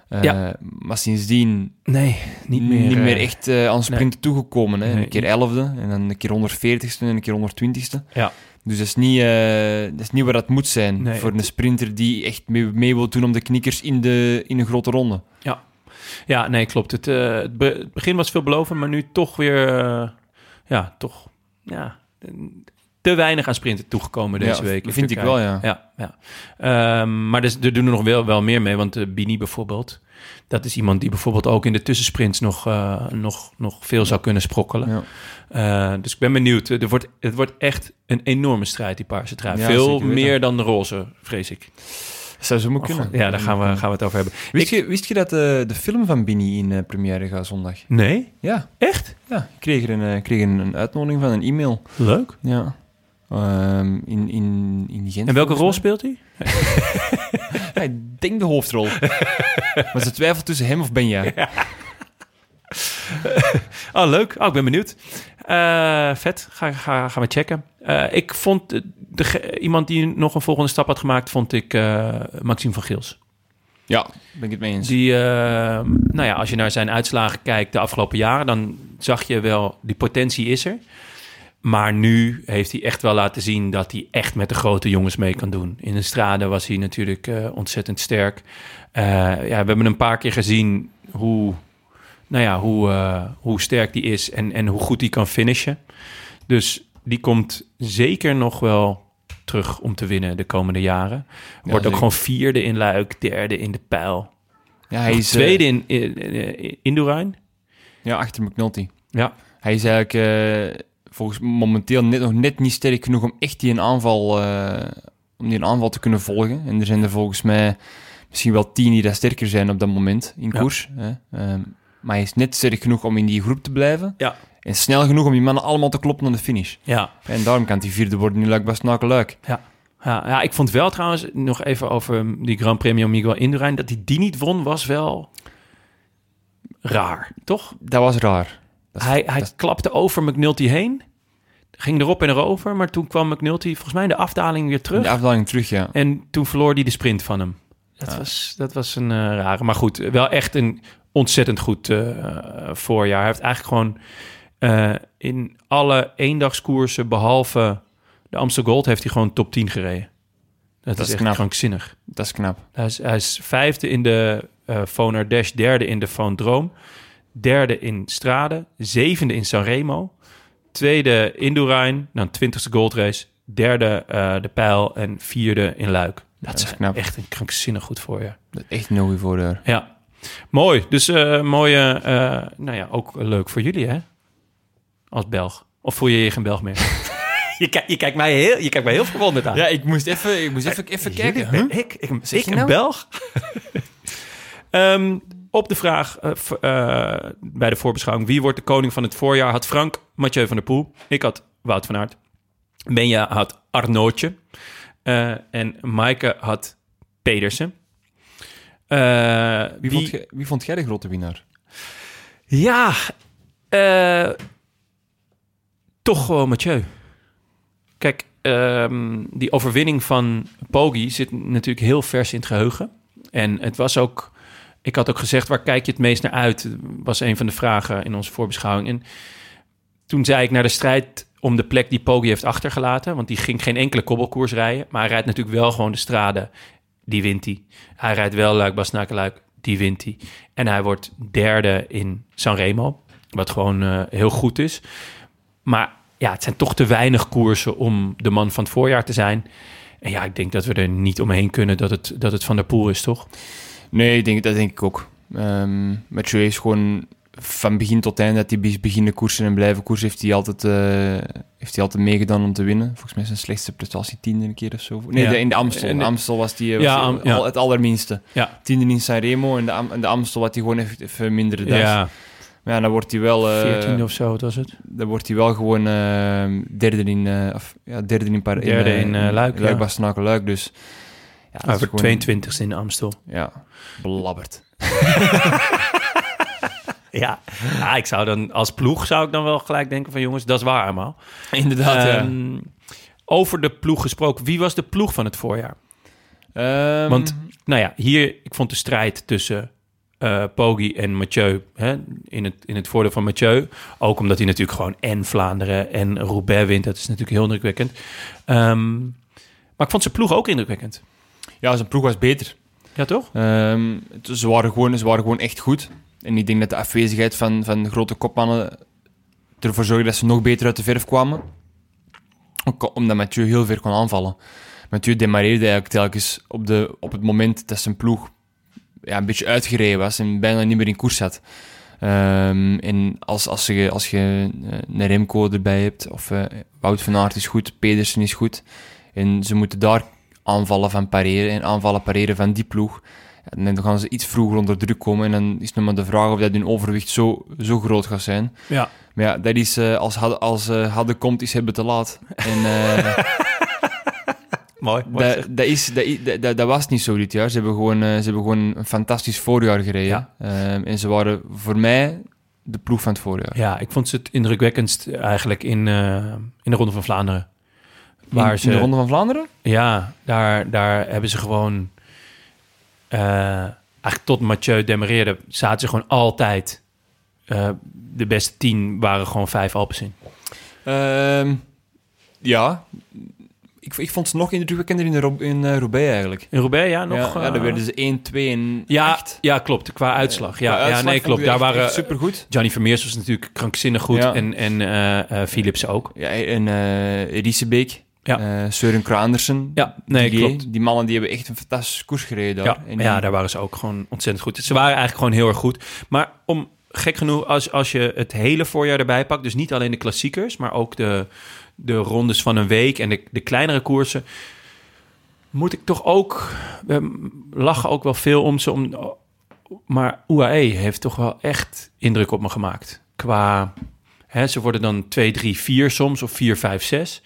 Uh, Ja. Maar sindsdien Nee, niet meer, niet meer uh, echt uh, aan sprinten nee. toegekomen. Hè. Nee, een keer elfde en dan een keer honderdveertigste en een keer honderdtwintigste. Ja. Dus dat is, niet, uh, dat is niet waar dat moet zijn nee, voor het... een sprinter die echt mee, mee wil doen om de knikkers in, de, in een grote ronde. Ja, ja nee, klopt. Het, uh, het, be- het begin was veelbelovend, maar nu toch weer... Uh, ja, toch... Ja, te weinig aan sprinten toegekomen deze ja, week. Vind ik wel, ja. ja, ja. Um, maar dus, er doen er nog wel, wel meer mee, want uh, Bini bijvoorbeeld... Dat is iemand die bijvoorbeeld ook in de tussensprints nog, uh, nog, nog veel zou kunnen sprokkelen. Ja. Uh, dus ik ben benieuwd. Er wordt, het wordt echt een enorme strijd, die paarse trui. Ja, veel meer dan de roze, vrees ik. Zou ze moeten kunnen. Ja, daar gaan we, gaan we het over hebben. Wist, ik, je, wist je dat de, de film van Bini in uh, première gaat zondag? Nee? Ja. Echt? Ja, ik kreeg er een, uh, kreeg een, een uitnodiging van een e-mail. Leuk. Ja. Um, in, in, in Gent. En welke rol speelt hij? Ja, ik denk de hoofdrol. Maar ze twijfelt tussen hem of Benja. Ja. Oh, leuk. Oh, ik ben benieuwd. Uh, vet. Ga, ga, gaan we checken. Uh, ik vond... De, de, iemand die nog een volgende stap had gemaakt... vond ik uh, Maxime van Gils. Ja, ben ik het mee eens. Die, uh, nou ja, als je naar zijn uitslagen kijkt de afgelopen jaren... dan zag je wel, die potentie is er. Maar nu heeft hij echt wel laten zien dat hij echt met de grote jongens mee kan doen. In de Strade was hij natuurlijk uh, ontzettend sterk. Uh, ja, we hebben een paar keer gezien hoe, nou ja, hoe, uh, hoe sterk die is en, en hoe goed hij kan finishen. Dus die komt zeker nog wel terug om te winnen de komende jaren. Wordt ja, ook gewoon vierde in Luik, derde in de Pijl. Ja, hij is tweede in, in, in Indurain. Ja, achter McNulty. Ja. Hij is eigenlijk... Uh... volgens momenteel net, nog net niet sterk genoeg om echt die een aanval, uh, om die een aanval te kunnen volgen. En er zijn er volgens mij misschien wel tien die daar sterker zijn op dat moment in koers. Ja. Hè? Um, maar hij is net sterk genoeg om in die groep te blijven. Ja. En snel genoeg om die mannen allemaal te kloppen aan de finish. Ja. En daarom kan hij vierde worden in Luik-Bastenaken-Luik. Ja. Ja, ja, ik vond wel trouwens, nog even over die Grand Premio Miguel Indurain, dat hij die niet won was wel raar, toch? Dat was raar. Dat is, hij hij dat... klapte over McNulty heen, ging erop en erover, maar toen kwam McNulty volgens mij in de afdaling weer terug. De afdaling terug, ja. En toen verloor hij de sprint van hem. Dat, ja. was, dat was een uh, rare, maar goed, wel echt een ontzettend goed uh, voorjaar. Hij heeft eigenlijk gewoon uh, in alle eendagskoersen, behalve de Amstel Gold, heeft hij gewoon top tien gereden. Dat, dat is echt knap. Krankzinnig. Dat is knap. Hij is, hij is vijfde in de uh, Foon Ardèche, derde in de Foon Droom, derde in Strade, zevende in Sanremo, tweede Indurain, dan twintigste goldrace, derde uh, de Pijl en vierde in Luik. Dat, dat is is knap. Echt een krankzinnig goed voorjaar. Dat is echt een heel goed voorjaar. Ja, mooi. Dus uh, mooie, uh, nou ja, ook leuk voor jullie, hè? Als Belg. Of voel je je geen Belg meer? Je, kijk, je, kijkt mij heel, je kijkt mij heel verwonderd aan. Ja, ik moest even, ik moest even, even Jullie, kijken. Huh? Ik, ik, ik, ik nou? Een Belg? um, op de vraag uh, v- uh, bij de voorbeschouwing... wie wordt de koning van het voorjaar... had Frank Mathieu van der Poel. Ik had Wout van Aert. Benja had Arnootje. Uh, en Maaike had Pedersen. Uh, wie, wie... Vond ge, wie vond jij de grote winnaar? Ja, uh, toch gewoon Mathieu. Kijk, um, die overwinning van Poggi zit natuurlijk heel vers in het geheugen. En het was ook... Ik had ook gezegd, waar kijk je het meest naar uit? Was een van de vragen in onze voorbeschouwing. En toen zei ik naar de strijd om de plek die Poggi heeft achtergelaten. Want die ging geen enkele kobbelkoers rijden. Maar hij rijdt natuurlijk wel gewoon de Strade. Die wint hij. Hij rijdt wel Luik-Bastenaken-Luik. Die wint hij. En hij wordt derde in Sanremo. Wat gewoon uh, heel goed is. Maar ja, het zijn toch te weinig koersen om de man van het voorjaar te zijn. En ja, ik denk dat we er niet omheen kunnen dat het, dat het Van der Poel is, toch? Nee, ik denk, dat denk ik ook. Um, Mathieu is gewoon van begin tot eind dat hij beginnen koersen en blijven koersen, heeft hij altijd, uh, heeft hij altijd meegedaan om te winnen. Volgens mij zijn slechtste prestatie tiende een keer of zo. Nee, ja. de, in de Amstel. In de Amstel was hij ja, al, ja. het allerminste. Ja. Tiende in Sanremo en de, en de Amstel had hij gewoon even, even mindere dag. Ja. Maar ja, dan wordt hij wel... Uh, veertiende of zo, wat was het? Dan wordt hij wel gewoon uh, derde in... Uh, of, ja, derde in... Par, derde in, uh, in uh, Luik, Luik, ja. Bastenaken, Luik, dus... Ja, dat is tweeëntwintigste in de Amstel. Ja, belabberd. ja. ja, ik zou dan... Als ploeg zou ik dan wel gelijk denken van... jongens, dat is waar allemaal. Inderdaad, um, ja. Over de ploeg gesproken. Wie was de ploeg van het voorjaar? Um, Want, nou ja, hier... Ik vond de strijd tussen uh, Poggi en Mathieu, hè, in, het, in het voordeel van Mathieu. Ook omdat hij natuurlijk gewoon en Vlaanderen en Roubaix wint. Dat is natuurlijk heel indrukwekkend. Um, maar ik vond zijn ploeg ook indrukwekkend. Ja, zijn ploeg was beter. Ja, toch? Um, ze, waren gewoon, ze waren gewoon echt goed. En ik denk dat de afwezigheid van, van de grote kopmannen ervoor zorgde dat ze nog beter uit de verf kwamen. Ook omdat Mathieu heel ver kon aanvallen. Mathieu demareerde eigenlijk telkens op, de, op het moment dat zijn ploeg ja, een beetje uitgereden was en bijna niet meer in koers zat. Um, en als, als je, als je een Remco erbij hebt, of uh, Wout van Aert is goed, Pedersen is goed, en ze moeten daar aanvallen van pareren en aanvallen pareren van die ploeg, ja, dan gaan ze iets vroeger onder druk komen en dan is nog maar de vraag of dat hun overwicht zo, zo groot gaat zijn. Ja. Maar ja, dat is, uh, als Hadde, als, uh, Hadde komt, is hebben te laat. En... Uh, Mooi. mooi dat, dat, is, dat, dat, dat was niet zo dit jaar. Ze hebben gewoon, uh, ze hebben gewoon een fantastisch voorjaar gereden. Ja. Um, en ze waren voor mij de ploeg van het voorjaar. Ja, ik vond ze het indrukwekkendst eigenlijk in, uh, in de Ronde van Vlaanderen. Waar in, ze, in de Ronde van Vlaanderen? Ja, daar, daar hebben ze gewoon... Uh, eigenlijk tot Mathieu demareerde, zaten ze gewoon altijd... Uh, de beste tien waren gewoon vijf Alpes in. Um, ja... Ik, ik vond ze nog indrukwekkender in, de, in uh, Roubaix eigenlijk. In Roubaix, ja, nog... Ja, uh, ja daar werden ze één, twee en ja, acht. Ja, klopt. Qua uitslag. Ja, qua ja, uitslag nee, klopt. Daar echt, waren... echt supergoed. Gianni Vermeers was natuurlijk krankzinnig goed. Ja. En, en uh, uh, Philips ook. Ja, en uh, Riesebeek. Ja. Uh, Søren Kraandersen. Ja, nee, die, klopt. Die mannen die hebben echt een fantastische koers gereden daar. Ja, en ja, die... daar waren ze ook gewoon ontzettend goed. Ze waren eigenlijk gewoon heel erg goed. Maar om... Gek genoeg, als, als je het hele voorjaar erbij pakt... dus niet alleen de klassiekers... maar ook de, de rondes van een week... en de, de kleinere koersen... moet ik toch ook... We lachen ook wel veel om ze... Om, maar U A E heeft toch wel echt indruk op me gemaakt. Qua... Hè, ze worden dan twee, drie, vier soms... of vier, vijf, zes.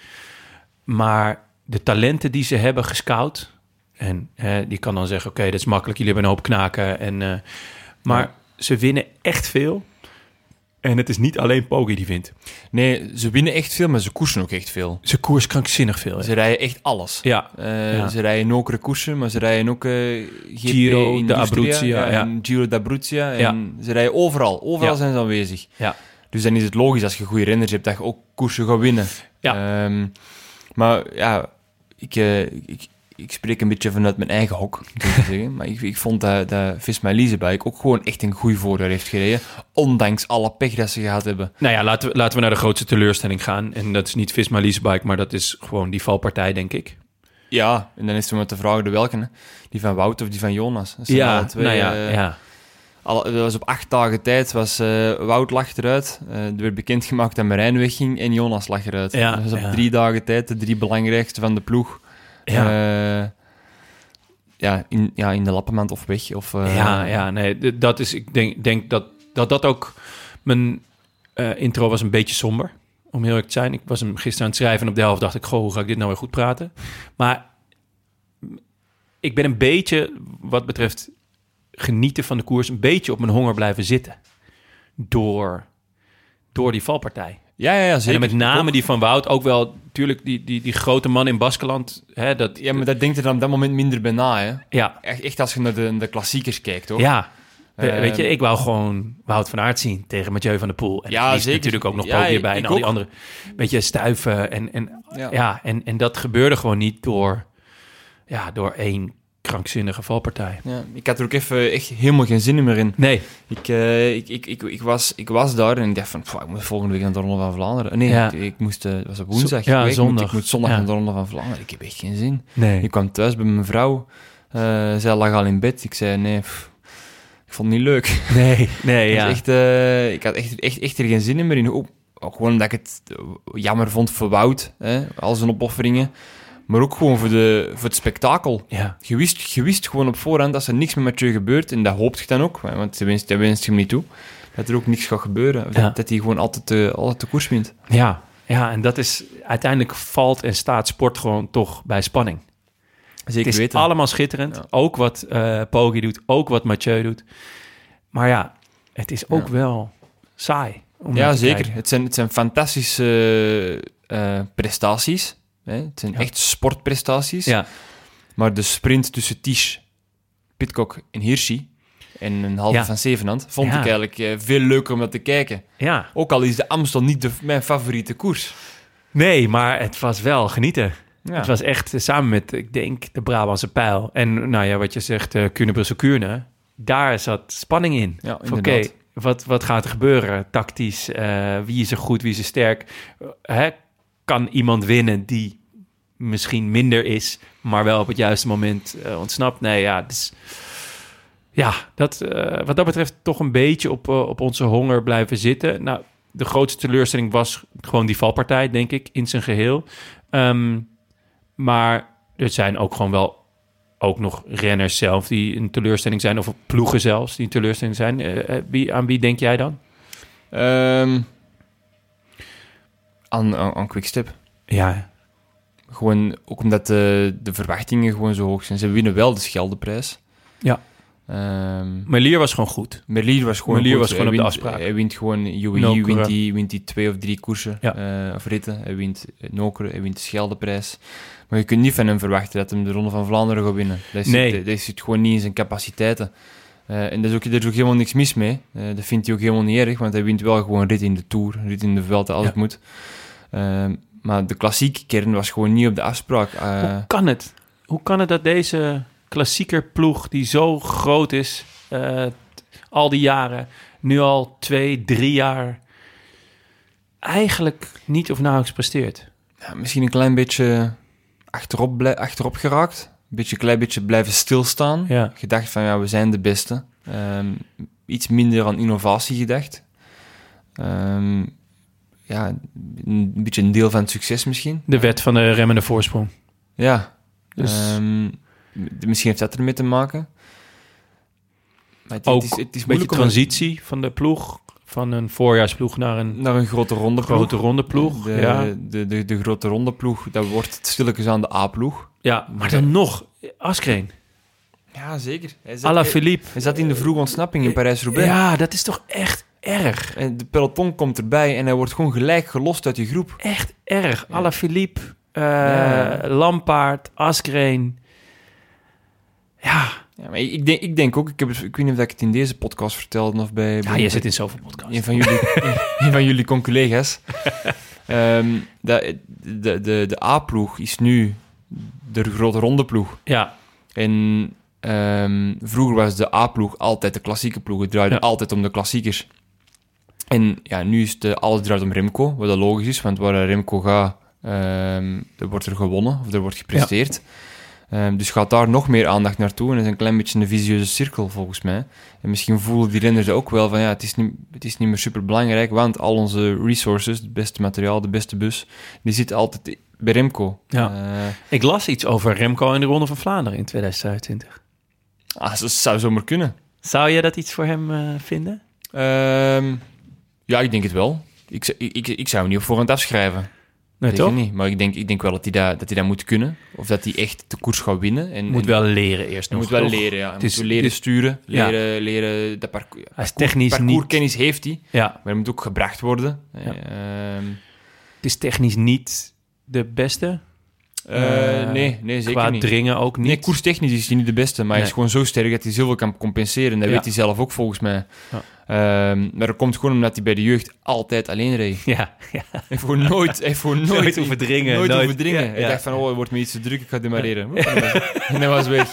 Maar de talenten die ze hebben gescout... en hè, die kan dan zeggen... oké, okay, dat is makkelijk, jullie hebben een hoop knaken. En, uh, maar... Ja. Ze winnen echt veel. En het is niet alleen Poggi die wint. Nee, ze winnen echt veel, maar ze koersen ook echt veel. Ze koers krankzinnig veel. Hè? Ze rijden echt alles. Ja. Uh, ja. Ze rijden nokere koersen, maar ze rijden ook uh, Giro d'Abruzia. Ja, ja. en Giro d'Abruzia. Ja. En ze rijden overal. Overal ja. zijn ze aanwezig. Ja. Dus dan is het logisch als je goede renners hebt, dat je ook koersen gaat winnen. Ja. Um, maar ja, ik... Uh, ik Ik spreek een beetje vanuit mijn eigen hok, moet ik zeggen. Maar ik, ik vond dat, dat Visma Leasebike ook gewoon echt een goede voorjaar heeft gereden. Ondanks alle pech dat ze gehad hebben. Nou ja, laten we, laten we naar de grootste teleurstelling gaan. En dat is niet Visma Leasebike, maar dat is gewoon die valpartij, denk ik. Ja, en dan is er maar te vragen de welke. Hè? Die van Wout of die van Jonas. Dat ja, alle twee, nou ja, uh, ja. Alle, dat was op acht dagen tijd. Was, uh, Wout lag eruit. Uh, er werd bekendgemaakt dat Marijn wegging en Jonas lag eruit. Ja, dat was op ja. drie dagen tijd de drie belangrijkste van de ploeg. Ja. Uh, Ja, in, ja, in de lappenmand of weg. Of, uh... Ja, ja, nee, dat is, ik denk, denk dat, dat dat ook... Mijn uh, intro was een beetje somber, om heel erg te zijn. Ik was hem gisteren aan het schrijven en op de helft dacht ik... Goh, hoe ga ik dit nou weer goed praten? Maar ik ben een beetje, wat betreft genieten van de koers... een beetje op mijn honger blijven zitten. Door, door die valpartij. Ja, ja, ja, zeker. En met name die van Wout, ook wel... Tuurlijk, die, die, die grote man in Baskeland... Hè, dat, ja, maar dat denkt er dan op dat moment minder bij na, hè? Ja. Echt, echt als je naar de, de klassiekers kijkt, hoor. Ja. Uh, weet je, uh, ik wou gewoon Wout van Aert zien tegen Mathieu van der Poel. En ja, die is zeker. natuurlijk ook nog ja, Poggi bij en al ook. die andere. Beetje stuiven. En, en, ja. Ja, en, en dat gebeurde gewoon niet door, ja, door één krankzinnige valpartij. Ja, ik had er ook even echt helemaal geen zin meer in. Nee. Ik, uh, ik, ik, ik, ik, was, ik was daar en ik dacht van, ik moet volgende week naar de Ronde van Vlaanderen. Nee, ja. ik, ik moest, uh, het was op woensdag. Zo, ja, ik, zondag. Moet, ik moet zondag ja. naar de Ronde van Vlaanderen. Ik heb echt geen zin. Nee. Ik kwam thuis bij mijn vrouw. Uh, zij lag al in bed. Ik zei, nee, pff, ik vond het niet leuk. Nee, nee, ja. Echt, uh, ik had echt, echt, echt er geen zin in meer in. Ook, ook gewoon omdat ik het jammer vond voor Wout, hè, al zijn opofferingen. Maar ook gewoon voor, de, voor het spektakel. Ja. Je, wist, je wist gewoon op voorhand dat er niks met Mathieu gebeurt. En dat hoopt je dan ook. Want hij wenst, hij wenst hem niet toe. Dat er ook niks gaat gebeuren. Ja. Dat, dat hij gewoon altijd de, altijd de koers wint. Ja. Ja, en dat is... Uiteindelijk valt en staat sport gewoon toch bij spanning. Zeker het is weten. allemaal schitterend. Ja. Ook wat uh, Poggi doet. Ook wat Mathieu doet. Maar ja, het is ook ja. wel saai. Om ja, te zeker. kijken. Het zijn, het zijn fantastische uh, prestaties. Hè? Het zijn ja. echt sportprestaties. Ja. Maar de sprint tussen Tisch, Pidcock en Hirschi en een halve Ja. van Zevenand, vond Ja. ik eigenlijk uh, veel leuker om dat te kijken. Ja. Ook al is de Amstel niet de, mijn favoriete koers. Nee, maar het was wel genieten. Ja. Het was echt uh, samen met, ik denk, de Brabantse Pijl. En nou ja, wat je zegt, uh, Kuurne-Brussel-Kuurne, daar zat spanning in. Ja, Oké, inderdaad. wat, wat gaat er gebeuren? Tactisch, uh, wie is er goed, wie is er sterk? Uh, hè? Kan iemand winnen die misschien minder is, maar wel op het juiste moment uh, ontsnapt? Nee, ja, dus, ja dat, uh, wat dat betreft toch een beetje op, uh, op onze honger blijven zitten. Nou, de grootste teleurstelling was gewoon die valpartij, denk ik, in zijn geheel. Um, maar er zijn ook gewoon wel ook nog renners zelf die een teleurstelling zijn, of ploegen zelfs die een teleurstelling zijn. Uh, wie, aan wie denk jij dan? Um, aan, aan, aan Quickstep. Ja. Gewoon, ook omdat de, de verwachtingen gewoon zo hoog zijn. Ze winnen wel de Scheldeprijs. Ja. Um, Merlier was gewoon goed. Merlier was gewoon Merlier goed. was gewoon hij op de wint, afspraak. Hij wint gewoon U A E, Nokere. wint die, wint die twee of drie koersen Ja. uh, of ritten. Hij wint Nokere, hij wint de Scheldeprijs. Maar je kunt niet van hem verwachten dat hij de Ronde van Vlaanderen gaat winnen. Dat zit, Nee. dat zit gewoon niet in zijn capaciteiten. Uh, en daar is, ook, daar is ook helemaal niks mis mee. Uh, dat vindt hij ook helemaal niet erg, want hij wint wel gewoon rit in de Tour, rit in de Vuelta als Ja. het moet. Uh, maar de klassieke kern was gewoon niet op de afspraak. Uh, Hoe kan het? Hoe kan het dat deze klassieker ploeg, die zo groot is, uh, al die jaren, nu al twee, drie jaar, eigenlijk niet of nauwelijks presteert? ja, misschien een klein beetje achterop, blij, achterop geraakt. Een beetje, klein beetje blijven stilstaan. Ja. Gedacht van, ja, we zijn de beste. Um, iets minder aan innovatie gedacht. Um, ja, een beetje een deel van het succes misschien. De wet van de remmende voorsprong. Ja. Dus- Um, misschien heeft dat ermee te maken. Maar het, Ook het is, het is een beetje moeilijk om transitie van de ploeg, van een voorjaarsploeg naar een naar een grote ronde ploeg. grote ronde ploeg. De, ja. de, de, de, de grote ronde ploeg, dat wordt stilletjes aan de A-ploeg. ja, maar dan nog, Askreen, Ja, zeker. Hij zat, Ala hij, Philippe. hij zat in de vroege ontsnapping in Parijs-Roubaix. Ja, dat is toch echt erg. En de peloton komt erbij en hij wordt gewoon gelijk gelost uit die groep. Echt erg. Ja. Ala Philippe, uh, Ja. Lampaard, Askreen. Ja, Ja, maar ik, denk, ik denk ook, ik, heb, het- ik weet niet of ik het in deze podcast vertelde of bij, ja bij je zit in zoveel podcasts. een van jullie, een van jullie conculega's. um, de, de, de, de A-ploeg is nu de grote ronde ploeg. Ja, En um, vroeger was de A-ploeg altijd de klassieke ploeg. Het draaide Ja. altijd om de klassiekers. En ja, nu is het alles draait om Remco, wat dat logisch is, want waar Remco gaat, um, er wordt er gewonnen, of er wordt gepresteerd. Um, dus gaat daar nog meer aandacht naartoe. En dat is een klein beetje een visieuze cirkel, volgens mij. En misschien voelen die renners ook wel van, ja, het is niet, het is niet meer super belangrijk, want al onze resources, het beste materiaal, de beste bus, die zit altijd bij Remco. Ja. Uh, ik las iets over Remco in de Ronde van Vlaanderen in tweeduizend vijfentwintig. ah, dat zou zomaar kunnen. Zou je dat iets voor hem uh, vinden? Um, ja, ik denk het wel. Ik, zou- ik, ik, ik zou hem niet op voorhand afschrijven. Nee, Zeker toch? niet. Maar ik denk, ik denk wel dat hij dat, dat hij dat moet kunnen. Of dat hij echt de koers gaat winnen. En, Moet en- wel leren eerst hij nog. moet wel toch? leren, ja. Hij Het moet is- wel leren het- sturen. Ja. Leren, leren dat parcours. Hij is parcours- technisch niet... Parcourskennis heeft hij. Ja, Maar hij moet ook gebracht worden. Ja. Ehm, het is technisch niet de beste. eh, Uh, nee, nee, zeker Qua niet. dringen ook niet. Nee, koerstechnisch is hij niet de beste, maar hij is Nee. gewoon zo sterk dat hij zoveel kan compenseren. Dat Ja. weet hij zelf ook, volgens mij. Ja. Ehm, maar dat komt gewoon omdat hij bij de jeugd altijd alleen reed. Ja, ja. Hij heeft gewoon nooit, hij heeft gewoon nooit, Nooit hoeven dringen, Nooit, nooit- hoeven dringen. ja, Hij ja. dacht van, oh, het wordt me iets te druk, ik ga demareren. En hij was weg.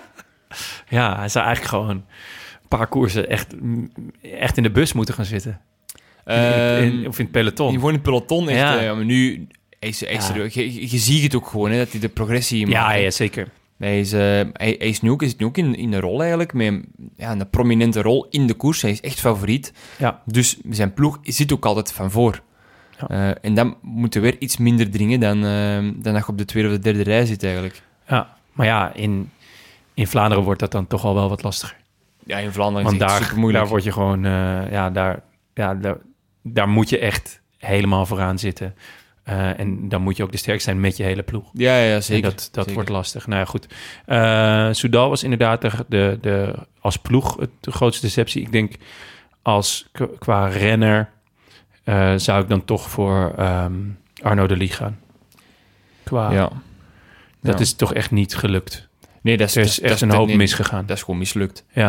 ja, hij zou eigenlijk gewoon een paar koersen echt, echt in de bus moeten gaan zitten. In- in- Ehm, of in het peloton. Gewoon in het peloton echt. Ja. Ja. Maar nu, hij is, hij is Ja. er, je, je- je ziet het ook gewoon, hè, dat hij de progressie in ja, maakt. ja, zeker. Hij, is, eh, hij, hij, is nu ook, hij zit nu ook in, in een rol eigenlijk, met een- ja, een prominente rol in de koers. Hij is echt favoriet. Ja. Dus zijn ploeg zit ook altijd van voor. Ja. Eh, en dan moeten we weer iets minder dringen dan, eh, dan dat je op de tweede of de derde rij zit eigenlijk. Ja, maar ja, in, in Vlaanderen wordt dat dan toch al wel wat lastiger. Ja, in Vlaanderen Want is het daar, super moeilijk. daar word je gewoon, eh, ja, daar, ja daar, daar moet je echt helemaal vooraan zitten. Eh, en dan moet je ook de sterkste zijn met je hele ploeg. Ja, ja, zeker. En dat dat zeker. wordt lastig. Nou ja, goed. Eh Soudal was inderdaad de, de, de, als ploeg het- de grootste deceptie. Ik denk als k- qua renner eh, zou ik dan toch voor ehm, Arno de Lig gaan. Qua, Ja. dat Ja. is toch echt niet gelukt. Nee, dat is, Er dat is dat echt een hoop nee, misgegaan. Dat is gewoon mislukt. Ja,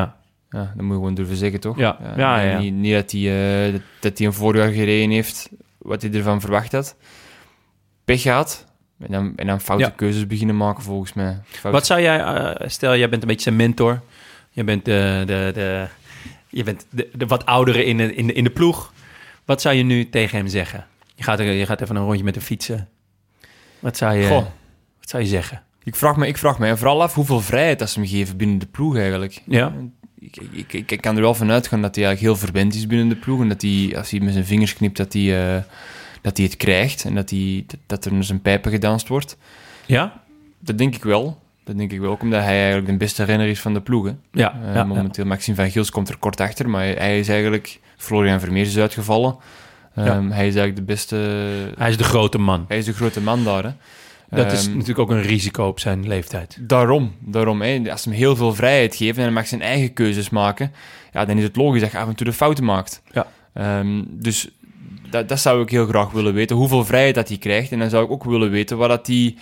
Ja, dat moet je gewoon durven zeggen, toch? Ja, ja, ja, ja. Niet, niet dat hij uh, dat, dat hij een voorjaar gereden heeft wat hij ervan verwacht had. Pech gehad. En dan, en dan foute Ja. keuzes beginnen maken, volgens mij. Fout. Wat zou jij... Uh, stel, jij bent een beetje zijn mentor. Je bent de, de, de, je bent de, de wat oudere in de, in, de, in de ploeg. Wat zou je nu tegen hem zeggen? Je gaat, er, je gaat even een rondje met hem fietsen. Wat zou je, Goh. wat zou je zeggen? Ik vraag me, ik vraag me vooral af hoeveel vrijheid dat ze hem geven binnen de ploeg eigenlijk. Ja. Ik, ik, ik, ik kan er wel van uitgaan dat hij eigenlijk heel verwend is binnen de ploeg. En dat hij, als hij met zijn vingers knipt, dat hij, uh, dat hij het krijgt. En dat, hij, dat, dat er naar zijn pijpen gedanst wordt. Ja? Dat denk ik wel. Dat denk ik wel, ook omdat hij eigenlijk de beste renner is van de ploeg. Hè. Ja, Uh, ja, momenteel, Maxime van Gils komt er kort achter. Maar hij is eigenlijk... Florian Vermeers is uitgevallen. Um, Ja. Hij is eigenlijk de beste... Hij is de grote man. Hij is de grote man daar, hè. Dat is Um, natuurlijk ook een risico op zijn leeftijd. Daarom, daarom hè. Als ze hem heel veel vrijheid geven en hij mag zijn eigen keuzes maken, ja, dan is het logisch dat je af en toe de fouten maakt. Ja. Um, dus dat, dat zou ik heel graag willen weten, hoeveel vrijheid dat hij krijgt. En dan zou ik ook willen weten wat dat hij...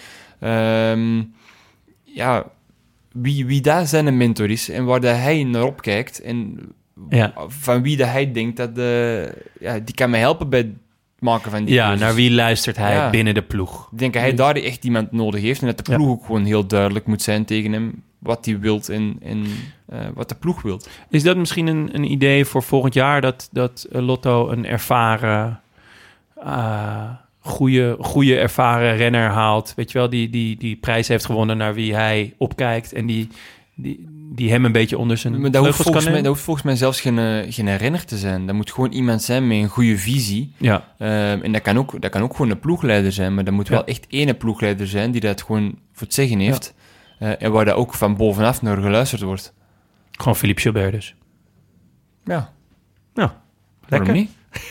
Um, ja, wie, wie daar zijn mentor is en waar dat hij naar opkijkt en Ja. van wie dat hij denkt dat... De, ja, die kan me helpen bij het maken van die Ja, keuzes. naar wie luistert hij Ja. binnen de ploeg? Ik denk dat hij daar echt iemand nodig heeft en dat de Ja. ploeg ook gewoon heel duidelijk moet zijn tegen hem wat hij wilt en, en uh, wat de ploeg wilt. Is dat misschien een, een idee voor volgend jaar dat, dat uh, Lotto een ervaren, uh, goede, goede ervaren renner haalt? Weet je wel, die, die, die prijs heeft gewonnen naar wie hij opkijkt en die, die, die hem een beetje onder zijn Maar dat hoeft, vleugels kan volgens mij, nemen? dat hoeft volgens mij zelfs geen, uh, geen renner te zijn. Dat moet gewoon iemand zijn met een goede visie. Ja, Uh, en dat kan, ook, dat kan ook gewoon een ploegleider zijn, maar dat moet Ja. wel echt één ploegleider zijn die dat gewoon voor het zeggen heeft. Uh, en waar dat ook van bovenaf naar geluisterd wordt. gewoon Philippe Gilbert dus. Ja, Nou, waarom lekker. niet?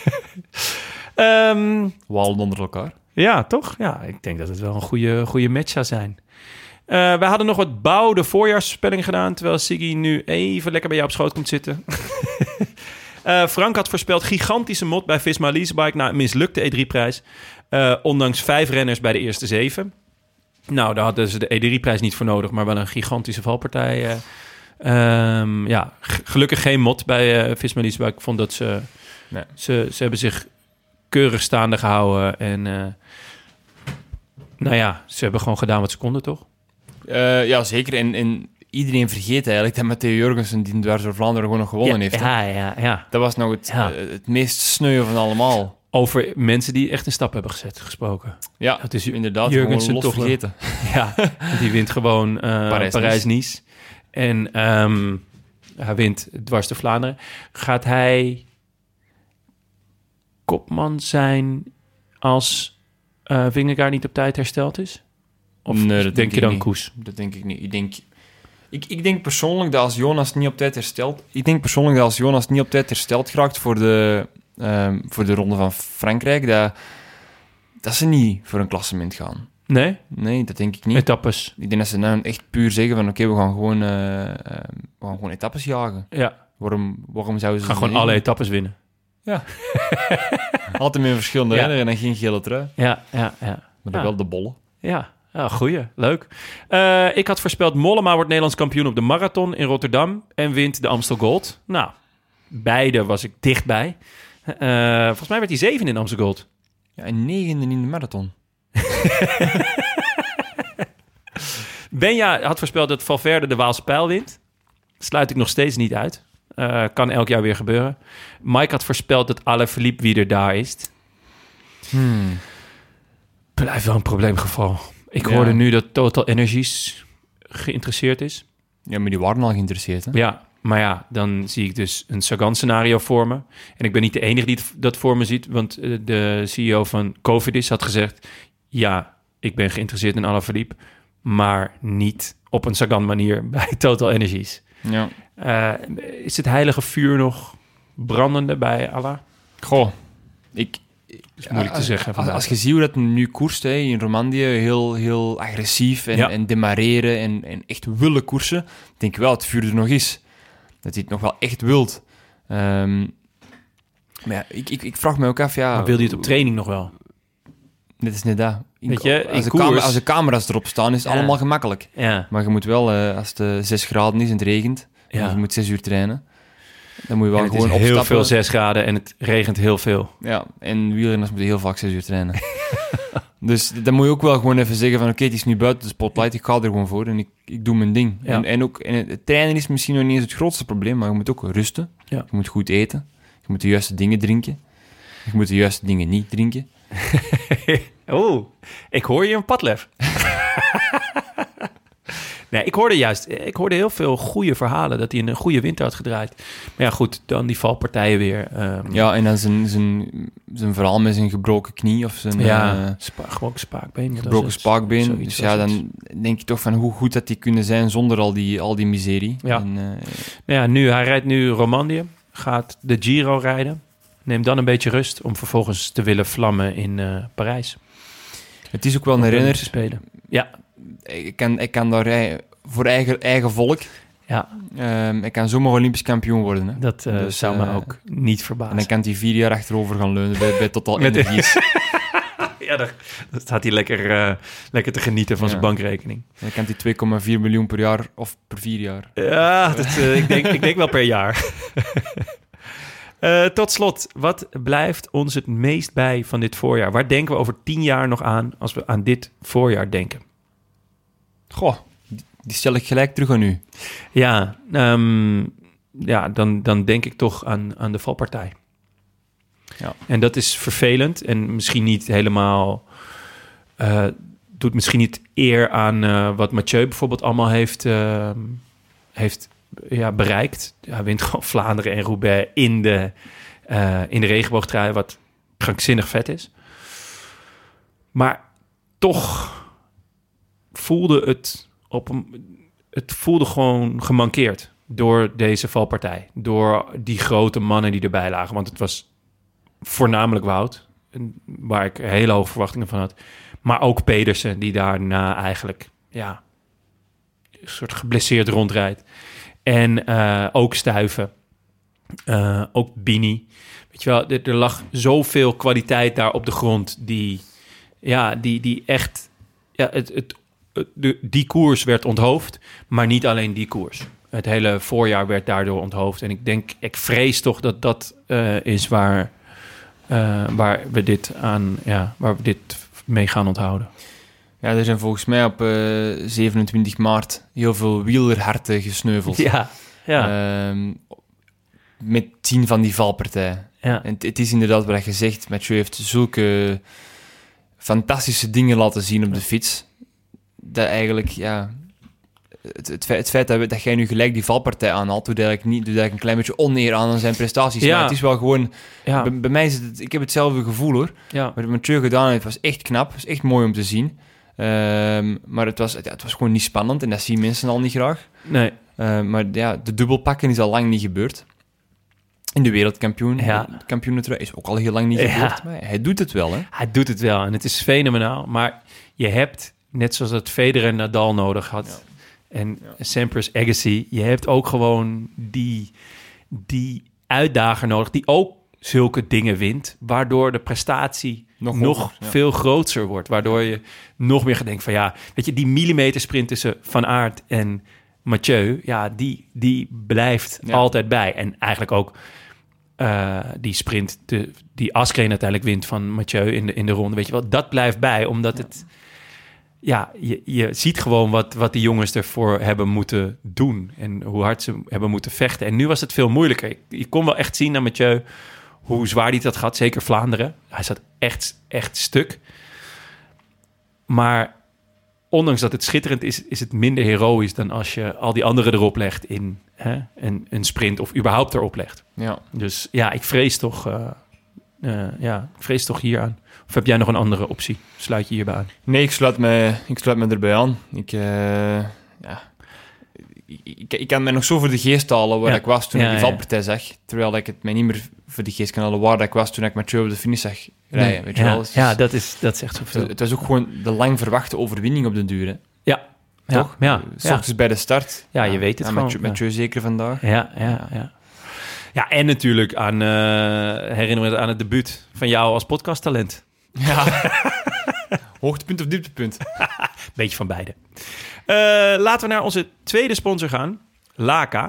Um, Walen onder elkaar. Ja, toch? Ja, ik denk dat het wel een goede, goede match zou zijn. Uh, we hadden nog wat bouwde voorjaarsvoorspellingen gedaan, terwijl Siggy nu even lekker bij jou op schoot komt zitten. uh, Frank had voorspeld gigantische mot bij Visma Leasebike na een mislukte E drie prijs. Uh, ondanks vijf renners bij de eerste zeven. Nou, daar hadden ze de E drie prijs niet voor nodig, maar wel een gigantische valpartij. Uh, um, ja, g- gelukkig geen mot bij uh, Visma Leasebike. Ik vond dat ze, Nee. ze... Ze hebben zich keurig staande gehouden en... Uh, nou ja, ze hebben gewoon gedaan wat ze konden, toch? Uh, ja, zeker. En, en iedereen vergeet eigenlijk dat Matteo Jorgensen die in Dwars door Vlaanderen gewoon nog gewonnen ja, heeft. hè. Ja, ja, ja. Dat was nog het, Ja. uh, het meest sneu van allemaal. Over mensen die echt een stap hebben gezet, gesproken. Ja, Het is inderdaad. Jurgensen Gewoon los toch wel. vergeten. Ja, die wint gewoon uh, Parijs-Nice. Parijs-Nice. En um, hij wint dwars door Vlaanderen. Gaat hij kopman zijn als uh, Vingegaard niet op tijd hersteld is? Of Nee, dat denk, denk je ik dan niet. Koes? Dat denk ik niet. Ik denk, ik, ik denk persoonlijk dat als Jonas niet op tijd herstelt... Ik denk persoonlijk dat als Jonas niet op tijd hersteld geraakt voor de, um, voor de Ronde van Frankrijk, dat, dat ze niet voor een klassement gaan. Nee? Nee, dat denk ik niet. Etappes. Ik denk dat ze dan echt puur zeggen van oké, okay, we gaan gewoon uh, uh, we gaan gewoon etappes jagen. Ja, Waarom, waarom zouden ze... gaan gewoon alle etappes winnen. Ja. Altijd met verschillende Ja. renners en dan geen gele trui. Ja, ja, ja. Maar dan Ja. wel de bollen. Ja, ja goeie. Leuk. Uh, ik had voorspeld Mollema wordt Nederlands kampioen op de marathon in Rotterdam en wint de Amstel Gold. Nou, beide was ik dichtbij. Uh, volgens mij werd hij zeven in de Amstel Gold. Ja, en negende in de marathon. Benja had voorspeld dat Valverde de Waalse Pijl wint. Sluit ik nog steeds niet uit. Uh, kan elk jaar weer gebeuren. Mike had voorspeld dat Alaphilippe wie er daar is. Hmm. Blijft wel een probleemgeval. Ik Ja. hoorde nu dat Total Energies geïnteresseerd is. Ja, maar die waren al geïnteresseerd, hè? Ja, maar ja, dan zie ik dus een Sagan-scenario voor me. En ik ben niet de enige die het- dat voor me ziet, want uh, de C E O van Cofidis had gezegd... ja, ik ben geïnteresseerd in Alaphilippe, maar niet op een Sagan-manier bij Total Energies. Ja. Uh, is het heilige vuur nog brandende bij Allah? Goh, ik... is moeilijk te als- zeggen Als, vandaag. als je ziet hoe dat nu koerst, hè, in Romandie, heel, heel agressief en, Ja. en demareren en, en echt willen koersen, denk ik wel dat het vuur er nog is. Dat hij het nog wel echt wilt. Ehm, maar ja, ik, ik, ik vraag me ook af, ja... Maar wil hij het op training nog wel? Dit is net dat. In- Weet je, in als, de koers- camera- als de camera's erop staan, is het Ja. allemaal gemakkelijk. Ja, Maar je moet wel, eh, als het uh, zes graden is en het regent, Ja. Je moet zes uur trainen. Dan moet je wel en het gewoon is opstappen. heel veel zes graden en het regent heel veel. Ja, en wielrenners moeten heel vaak zes uur trainen. Dus dan moet je ook wel gewoon even zeggen van... Oké, okay, het is nu buiten de spotlight, ik ga er gewoon voor en ik, ik doe mijn ding. Ja. En, en, ook, en het trainen is misschien nog niet eens het grootste probleem, maar je moet ook rusten. Ja. Je moet goed eten. Je moet de juiste dingen drinken. Je moet de juiste dingen niet drinken. Oeh, ik hoor je een padlef. Nee, ik hoorde juist, ik hoorde heel veel goede verhalen dat hij een goede winter had gedraaid. Maar ja, goed, dan die valpartijen weer. Um, Ja, en dan zijn, zijn, zijn verhaal met zijn gebroken knie of zijn ja, uh, spa, gebroken spaakbeen. gebroken spaakbeen. Zoiets Dus ja, was het. dan denk je toch van hoe goed dat die kunnen zijn zonder al die, al die miserie. Ja. En, uh, Nou ja, nu, hij rijdt nu Romandie, gaat de Giro rijden. Neemt dan een beetje rust om vervolgens te willen vlammen in uh, Parijs. het is ook wel een Om te renner. spelen. Ja, Ik kan, ik kan daar rijden voor eigen, eigen volk. ja, Um, ik kan zomaar Olympisch kampioen worden. Hè. dat uh, Dus, zou me uh, ook niet En verbazen. dan kan hij vier jaar achterover gaan leunen bij, bij Total Met de- Energies. Ja, dan, dan staat hij lekker, uh, lekker te genieten van Ja. zijn bankrekening. Dan kan hij twee komma vier miljoen per jaar of per vier jaar. Ja, dat, uh, ik, denk, ik denk wel per jaar. Uh, tot slot, wat blijft ons het meest bij van dit voorjaar? Waar denken we over tien jaar nog aan als we aan dit voorjaar denken? Goh, die, die stel ik gelijk terug aan u. Ja, um, ja dan, dan denk ik toch aan, aan de valpartij. Ja. En dat is vervelend en misschien niet helemaal... Uh, doet misschien niet eer aan uh, wat Mathieu bijvoorbeeld allemaal heeft, uh, heeft ja, bereikt. Hij wint gewoon Vlaanderen en Roubaix in de, uh, in de regenboogtrui, wat krankzinnig vet is. Maar toch voelde het op een, het voelde gewoon gemankeerd door deze valpartij. Door die grote mannen die erbij lagen. Want het was voornamelijk Wout, waar ik hele hoge verwachtingen van had. Maar ook Pedersen, die daarna eigenlijk ja, een soort geblesseerd rondrijdt. En uh, ook Stuyven. Uh, ook Bini. Weet je wel, er, er lag zoveel kwaliteit daar op de grond die, ja, die, die echt... Ja, het, het, het, de, die koers werd onthoofd, maar niet alleen die koers. Het hele voorjaar werd daardoor onthoofd. En ik denk, ik vrees toch dat dat uh, is waar, uh, waar we dit aan, ja, waar we dit mee gaan onthouden. Ja, er zijn volgens mij op uh, zevenentwintig maart heel veel wielerharten gesneuveld. Ja, ja. Um, met het zien van die valpartij. ja. En het, het is inderdaad wat je zegt, Mathieu heeft zulke fantastische dingen laten zien op de fiets, dat eigenlijk, ja... Het, het, feit, het feit dat, we, dat jij nu gelijk die valpartij aanhaalt, doet eigenlijk, niet, doet eigenlijk een klein beetje oneer aan zijn prestaties. Ja. Maar het is wel gewoon... Ja. Bij, bij mij is het... Ik heb hetzelfde gevoel, hoor. Ja. Wat Mathieu gedaan heeft, was echt knap. Het was echt mooi om te zien. Um, maar het was, ja, het was gewoon niet spannend en dat zien mensen al niet graag. Nee. Uh, maar ja, de dubbelpakken is al lang niet gebeurd. In de wereldkampioen. Ja. De kampioenentrui is ook al heel lang niet Ja. gebeurd. Maar hij doet het wel, hè. Hij doet het wel en het is fenomenaal. Maar je hebt, net zoals dat Federer en Nadal nodig had... Ja. En Sampras Agassi, je hebt ook gewoon die, die uitdager nodig... die ook zulke dingen wint, waardoor de prestatie nog, nog hoger, ja. veel groter wordt. Waardoor je nog meer gaat denken van ja... weet je, die millimetersprint tussen Van Aert en Mathieu... ja, die, die blijft Ja. altijd bij. En eigenlijk ook uh, die sprint de, die Askreen uiteindelijk wint van Mathieu in de, in de ronde. Weet je wel, dat blijft bij, omdat Ja. het... Ja, je, je ziet gewoon wat, wat die jongens ervoor hebben moeten doen. En hoe hard ze hebben moeten vechten. En nu was het veel moeilijker. Je, je kon wel echt zien aan Mathieu hoe zwaar hij dat had. Zeker Vlaanderen. Hij zat echt, echt stuk. Maar ondanks dat het schitterend is, is het minder heroïs dan als je al die anderen erop legt in hè, een, een sprint of überhaupt erop legt. Ja. Dus ja, ik vrees toch, uh, uh, ja, ik vrees toch hier aan. Of heb jij nog een andere optie? Sluit je hierbij aan? Nee, ik sluit me, ik sluit me erbij aan. Ik, uh, ja... Ik, ik, ik kan mij nog zo voor de geest halen waar Ja. ik was toen Ja, ik die ja. valpartij zag. Terwijl ik het mij niet meer voor de geest kan halen waar ik was toen ik Mathieu op de finish zag rijden. Nee. Weet je ja, wel? Dus ja, dat is, dat is echt zoveel. het, het was ook gewoon de lang verwachte overwinning op de duur. Hè. Ja, Toch? Ja, S ja. ochtends bij de start. Ja, je weet het aan gewoon, Mathieu, ja. Mathieu zeker vandaag. Ja, ja, ja. Ja, en natuurlijk aan, uh, herinner me aan het debuut van jou als podcasttalent. Ja. Hoogtepunt of dieptepunt? Beetje van beide. Uh, laten we naar onze tweede sponsor gaan. Laka.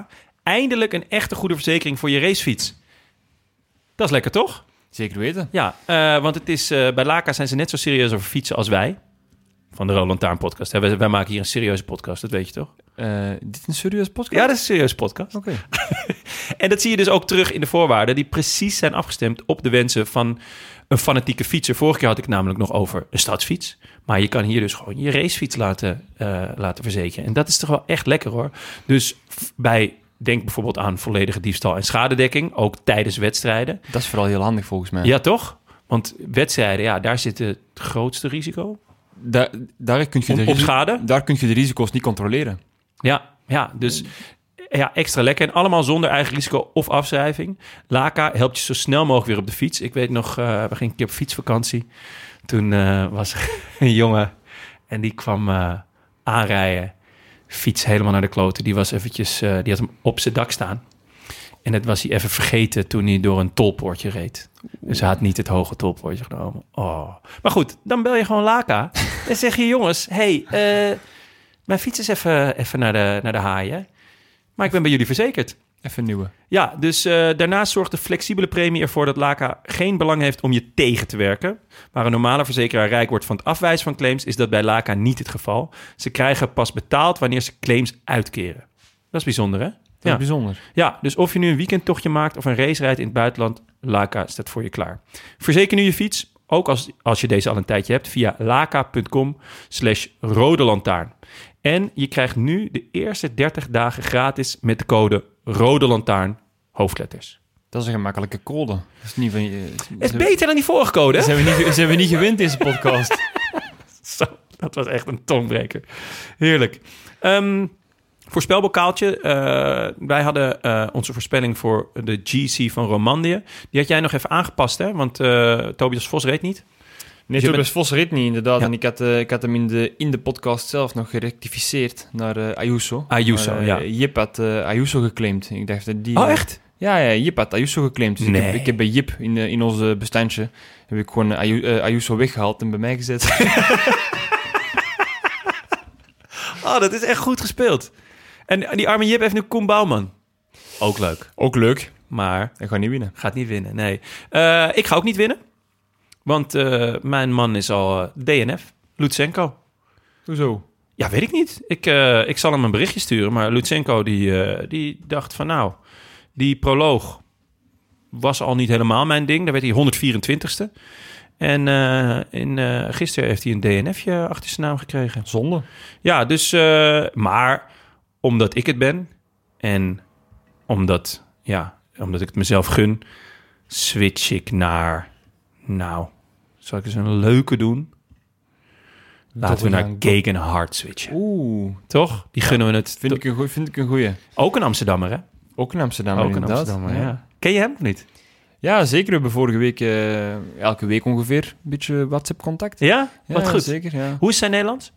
Eindelijk een echte goede verzekering voor je racefiets. Dat is lekker, toch? Zeker weten. Ja, uh, want het is, uh, bij Laka zijn ze net zo serieus over fietsen als wij. Van de Roland Taarn podcast. Hè? Wij, wij maken hier een serieuze podcast, dat weet je toch? Uh, dit is een serieuze podcast? Ja, dat is een serieuze podcast. Oké. Okay. En dat zie je dus ook terug in de voorwaarden... die precies zijn afgestemd op de wensen van een fanatieke fietser. Vorige keer had ik het namelijk nog over een stadsfiets. Maar je kan hier dus gewoon je racefiets laten, uh, laten verzekeren. En dat is toch wel echt lekker, hoor. Dus bij... Denk bijvoorbeeld aan volledige diefstal en schadedekking, ook tijdens wedstrijden. Dat is vooral heel handig volgens mij. Ja, toch? Want wedstrijden, ja, daar zit het grootste risico. Daar, daar kun je de op, op schade? Daar kun je de risico's niet controleren. Ja, ja, dus ja, extra lekker. En allemaal zonder eigen risico of afschrijving. Laka helpt je zo snel mogelijk weer op de fiets. Ik weet nog, uh, we gingen een keer op fietsvakantie. Toen uh, was er een jongen en die kwam uh, aanrijden. Fiets helemaal naar de kloten. Die was eventjes, uh, die had hem op zijn dak staan. En dat was hij even vergeten toen hij door een tolpoortje reed. Dus hij had niet het hoge tolpoortje genomen. Oh. Maar goed, dan bel je gewoon Laka. En zeg je, jongens, hey, uh, mijn fiets is even, even naar, de, naar de haaien. Maar ik ben bij jullie verzekerd. Even een nieuwe. Ja, dus uh, daarnaast zorgt de flexibele premie ervoor dat Laka geen belang heeft om je tegen te werken. Waar een normale verzekeraar rijk wordt van het afwijzen van claims, is dat bij Laka niet het geval. Ze krijgen pas betaald wanneer ze claims uitkeren. Dat is bijzonder, hè? Dat ja. is bijzonder. Ja, dus of je nu een weekendtochtje maakt of een race rijdt in het buitenland, Laka staat voor je klaar. Verzeker nu je fiets, ook als, als je deze al een tijdje hebt, via laka.com slash rode lantaarn. En je krijgt nu de eerste dertig dagen gratis met de code Rode Lantaarn, hoofdletters. Dat is een gemakkelijke code. Dat is niet van je. Het is beter dan die vorige code, hè? Ze hebben niet, ze hebben niet gewend deze podcast. Zo, dat was echt een tongbreker. Heerlijk. Um, voorspelbokaaltje. Uh, wij hadden uh, onze voorspelling voor de G C van Romandie. Die had jij nog even aangepast, hè? Want uh, Tobias Vos reed niet. Nee, dus Tobias bent... Vos reed niet, inderdaad. Ja. En ik had, uh, ik had hem in de, in de podcast zelf nog gerectificeerd naar uh, Ayuso. Ayuso, maar, uh, ja. Jip had uh, Ayuso geclaimd. Ik dacht dat die... Oh, uh, echt? Ja, ja, Jip had Ayuso geclaimd. Dus nee. ik, heb, ik heb bij Jip in, uh, in onze bestandje heb ik gewoon Ayu, uh, Ayuso weggehaald en bij mij gezet. Oh, dat is echt goed gespeeld. En die arme Jip heeft nu Koen Bouwman. Ook leuk. Ook leuk. Maar... Hij gaat niet winnen. Gaat niet winnen, nee. Uh, ik ga ook niet winnen. Want uh, mijn man is al uh, D N F. Lutsenko. Hoezo? Ja, weet ik niet. Ik, uh, ik zal hem een berichtje sturen. Maar Lutsenko die, uh, die dacht van nou... Die proloog was al niet helemaal mijn ding. Daar werd hij honderdvierentwintigste. En uh, in, uh, gisteren heeft hij een D N F'je achter zijn naam gekregen. Zonde. Ja, dus... Uh, maar omdat ik het ben... En omdat... Ja, omdat ik het mezelf gun... Switch ik naar... Nou... Zal ik eens een leuke doen? Laten we naar Gegenhard switchen. Oeh. Toch? Die gunnen we het. Vind ik een goeie, vind ik een goeie. Ook een Amsterdammer, hè? Ook een Amsterdammer, Ook een inderdaad. Amsterdammer, ja. ja. Ken je hem of niet? Ja, zeker. We hebben vorige week, uh, elke week ongeveer, een beetje WhatsApp-contact. Ja? Ja, Wat goed. Zeker, ja. Hoe is zijn Nederlands?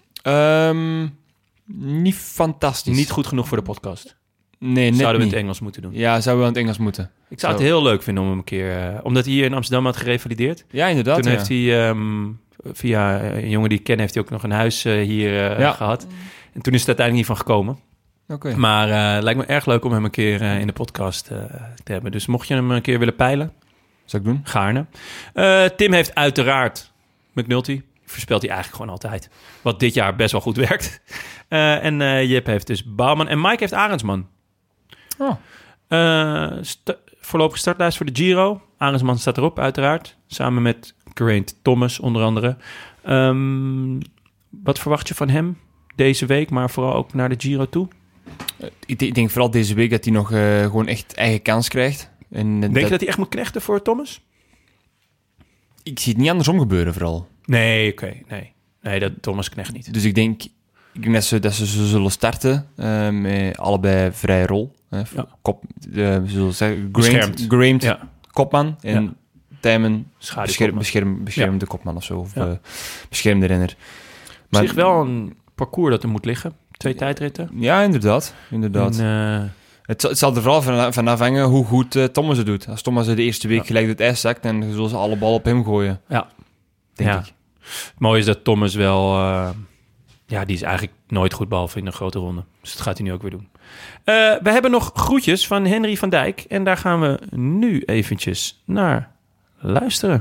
Um, niet fantastisch. Niet goed genoeg voor de podcast. Nee, net Zouden we niet. het Engels moeten doen? Ja, zouden we aan het Engels moeten. Ik zou Zo. het heel leuk vinden om hem een keer... Uh, omdat hij hier in Amsterdam had gerevalideerd. Ja, inderdaad. Toen ja. heeft hij... Um, via een jongen die ik ken... heeft hij ook nog een huis uh, hier uh, ja. gehad. En toen is het uiteindelijk niet van gekomen. Okay. Maar uh, het lijkt me erg leuk om hem een keer uh, in de podcast uh, te hebben. Dus mocht je hem een keer willen peilen... Zou ik doen? Gaarne. Uh, Tim heeft uiteraard McNulty. Voorspelt hij eigenlijk gewoon altijd. Wat dit jaar best wel goed werkt. Uh, en uh, Jip heeft dus Bouwman. En Mike heeft Arendsman. Oh. Uh, st- voorlopige startlijst voor de Giro. Arendsman staat erop, uiteraard. Samen met Geraint Thomas, onder andere. Um, wat verwacht je van hem deze week? Maar vooral ook naar de Giro toe? Uh, ik, ik denk vooral deze week dat hij nog uh, gewoon echt eigen kans krijgt. En Denk dat... je dat hij echt moet knechten voor Thomas? Ik zie het niet andersom gebeuren, vooral. Nee, oké. Okay, nee. nee, dat Thomas knecht niet. Dus ik denk, ik denk dat, ze, dat ze zullen starten uh, met allebei vrije rol. Uh, Ja. Kop, uh, we zullen zeggen, Beschermd. Geraint Ja. kopman en Ja. Tijmen Schaduw bescherm, kopman. bescherm, beschermde Ja. kopman of zo. Of Ja. uh, beschermde renner. Maar zich wel een parcours dat er moet liggen. Twee tijdritten. Ja, inderdaad. inderdaad. En, uh, Het, zal, het zal er vooral van, van afhangen hoe goed uh, Thomas het doet. Als Thomas de eerste week Ja. gelijk het ijs zakt, dan zullen ze alle bal op hem gooien. Ja. Denk Ja. ik. Het mooie is dat Thomas wel... Uh, ja, die is eigenlijk nooit goed, behalve in een grote ronde. Dus dat gaat hij nu ook weer doen. Uh, we hebben nog groetjes van Henry van Dijk. En daar gaan we nu eventjes naar luisteren.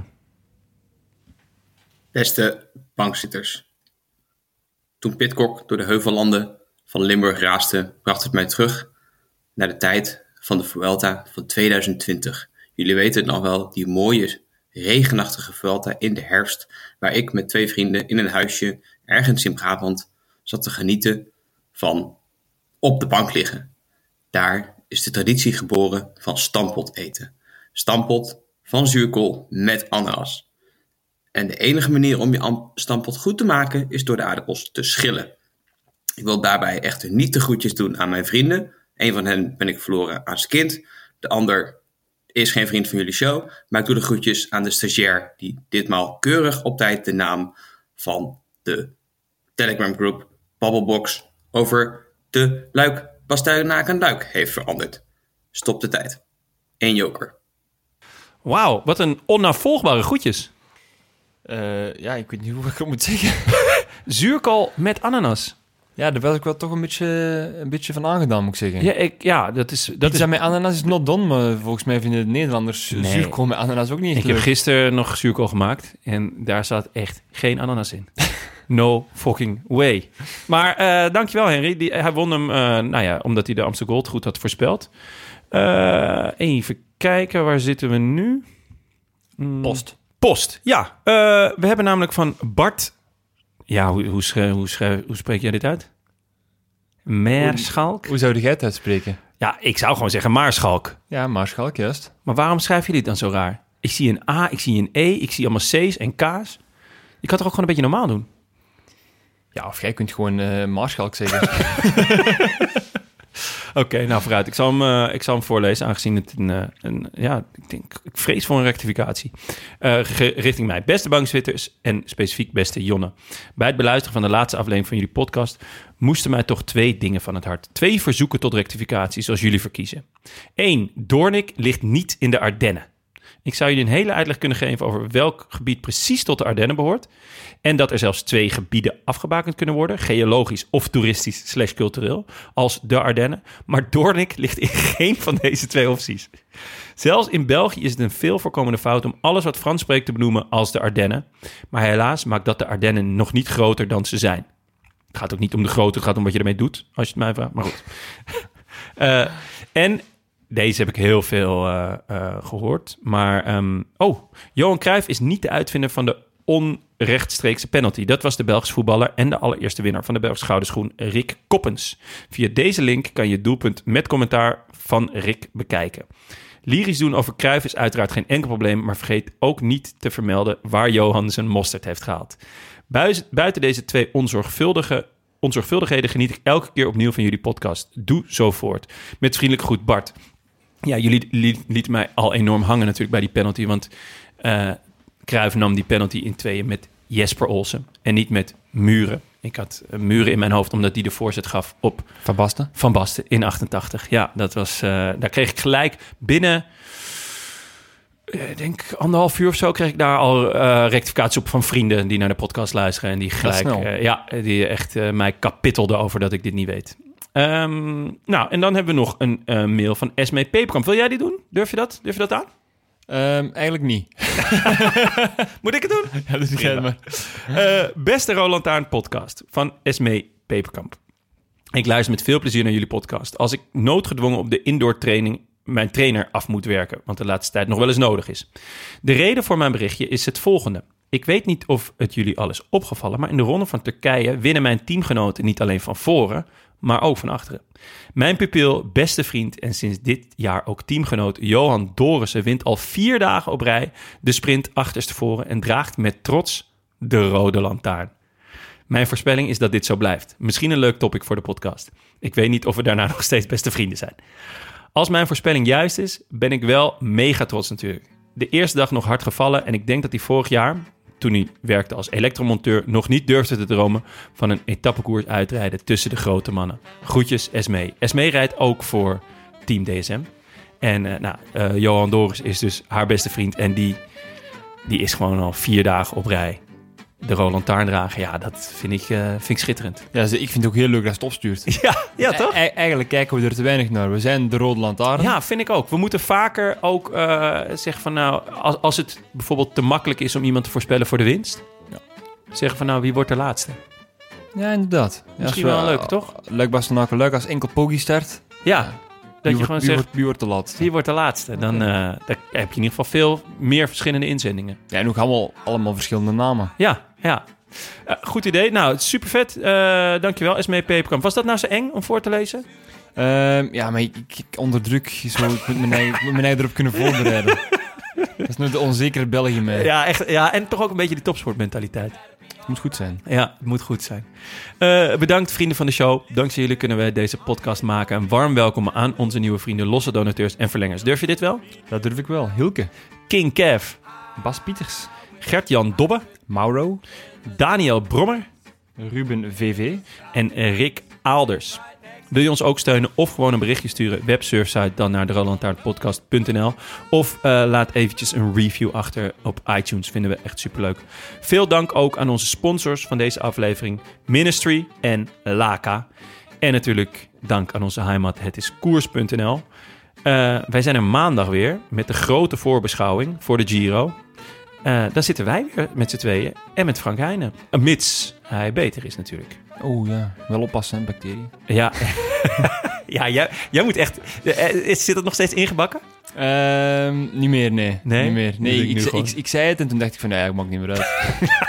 Beste bankzitters. Toen Pidcock door de heuvellanden van Limburg raasde, bracht het mij terug naar de tijd van de Vuelta van tweeduizend twintig. Jullie weten het nog wel, die mooie regenachtige Vuelta in de herfst, waar ik met twee vrienden in een huisje ergens in Brabant zat te genieten van op de bank liggen. Daar is de traditie geboren van stampot eten. Stampot van zuurkool met ananas. En de enige manier om je stampot goed te maken is door de aardappels te schillen. Ik wil daarbij echter niet de groetjes doen aan mijn vrienden. Een van hen ben ik verloren aan zijn kind. De ander is geen vriend van jullie show. Maar ik doe de groetjes aan de stagiair die ditmaal keurig op tijd de naam van de Telegram groep Babbelbox over de Luik Bastenaken en Luik heeft veranderd. Stop de tijd. Eén joker. Wauw, wat een onnavolgbare groetjes. Uh, ja, ik weet niet hoe ik het moet zeggen. Zuurkool met ananas. Ja, daar was ik wel toch een beetje, een beetje van aangedaan, moet ik zeggen. Ja, ik, ja dat is... Dat Pizza is... met ananas is not done, maar volgens mij vinden de Nederlanders nee. zuurkool met ananas ook niet echt Ik leuk. heb gisteren nog zuurkool gemaakt en daar zat echt geen ananas in. No fucking way. Maar uh, dankjewel, Henry. Die, hij won hem, uh, nou ja, omdat hij de Amstel Gold goed had voorspeld. Uh, even kijken, waar zitten we nu? Mm. Post. Post, ja. Uh, we hebben namelijk van Bart... Ja, hoe, hoe, schre, hoe, schre, hoe spreek jij dit uit? Maarschalk? Hoe, hoe zou jij het uitspreken? Ja, ik zou gewoon zeggen Maarschalk. Ja, Maarschalk, juist. Maar waarom schrijf je dit dan zo raar? Ik zie een A, ik zie een E, ik zie allemaal C's en K's. Je kan toch ook gewoon een beetje normaal doen? Ja, of jij kunt gewoon uh, Maarschalk zeggen. Oké, okay, nou vooruit. Ik zal hem, uh, ik zal hem voorlezen, aangezien het een, uh, een... Ja, ik denk, ik vrees voor een rectificatie. Uh, richting mij. Beste bankzitters en specifiek beste Jonne. Bij het beluisteren van de laatste aflevering van jullie podcast moesten mij toch twee dingen van het hart. Twee verzoeken tot rectificatie, zoals jullie verkiezen. Eén, Doornik ligt niet in de Ardennen. Ik zou jullie een hele uitleg kunnen geven over welk gebied precies tot de Ardennen behoort. En dat er zelfs twee gebieden afgebakend kunnen worden. Geologisch of toeristisch slash cultureel. Als de Ardennen. Maar Doornik ligt in geen van deze twee opties. Zelfs in België is het een veel voorkomende fout om alles wat Frans spreekt te benoemen als de Ardennen. Maar helaas maakt dat de Ardennen nog niet groter dan ze zijn. Het gaat ook niet om de grootte, het gaat om wat je ermee doet. Als je het mij vraagt, maar goed. uh, en... Deze heb ik heel veel uh, uh, gehoord. Maar, um, oh, Johan Cruijff is niet de uitvinder van de onrechtstreekse penalty. Dat was de Belgische voetballer en de allereerste winnaar van de Belgische gouden schoen, Rick Koppens. Via deze link kan je het doelpunt met commentaar van Rick bekijken. Lyrisch doen over Cruijff is uiteraard geen enkel probleem, maar vergeet ook niet te vermelden waar Johan zijn mosterd heeft gehaald. Buiten deze twee onzorgvuldige... onzorgvuldigheden geniet ik elke keer opnieuw van jullie podcast. Doe zo voort. Met vriendelijk groet, Bart. Ja, jullie li- lieten mij al enorm hangen natuurlijk bij die penalty. Want uh, Cruijff nam die penalty in tweeën met Jesper Olsen. En niet met Muren. Ik had uh, Muren in mijn hoofd omdat die de voorzet gaf op... Van Basten? Van Basten in achtentachtig. Ja, dat was... Uh, daar kreeg ik gelijk binnen... Ik denk anderhalf uur of zo kreeg ik daar al uh, rectificaties op van vrienden die naar de podcast luisteren. En die gelijk, uh, ja, die echt uh, mij kapittelden over dat ik dit niet weet. Um, nou, en dan hebben we nog een uh, mail van Esmee Peperkamp. Wil jij die doen? Durf je dat? Durf je dat aan? Um, eigenlijk niet. Moet ik het doen? Ja, dat is maar. Uh, beste Roland Taarn podcast van Esmee Peperkamp. Ik luister met veel plezier naar jullie podcast. Als ik noodgedwongen op de indoor training mijn trainer af moet werken, want de laatste tijd nog wel eens nodig is. De reden voor mijn berichtje is het volgende. Ik weet niet of het jullie al is opgevallen, maar in de ronde van Turkije winnen mijn teamgenoten niet alleen van voren, maar ook van achteren. Mijn pupil, beste vriend en sinds dit jaar ook teamgenoot Johan Dorissen wint al vier dagen op rij de sprint achterstevoren en draagt met trots de rode lantaarn. Mijn voorspelling is dat dit zo blijft. Misschien een leuk topic voor de podcast. Ik weet niet of we daarna nog steeds beste vrienden zijn. Als mijn voorspelling juist is, ben ik wel mega trots natuurlijk. De eerste dag nog hard gevallen en ik denk dat hij vorig jaar, toen hij werkte als elektromonteur, nog niet durfde te dromen van een etappekoers uitrijden tussen de grote mannen. Groetjes Esmee. Esmee rijdt ook voor Team D S M. En uh, nou, uh, Johan Doris is dus haar beste vriend en die, die is gewoon al vier dagen op rij de rode lantaarn dragen. Ja, dat vind ik, uh, vind ik schitterend. Ja, ik vind het ook heel leuk dat je het opstuurt. Ja, ja toch? E- eigenlijk kijken we er te weinig naar. We zijn de rode lantaarn. Ja, vind ik ook. We moeten vaker ook uh, zeggen van nou, als, als het bijvoorbeeld te makkelijk is om iemand te voorspellen voor de winst. Ja. Zeggen van nou, wie wordt de laatste? Ja, inderdaad. Misschien ja, wel we, leuk, toch? Leuk Bastenaken, leuk als enkel Poggi start. Ja. Dat wie je wordt, gewoon wie zegt, wordt, wie wordt de laatste? wie wordt de laatste? Dan, uh, dan heb je in ieder geval veel meer verschillende inzendingen. Ja, en ook allemaal, allemaal verschillende namen. Ja, ja. Uh, goed idee. Nou, super vet. Uh, dankjewel, Esmee Peperkamp. Was dat nou zo eng om voor te lezen? Uh, ja, maar ik, ik onderdruk zo. Ik moet mijn eigen, ik moet mijn eigen erop kunnen voorbereiden. Dat is nu de onzekere België mee. Ja, echt, ja, en toch ook een beetje die topsportmentaliteit. Het moet goed zijn. Ja, het moet goed zijn. Uh, bedankt vrienden van de show. Dankzij jullie kunnen we deze podcast maken. Een warm welkom aan onze nieuwe vrienden, losse donateurs en verlengers. Durf je dit wel? Dat durf ik wel. Hilke. King Kev. Bas Pieters. Gert-Jan Dobbe. Mauro. Daniel Brommer. Ruben V V. En Rick Aalders. Wil je ons ook steunen of gewoon een berichtje sturen? Websurfsite dan naar de roland lantaarn podcast punt n l. Of uh, laat eventjes een review achter op iTunes. Vinden we echt superleuk. Veel dank ook aan onze sponsors van deze aflevering. Ministry en Laka. En natuurlijk dank aan onze heimat het is koers punt n l. Uh, wij zijn er maandag weer met de grote voorbeschouwing voor de Giro. Uh, dan zitten wij weer met z'n tweeën en met Frank Heijnen. Uh, mits hij beter is natuurlijk. Oeh ja, wel oppassen, bacteriën. Ja, ja jij, jij moet echt... Uh, zit het nog steeds ingebakken? Uh, niet meer, nee. Nee? Niet meer. Nee, ik, ik, ik, ik zei het en toen dacht ik van, nee, ik maak niet meer uit.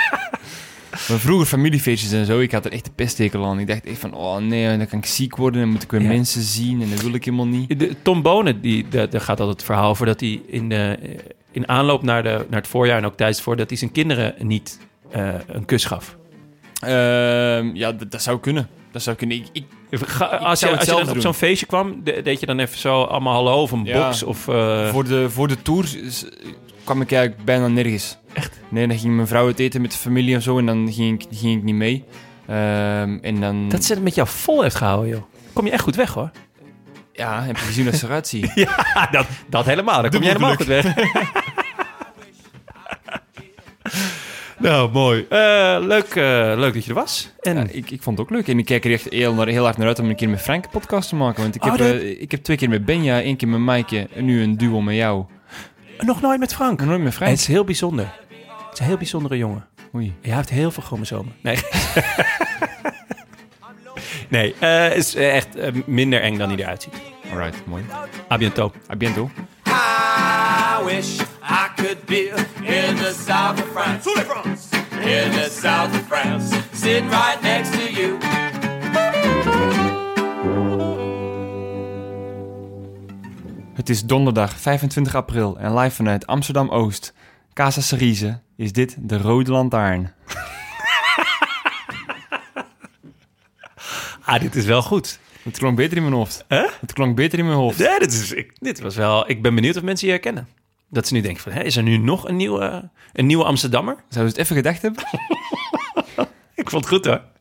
Maar vroeger familiefeestjes en zo, ik had er echt de pesttekel aan. Ik dacht echt van, oh nee, dan kan ik ziek worden en moet ik weer ja. mensen zien en dat wil ik helemaal niet. De, Tom Bonen, die, daar gaat altijd het verhaal voor dat hij in, de, in aanloop naar, de, naar het voorjaar en ook tijdens het voorjaar, dat hij zijn kinderen niet uh, een kus gaf. Uh, ja, dat, dat zou kunnen. Dat zou kunnen. Ik, ik, Ga, als je, als je dan doen. op zo'n feestje kwam, de, deed je dan even zo allemaal hallo of een ja. box? Of, uh... voor, de, voor de tour kwam ik eigenlijk bijna nergens. Echt? Nee, dan ging mijn vrouw het eten met de familie en zo en dan ging ik, ging ik niet mee. Uh, en dan... Dat ze het met jou vol heeft gehouden, joh. Kom je echt goed weg, hoor. Ja, heb je gezien hoe ze eruit ziet? Ja, dat, dat helemaal. Dan kom je helemaal goed weg. Nou, mooi. Uh, leuk, uh, leuk dat je er was. En ja, ik, ik vond het ook leuk. En ik kijk er echt heel, heel hard naar uit om een keer met Frank een podcast te maken. Want ik heb, oh, dat... uh, ik heb twee keer met Benja, één keer met Maaike en nu een duo met jou. Nog nooit met Frank? Nog nooit met Frank. Het is heel bijzonder. Het is een heel bijzondere jongen. Oei. Hij heeft heel veel chromosomen. Nee. nee, het uh, is echt uh, minder eng dan hij eruit ziet. Alright, mooi. A biento. A biento. I wish I could be in the south of France. In the south of France. Sitting right next to you. Het is donderdag vijfentwintig april en live vanuit Amsterdam-Oost, Casa Cerise, is dit de Rode Lantaarn. Ah, dit is wel goed. Het klonk beter in mijn hoofd. Huh? Het klonk beter in mijn hoofd. Ja, dit, is, ik, dit was wel... Ik ben benieuwd of mensen je herkennen. Dat ze nu denken van, hè, is er nu nog een nieuwe, een nieuwe Amsterdammer? Zouden ze het even gedacht hebben? Ik vond het goed, hoor.